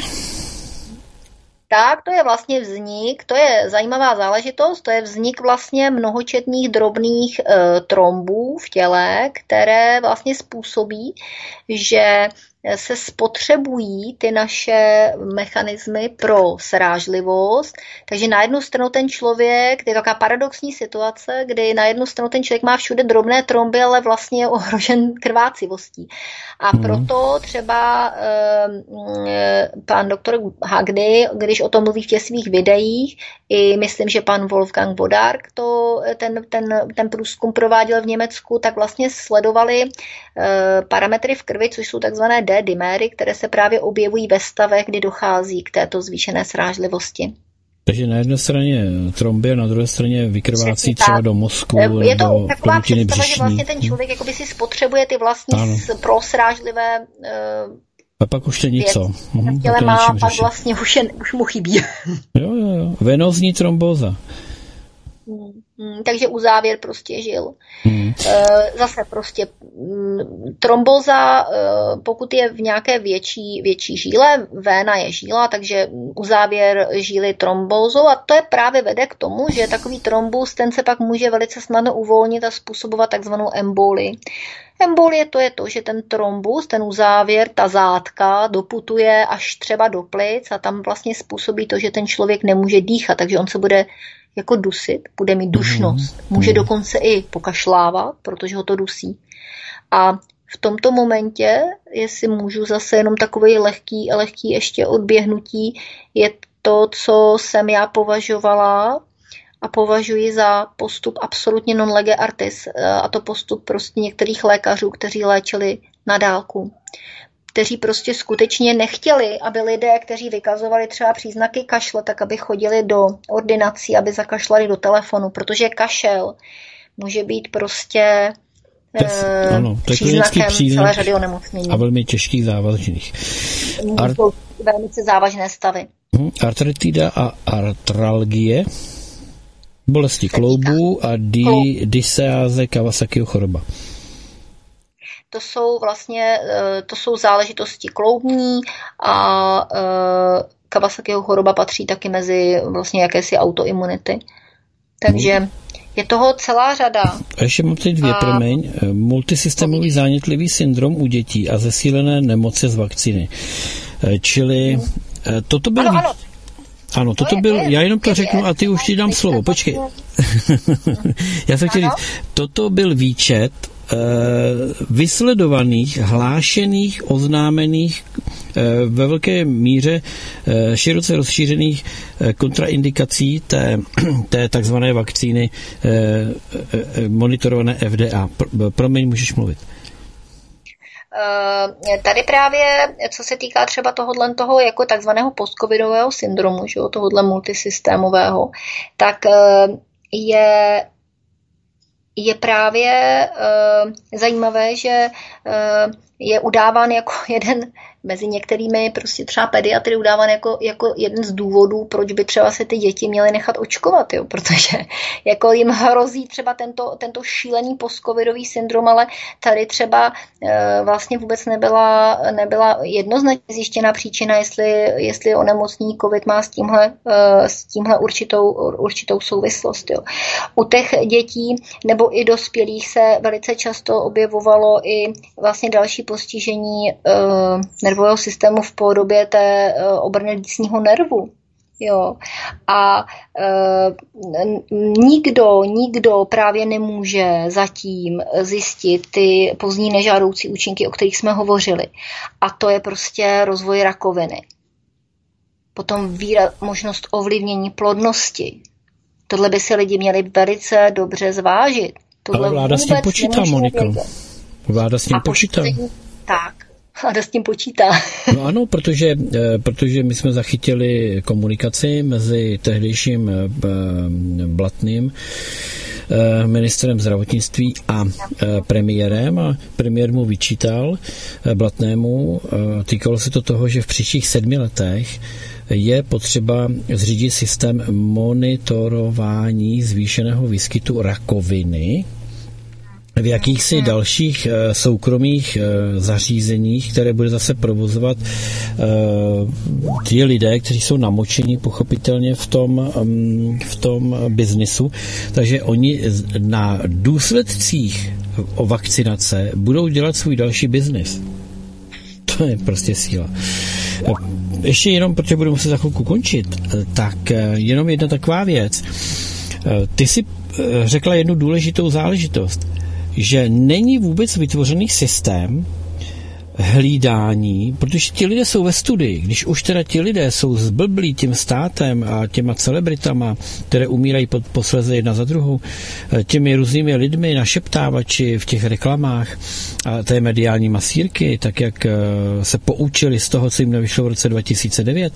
Tak, to je vlastně vznik, to je zajímavá záležitost, to je vznik vlastně mnohočetných drobných e, trombů v těle, které vlastně způsobí, že se spotřebují ty naše mechanismy pro srážlivost. Takže na jednu stranu ten člověk, to je taková paradoxní situace, kdy na jednu stranu ten člověk má všude drobné tromby, ale vlastně je ohrožen krvácivostí. A mm. proto třeba e, pan doktor Hagdy, když o tom mluví v těch svých videích, i myslím, že pan Wolfgang Bodark to, ten, ten, ten průzkum prováděl v Německu, tak vlastně sledovali e, parametry v krvi, což jsou takzvané D-diméry, které se právě objevují ve stavech, kdy dochází k této zvýšené srážlivosti. Takže na jedné straně tromby a na druhé straně vykrvácí třeba do mozku. Je to nebo taková představa, že vlastně ten člověk jakoby si spotřebuje ty vlastní ano. prosrážlivé uh, a pak už to něco. V těle má, a pak vlastně už, je, už mu chybí. Jo, jo, jo. Venózní trombóza. Hmm, hmm, takže uzávěr prostě žil. Hmm. Zase prostě tromboza, pokud je v nějaké větší, větší žíle, véna je žíla, takže uzávěr žíly trombózou, a to je právě vede k tomu, že takový trombus, ten se pak může velice snadno uvolnit a způsobovat takzvanou embolii. Embolie to je to, že ten trombus, ten uzávěr, ta zátka doputuje až třeba do plic a tam vlastně způsobí to, že ten člověk nemůže dýchat, takže on se bude jako dusit, bude mít dušnost. Může dokonce i pokašlávat, protože ho to dusí. A v tomto momentě, jestli můžu zase jenom takový lehký, lehký ještě odběhnutí, je to, co jsem já považovala a považuji za postup absolutně non lege artis, a to postup prostě některých lékařů, kteří léčili na dálku, kteří prostě skutečně nechtěli, aby lidé, kteří vykazovali třeba příznaky kašle, tak aby chodili do ordinací, aby zakašlali do telefonu, protože kašel může být prostě Test, e, ano, příznakem celé řady onemocnění. A velmi těžkých závažných. Ar... Velmi závažné stavy. Artritida a artralgie, bolesti kloubů a di, dyseáze Kawasakiho choroba. To jsou vlastně to jsou záležitosti kloubní a Kawasakiho choroba patří taky mezi vlastně jakési autoimunity. Takže je toho celá řada. A ještě mám teď dvě, a... promiň. Multisystémový zánětlivý syndrom u dětí a zesílené nemoci z vakcíny. Čili toto byl... Ano, ano. Ano, toto byl, já jenom to řeknu a ty už ti dám slovo, počkej. Já jsem chtěl říct, toto byl výčet vysledovaných, hlášených, oznámených ve velké míře široce rozšířených kontraindikací té, té takzvané vakcíny monitorované F D A. Promiň, můžeš mluvit. Tady právě, co se týká třeba tohohle toho jako takzvaného postcovidového syndromu, že, tohohle multisystémového, tak je je právě uh, zajímavé, že uh, je udáván jako jeden mezi některými prostě třeba pediatry udáván jako, jako jeden z důvodů, proč by třeba se ty děti měly nechat očkovat, jo, protože jako jim hrozí třeba tento, tento šílený postcovidový syndrom, ale tady třeba e, vlastně vůbec nebyla, nebyla jednoznačně zjištěná příčina, jestli, jestli onemocnění covid má s tímhle, e, s tímhle určitou, určitou souvislost. Jo. U těch dětí nebo i dospělých se velice často objevovalo i vlastně další postižení e, nervového systému v podobě té uh, obrny lícního nervu. Jo. A uh, nikdo, nikdo právě nemůže zatím zjistit ty pozdní nežádoucí účinky, o kterých jsme hovořili. A to je prostě rozvoj rakoviny. Potom víra, možnost ovlivnění plodnosti. Tohle by si lidi měli velice dobře zvážit. Tohle ale vláda s tím počítá, Moniko. Vláda s tím počítá. Tak. a dost s tím počítá. No ano, protože, protože my jsme zachytili komunikaci mezi tehdejším Blatným ministrem zdravotnictví a premiérem a premiér mu vyčítal Blatnému, týkalo se to toho, že v příštích sedmi letech je potřeba zřídit systém monitorování zvýšeného výskytu rakoviny v jakýchsi dalších uh, soukromých uh, zařízeních, které bude zase provozovat uh, ti lidé, kteří jsou namočení pochopitelně v tom, um, v tom biznisu. Takže oni na důsledcích o vakcinace budou dělat svůj další biznis. To je prostě síla. Ještě jenom, protože budu muset za chvilku končit, tak jenom jedna taková věc. Ty jsi řekla jednu důležitou záležitost, že není vůbec vytvořený systém hlídání, protože ti lidé jsou ve studii. Když už teda ti lidé jsou zblblí tím státem a těma celebritama, které umírají pod, posledně jedna za druhou, těmi různými lidmi, našeptávači v těch reklamách a té mediální masírky, tak jak se poučili z toho, co jim nevyšlo v roce dva tisíce devět,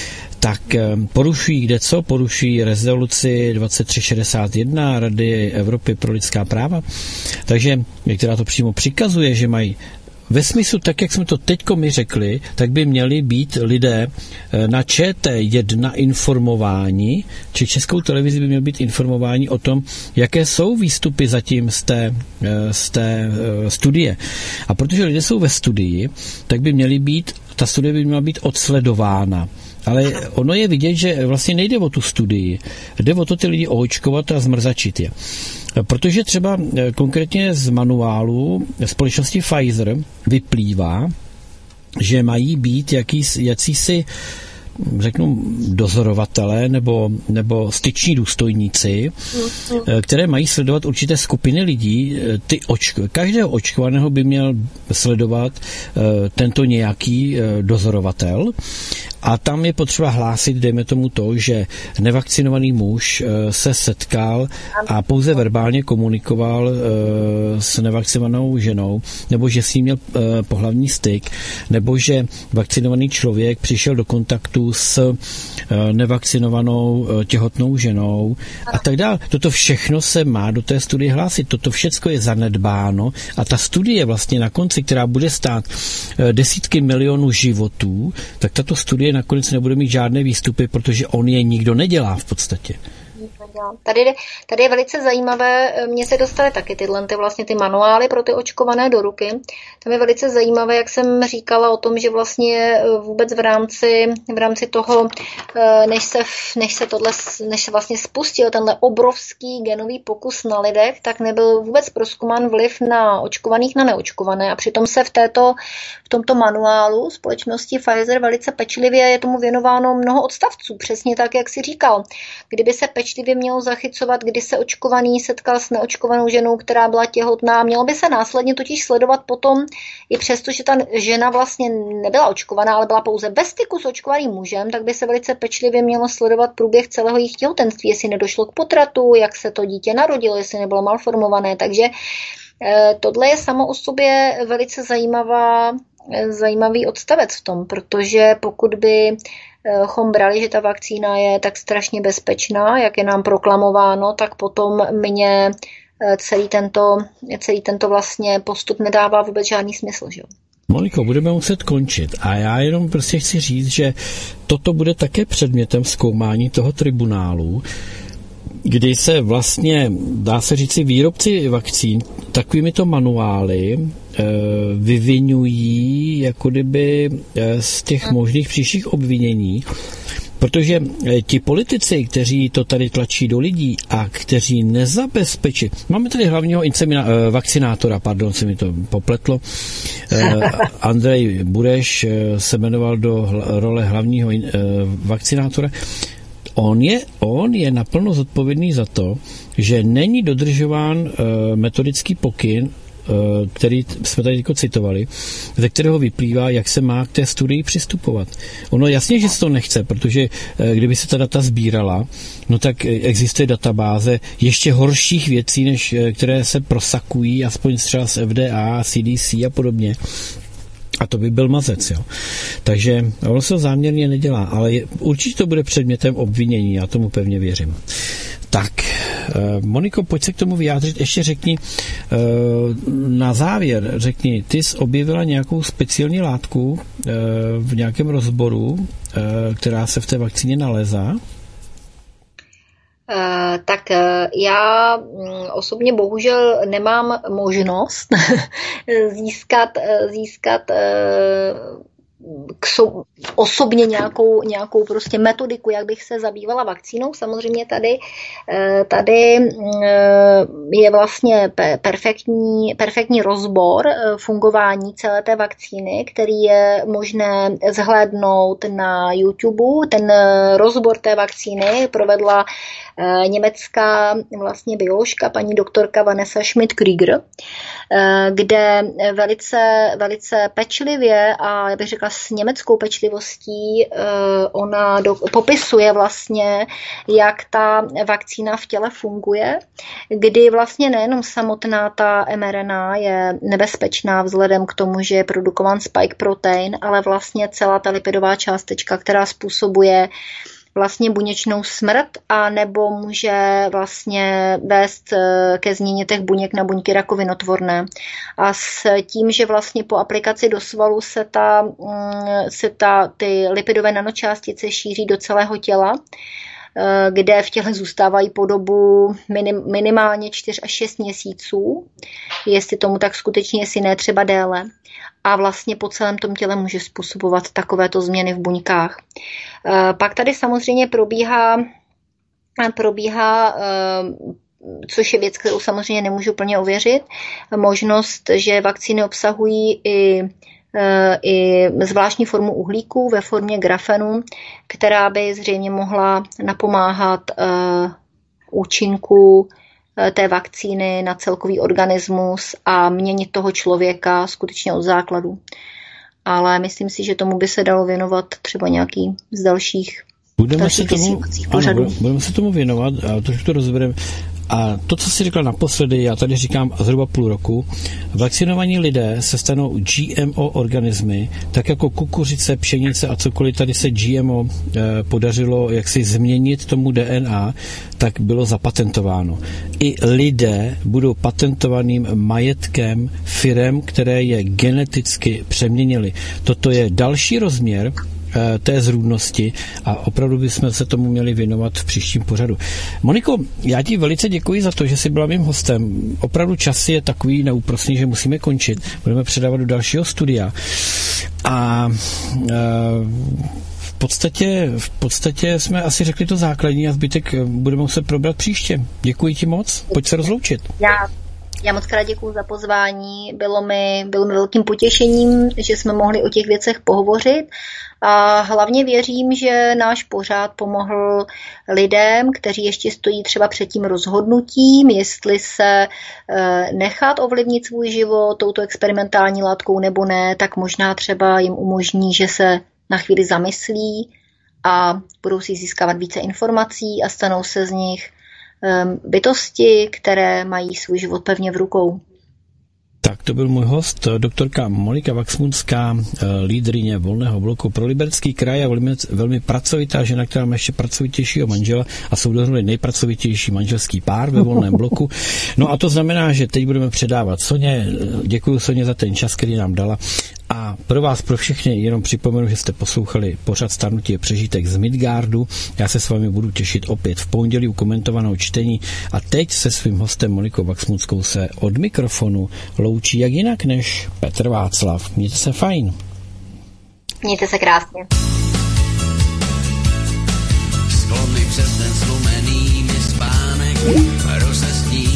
tak porušují kde co? Porušují rezoluci dvacet tři šedesát jedna Rady Evropy pro lidská práva. Takže, která to přímo přikazuje, že mají ve smyslu, tak jak jsme to teďko my řekli, tak by měli být lidé na Č T jedna informováni, či Českou televizi by měli být informováni o tom, jaké jsou výstupy zatím z té, z té studie. A protože lidé jsou ve studii, tak by měly být, ta studie by měla být odsledována. Ale ono je vidět, že vlastně nejde o tu studii. Jde o to ty lidi oočkovat a zmrzačit je. Protože třeba konkrétně z manuálu společnosti Pfizer vyplývá, že mají být jakýsi, jacísi, řeknu, dozorovatelé nebo, nebo styční důstojníci, které mají sledovat určité skupiny lidí. Ty očko, každého očkovaného by měl sledovat uh, tento nějaký uh, dozorovatel a tam je potřeba hlásit, dejme tomu to, že nevakcinovaný muž uh, se setkal a pouze verbálně komunikoval uh, s nevakcinovanou ženou, nebo že s ním měl uh, pohlavní styk, nebo že vakcinovaný člověk přišel do kontaktu s nevakcinovanou těhotnou ženou a tak dále. Toto všechno se má do té studie hlásit. Toto všechno je zanedbáno a ta studie vlastně na konci, která bude stát desítky milionů životů, tak tato studie nakonec nebude mít žádné výstupy, protože on je nikdo nedělá v podstatě. Tady, tady je velice zajímavé, mně se dostaly taky tyhle ty, vlastně ty manuály pro ty očkované do ruky. Tam je velice zajímavé, jak jsem říkala o tom, že vlastně vůbec v rámci, v rámci toho, než se, než se tohle, než se vlastně spustil tenhle obrovský genový pokus na lidech, tak nebyl vůbec prozkoumán vliv na očkovaných na neočkované a přitom se v této, v tomto manuálu společnosti Pfizer velice pečlivě je tomu věnováno mnoho odstavců, přesně tak, jak si říkal. Kdyby se pečlivě mělo zachycovat, kdy se očkovaný setkal s neočkovanou ženou, která byla těhotná. Mělo by se následně totiž sledovat potom, i přesto, že ta žena vlastně nebyla očkovaná, ale byla pouze bez styku s očkovaným mužem, tak by se velice pečlivě mělo sledovat průběh celého jejich těhotenství, jestli nedošlo k potratu, jak se to dítě narodilo, jestli nebylo malformované. Takže eh, tohle je samo o sobě velice zajímavá, eh, zajímavý odstavec v tom, protože pokud by chom brali, že ta vakcína je tak strašně bezpečná, jak je nám proklamováno, tak potom mě celý tento, celý tento vlastně postup nedává vůbec žádný smysl. Že? Moniko, budeme muset končit a já jenom prostě chci říct, že toto bude také předmětem zkoumání toho tribunálu, kdy se vlastně, dá se říci, výrobci vakcín takovými to manuály vyvinují jako kdyby z těch možných příštích obvinění, protože ti politici, kteří to tady tlačí do lidí a kteří nezabezpečí, máme tady hlavního insemina, vakcinátora, pardon, se mi to popletlo, Andrej Bureš se jmenoval do role hlavního vakcinátora. On je, on je naplno zodpovědný za to, že není dodržován uh, metodický pokyn, uh, který jsme tady jako citovali, ze kterého vyplývá, jak se má k té studii přistupovat. Ono jasně, že se to nechce, protože uh, kdyby se ta data sbírala, no tak existuje databáze ještě horších věcí, než uh, které se prosakují, aspoň třeba z F D A, C D C a podobně. A to by byl mazec, jo. Takže ono se záměrně nedělá, ale je, určitě to bude předmětem obvinění, já tomu pevně věřím. Tak, Moniko, pojď se k tomu vyjádřit. Ještě řekni, na závěr řekni, ty jsi objevila nějakou speciální látku v nějakém rozboru, která se v té vakcíně nalézá? Uh, tak uh, já um, osobně bohužel nemám možnost získat, uh, získat uh, k so, osobně nějakou, nějakou prostě metodiku, jak bych se zabývala vakcínou. Samozřejmě tady, tady je vlastně perfektní, perfektní rozbor fungování celé té vakcíny, který je možné zhlédnout na YouTube. Ten rozbor té vakcíny provedla německá vlastně bioložka, paní doktorka Vanessa Schmidt-Krieger, kde velice, velice pečlivě a já bych řekla s německou pečlivostí ona do, popisuje vlastně, jak ta vakcína v těle funguje, kdy vlastně nejenom samotná ta mRNA je nebezpečná vzhledem k tomu, že je produkován spike protein, ale vlastně celá ta lipidová částečka, která způsobuje vlastně buněčnou smrt a nebo může vlastně vést ke změně těch buněk na buňky rakovinotvorné. A s tím, že vlastně po aplikaci do svalu se, ta, se ta, ty lipidové nanočástice šíří do celého těla, kde v těle zůstávají po dobu minim, minimálně čtyři až šest měsíců, jestli tomu tak skutečně, jestli ne třeba déle. A vlastně po celém tom těle může způsobovat takovéto změny v buňkách. Pak tady samozřejmě probíhá, probíhá což je věc, kterou samozřejmě nemůžu plně ověřit, možnost, že vakcíny obsahují i i zvláštní formu uhlíku ve formě grafenu, která by zřejmě mohla napomáhat účinku té vakcíny na celkový organismus a měnit toho člověka skutečně od základu. Ale myslím si, že tomu by se dalo věnovat třeba nějaký z dalších Budeme se, tomu, ano, budeme se tomu věnovat a trošku to rozbereme. A to, co jsi řekla naposledy, já tady říkám zhruba půl roku, vakcinovaní lidé se stanou G M O organismy, tak jako kukuřice, pšenice a cokoliv tady se G M O eh, podařilo jaksi změnit tomu D N A, tak bylo zapatentováno. I lidé budou patentovaným majetkem firem, které je geneticky přeměnili. Toto je další rozměr té zrůdnosti a opravdu bychom se tomu měli věnovat v příštím pořadu. Moniko, já ti velice děkuji za to, že jsi byla mým hostem. Opravdu čas je takový neúprosný, že musíme končit. Budeme předávat do dalšího studia. A e, v podstatě, v podstatě jsme asi řekli to základní a zbytek budeme muset probrat příště. Děkuji ti moc. Pojď se rozloučit. Já. Já moc krát děkuju za pozvání, bylo mi, bylo mi velkým potěšením, že jsme mohli o těch věcech pohovořit a hlavně věřím, že náš pořad pomohl lidem, kteří ještě stojí třeba před tím rozhodnutím, jestli se nechat ovlivnit svůj život touto experimentální látkou nebo ne, tak možná třeba jim umožní, že se na chvíli zamyslí a budou si získávat více informací a stanou se z nich bytosti, které mají svůj život pevně v rukou. Tak to byl můj host, doktorka Monika Waxmunská, lídryně Volného bloku pro Liberecký kraj a velmi, velmi pracovitá žena, která má ještě pracovitějšího manžela a jsou dohromady nejpracovitější manželský pár ve Volném bloku. No a to znamená, že teď budeme předávat Soně. Děkuji Soně za ten čas, který nám dala. A pro vás, pro všechny, jenom připomenu, že jste poslouchali pořad Stárnutí je přežitek z Midgardu. Já se s vámi budu těšit opět v pondělí u komentovaného čtení. A teď se svým hostem Monikou Waxmunskou se od mikrofonu loučí jak jinak než Petr Václav. Mějte se fajn. Mějte se krásně. Sklony přes ten zlomený mi spánek rozesní.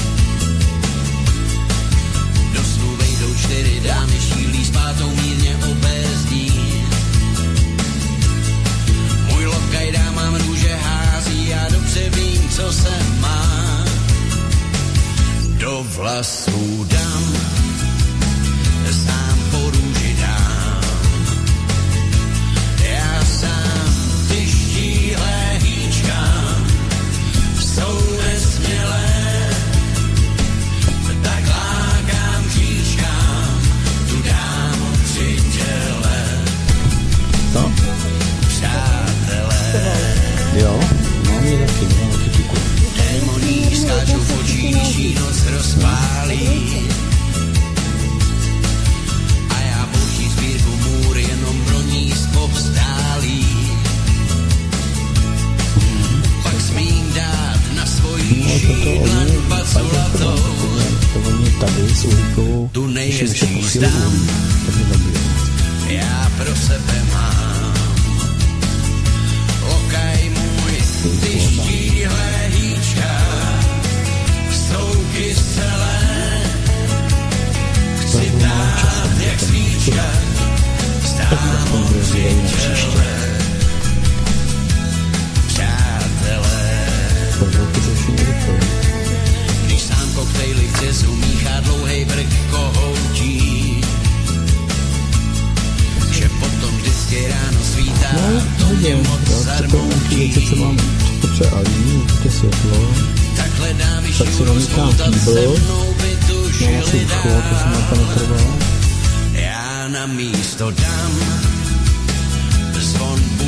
Do snu vejdou čtyři dámy, šílí s pátou mírně obézdí. Můj lokaj dámám růže hází, já dobře vím, co se má. Do vlasů dám, sám po růži dám. Já sám ty štíhlé hýčkám, jsou nesmělé, tak lákám říčkám, tu dámu přijď. Jo, no mě taky, no, taky tyku. Démoní skáčou v očí, když noc rozpálí. A já boží sbírku můr jenom pro ní povzdálí. Pak smím dát na svojí šídlan paculatou. To oni tady s uhlíkovou, tu nejjezdí stám, já pro sebe mám. Lokaj můj, ty štíhlé hýčka, jsou kyselé. Chci dát jak svíčka, stáhnout světele. Přátelé, když sám koktejly v jazzu míchá dlouhej brk kohoutí, že potom vždycky ráno svítá, no, to mě moc zarmoutí. Co mám potře a líní, určitě světlo. Tak hledám tak si namíchám kýbl, no asi už chovat, to se nám to netrvá. Já na místo dám zvon